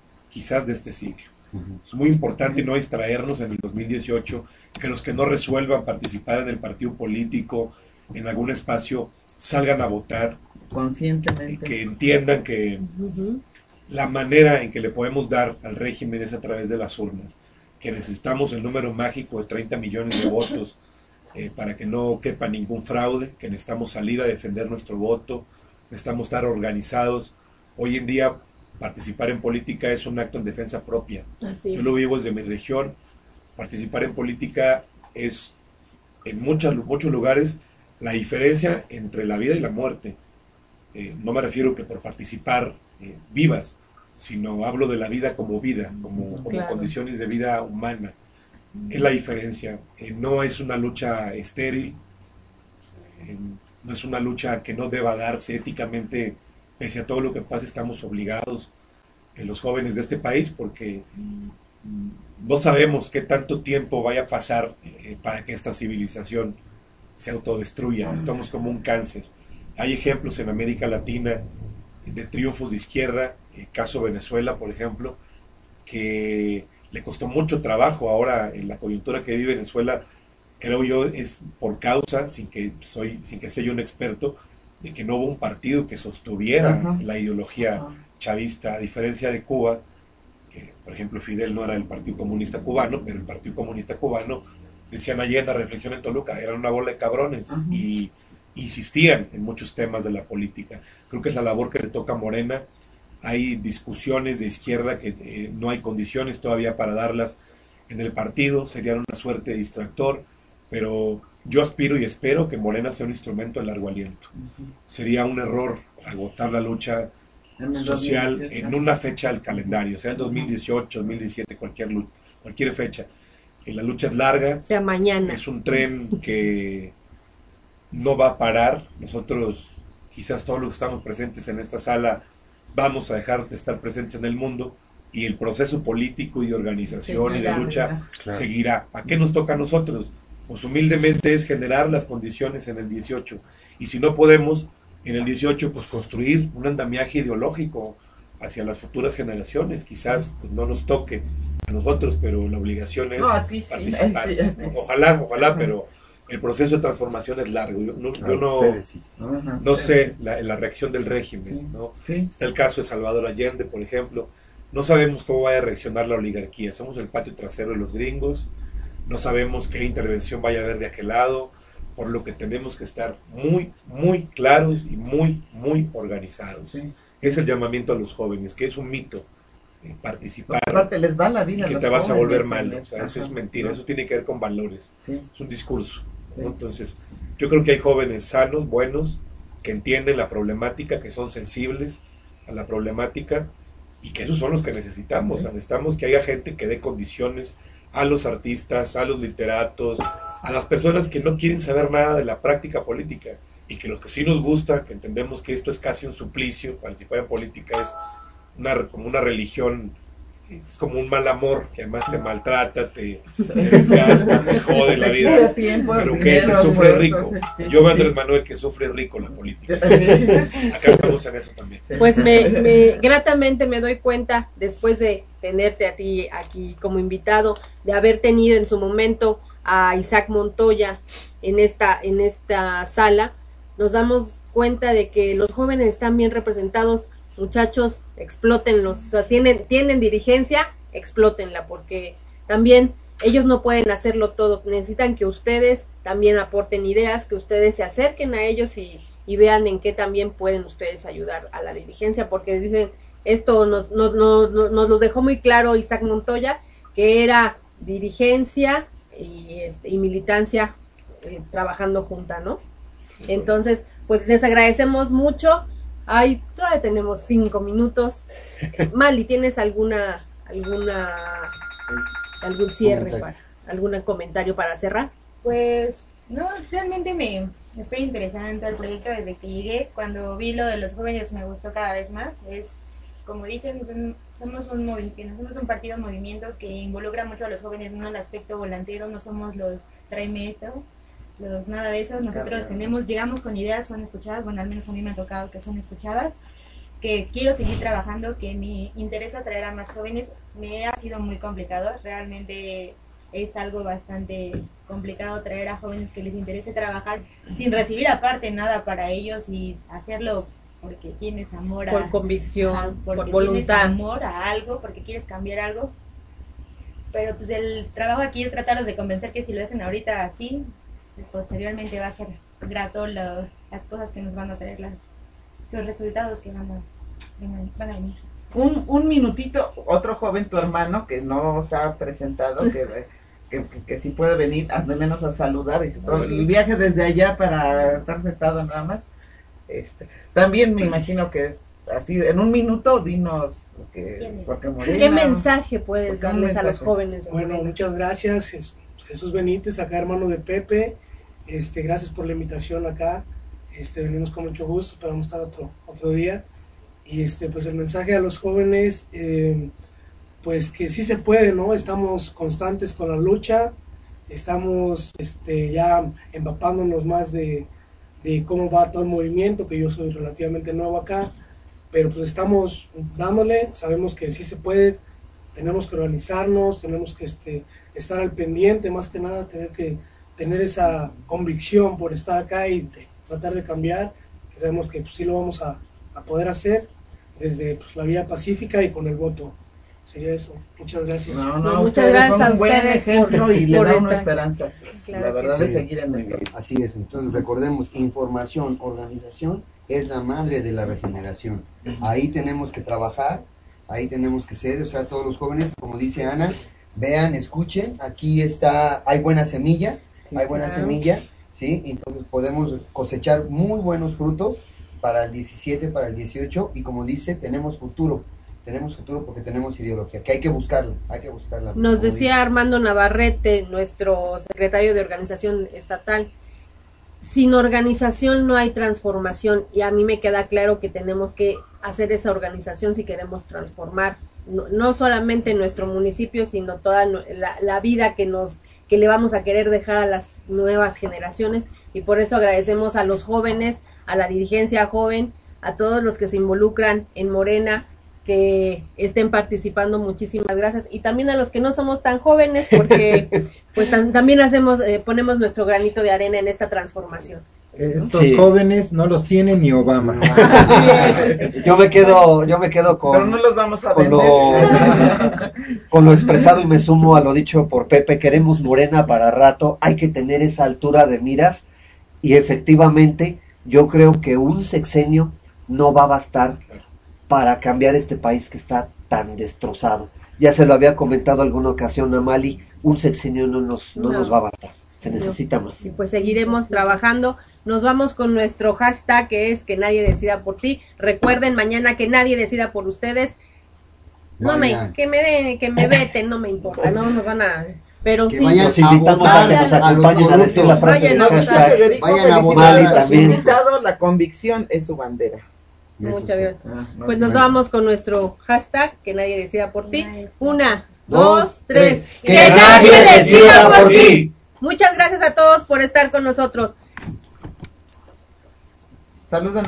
Speaker 11: Es muy importante no distraernos en el 2018, que los que no resuelvan participar en el partido político, en algún espacio, salgan a votar conscientemente, que entiendan que la manera en que le podemos dar al régimen es a través de las urnas, que necesitamos el número mágico de 30 millones de votos para que no quepa ningún fraude, que necesitamos salir a defender nuestro voto, necesitamos estar organizados. Hoy en día participar en política es un acto en defensa propia. Yo lo vivo desde mi región. Participar en política es en muchos lugares la diferencia entre la vida y la muerte. No me refiero que por participar vivas, sino hablo de la vida como condiciones de vida humana. Es la diferencia. No es una lucha estéril, no es una lucha que no deba darse éticamente. Pese a todo lo que pasa, estamos obligados, los jóvenes de este país, porque no sabemos qué tanto tiempo vaya a pasar para que esta civilización se autodestruya. Estamos como un cáncer. Hay ejemplos en América Latina de triunfos de izquierda, caso Venezuela, por ejemplo, que le costó mucho trabajo. Ahora, en la coyuntura que vive Venezuela, creo yo, es por causa, sin que sea yo un experto, de que no hubo un partido que sostuviera la ideología chavista, a diferencia de Cuba, que por ejemplo Fidel no era del Partido Comunista Cubano, pero el Partido Comunista Cubano, decían ayer en la reflexión en Toluca, eran una bola de cabrones y insistían en muchos temas de la política. Creo que es la labor que le toca a Morena. Hay discusiones de izquierda que no hay condiciones todavía para darlas en el partido, serían una suerte de distractor, pero yo aspiro y espero que Morena sea un instrumento de largo aliento. Sería un error agotar la lucha social en una fecha del calendario, sea el 2018, 2017, cualquier fecha. La lucha es larga,
Speaker 5: sea mañana.
Speaker 11: Es un tren que no va a parar. Nosotros, quizás todos los que estamos presentes en esta sala, vamos a dejar de estar presentes en el mundo, y el proceso político y de organización y de lucha seguirá. ¿A qué nos toca a nosotros? Pues humildemente es generar las condiciones en el 18, y si no podemos en el 18, pues construir un andamiaje ideológico hacia las futuras generaciones. Quizás pues, no nos toque a nosotros, pero la obligación es participar. Ojalá, pero el proceso de transformación es largo. Yo no sé la reacción del régimen, ¿no? Está el caso de Salvador Allende, por ejemplo. No sabemos cómo vaya a reaccionar la oligarquía. Somos el patio trasero de los gringos. No sabemos qué intervención vaya a haber de aquel lado, por lo que tenemos que estar muy, muy claros y muy, muy organizados. Es el llamamiento a los jóvenes, que es un mito participar.
Speaker 8: Aparte les va la vida
Speaker 11: y que te vas a volver malo. O sea, eso es mentira. Eso tiene que ver con valores. Es un discurso, ¿no? Entonces, yo creo que hay jóvenes sanos, buenos, que entienden la problemática, que son sensibles a la problemática, y que esos son los que necesitamos. Necesitamos que haya gente que dé condiciones a los artistas, a los literatos, a las personas que no quieren saber nada de la práctica política, y que los que sí nos gusta, que entendemos que esto es casi un suplicio. Participar en política es como una religión, es como un mal amor, que además te maltrata, te desgasta, te jode la vida, pero que se sufre rico. Yo veo a Andrés Manuel que sufre rico la política. Acá estamos en eso también.
Speaker 5: Pues gratamente me doy cuenta, después de tenerte a ti aquí como invitado, de haber tenido en su momento a Isaac Montoya en esta sala, nos damos cuenta de que los jóvenes están bien representados. Muchachos, explótenlos, o sea, tienen dirigencia, explótenla, porque también ellos no pueden hacerlo todo, necesitan que ustedes también aporten ideas, que ustedes se acerquen a ellos y vean en qué también pueden ustedes ayudar a la dirigencia, porque dicen, esto nos los dejó muy claro Isaac Montoya, que era dirigencia y militancia trabajando junta, ¿no? Entonces, pues les agradecemos mucho. Ay, todavía tenemos 5 minutos. Mali, ¿tienes algún cierre, algún comentario para cerrar?
Speaker 10: Pues, no, realmente me estoy interesada en todo el proyecto desde que llegué. Cuando vi lo de los jóvenes me gustó cada vez más. Es, como dicen, somos un partido movimiento que involucra mucho a los jóvenes, no el aspecto volantero, no somos los tráeme esto, nada de eso. Nosotros llegamos con ideas, son escuchadas, bueno, al menos a mí me ha tocado que son escuchadas, que quiero seguir trabajando, que me interesa traer a más jóvenes. Me ha sido muy complicado, realmente es algo bastante complicado traer a jóvenes que les interese trabajar sin recibir aparte nada para ellos y hacerlo porque tienes amor
Speaker 5: por convicción, por voluntad, tienes
Speaker 10: amor a algo, porque quieres cambiar algo. Pero pues el trabajo aquí es tratarlos de convencer que si lo hacen ahorita así, posteriormente va a ser grato las cosas que nos van a traer, los resultados que van a venir.
Speaker 8: Un minutito, otro joven, tu hermano, que no se ha presentado, que si puede venir, al menos a saludar, y viaje desde allá para estar sentado nada más. También me imagino que es así, en un minuto, dinos
Speaker 5: ¿qué mensaje puedes darles a los jóvenes?
Speaker 12: Bueno, muchas gracias, Jesús Benítez, acá hermano de Pepe. Gracias por la invitación acá. Venimos con mucho gusto, esperamos estar otro día. Y pues el mensaje a los jóvenes, pues que sí se puede, ¿no? Estamos constantes con la lucha, estamos ya empapándonos más de cómo va todo el movimiento, que yo soy relativamente nuevo acá, pero pues estamos dándole, sabemos que sí se puede, tenemos que organizarnos, tenemos que estar al pendiente, más que nada tener esa convicción por estar acá y tratar de cambiar, que sabemos que pues, sí lo vamos a poder hacer desde pues, la vía pacífica y con el voto. Sería eso. Muchas gracias.
Speaker 5: Muchas gracias
Speaker 8: son un buen ejemplo y le da una esperanza.
Speaker 5: Claro,
Speaker 8: la verdad es seguir en esto.
Speaker 6: Así es. Entonces recordemos, información, organización es la madre de la regeneración. Ahí tenemos que trabajar, ahí tenemos que ser, o sea, todos los jóvenes, como dice Ana, vean, escuchen, aquí hay buena semilla, ¿sí? Entonces podemos cosechar muy buenos frutos para el 17, para el 18, y como dice, tenemos futuro porque tenemos ideología, que hay que buscarla.
Speaker 5: Nos decía Armando Navarrete, nuestro secretario de organización estatal, sin organización no hay transformación, y a mí me queda claro que tenemos que hacer esa organización si queremos transformar no solamente nuestro municipio, sino toda la vida que le vamos a querer dejar a las nuevas generaciones, y por eso agradecemos a los jóvenes, a la dirigencia joven, a todos los que se involucran en Morena, que estén participando. Muchísimas gracias, y también a los que no somos tan jóvenes, porque pues también ponemos nuestro granito de arena en esta transformación.
Speaker 9: Estos jóvenes no los tiene ni Obama.
Speaker 7: Yo me quedo con,
Speaker 8: pero no los vamos a vender.
Speaker 7: Con lo expresado, y me sumo a lo dicho por Pepe. Queremos Morena para rato, hay que tener esa altura de miras, y efectivamente yo creo que un sexenio no va a bastar para cambiar este país que está tan destrozado. Ya se lo había comentado alguna ocasión a Mali, un sexenio no nos va a bastar, se necesita más.
Speaker 5: Y pues seguiremos trabajando. Nos vamos con nuestro hashtag, que es que nadie decida por ti. Recuerden, mañana que nadie decida por ustedes. Que me veten, no me importa, no nos van a... Pero
Speaker 6: que
Speaker 5: sí,
Speaker 7: nos invitamos a que nos acompañen a decir la frase del hashtag.
Speaker 8: Vayan a votar. Invitado, la convicción es su bandera.
Speaker 5: Muchas gracias. Pues nos vamos con nuestro hashtag, que nadie decida por ti. 1, 2, 3.
Speaker 3: ¡Que nadie decida por ti!
Speaker 5: Muchas gracias a todos por estar con nosotros.
Speaker 8: Saludos.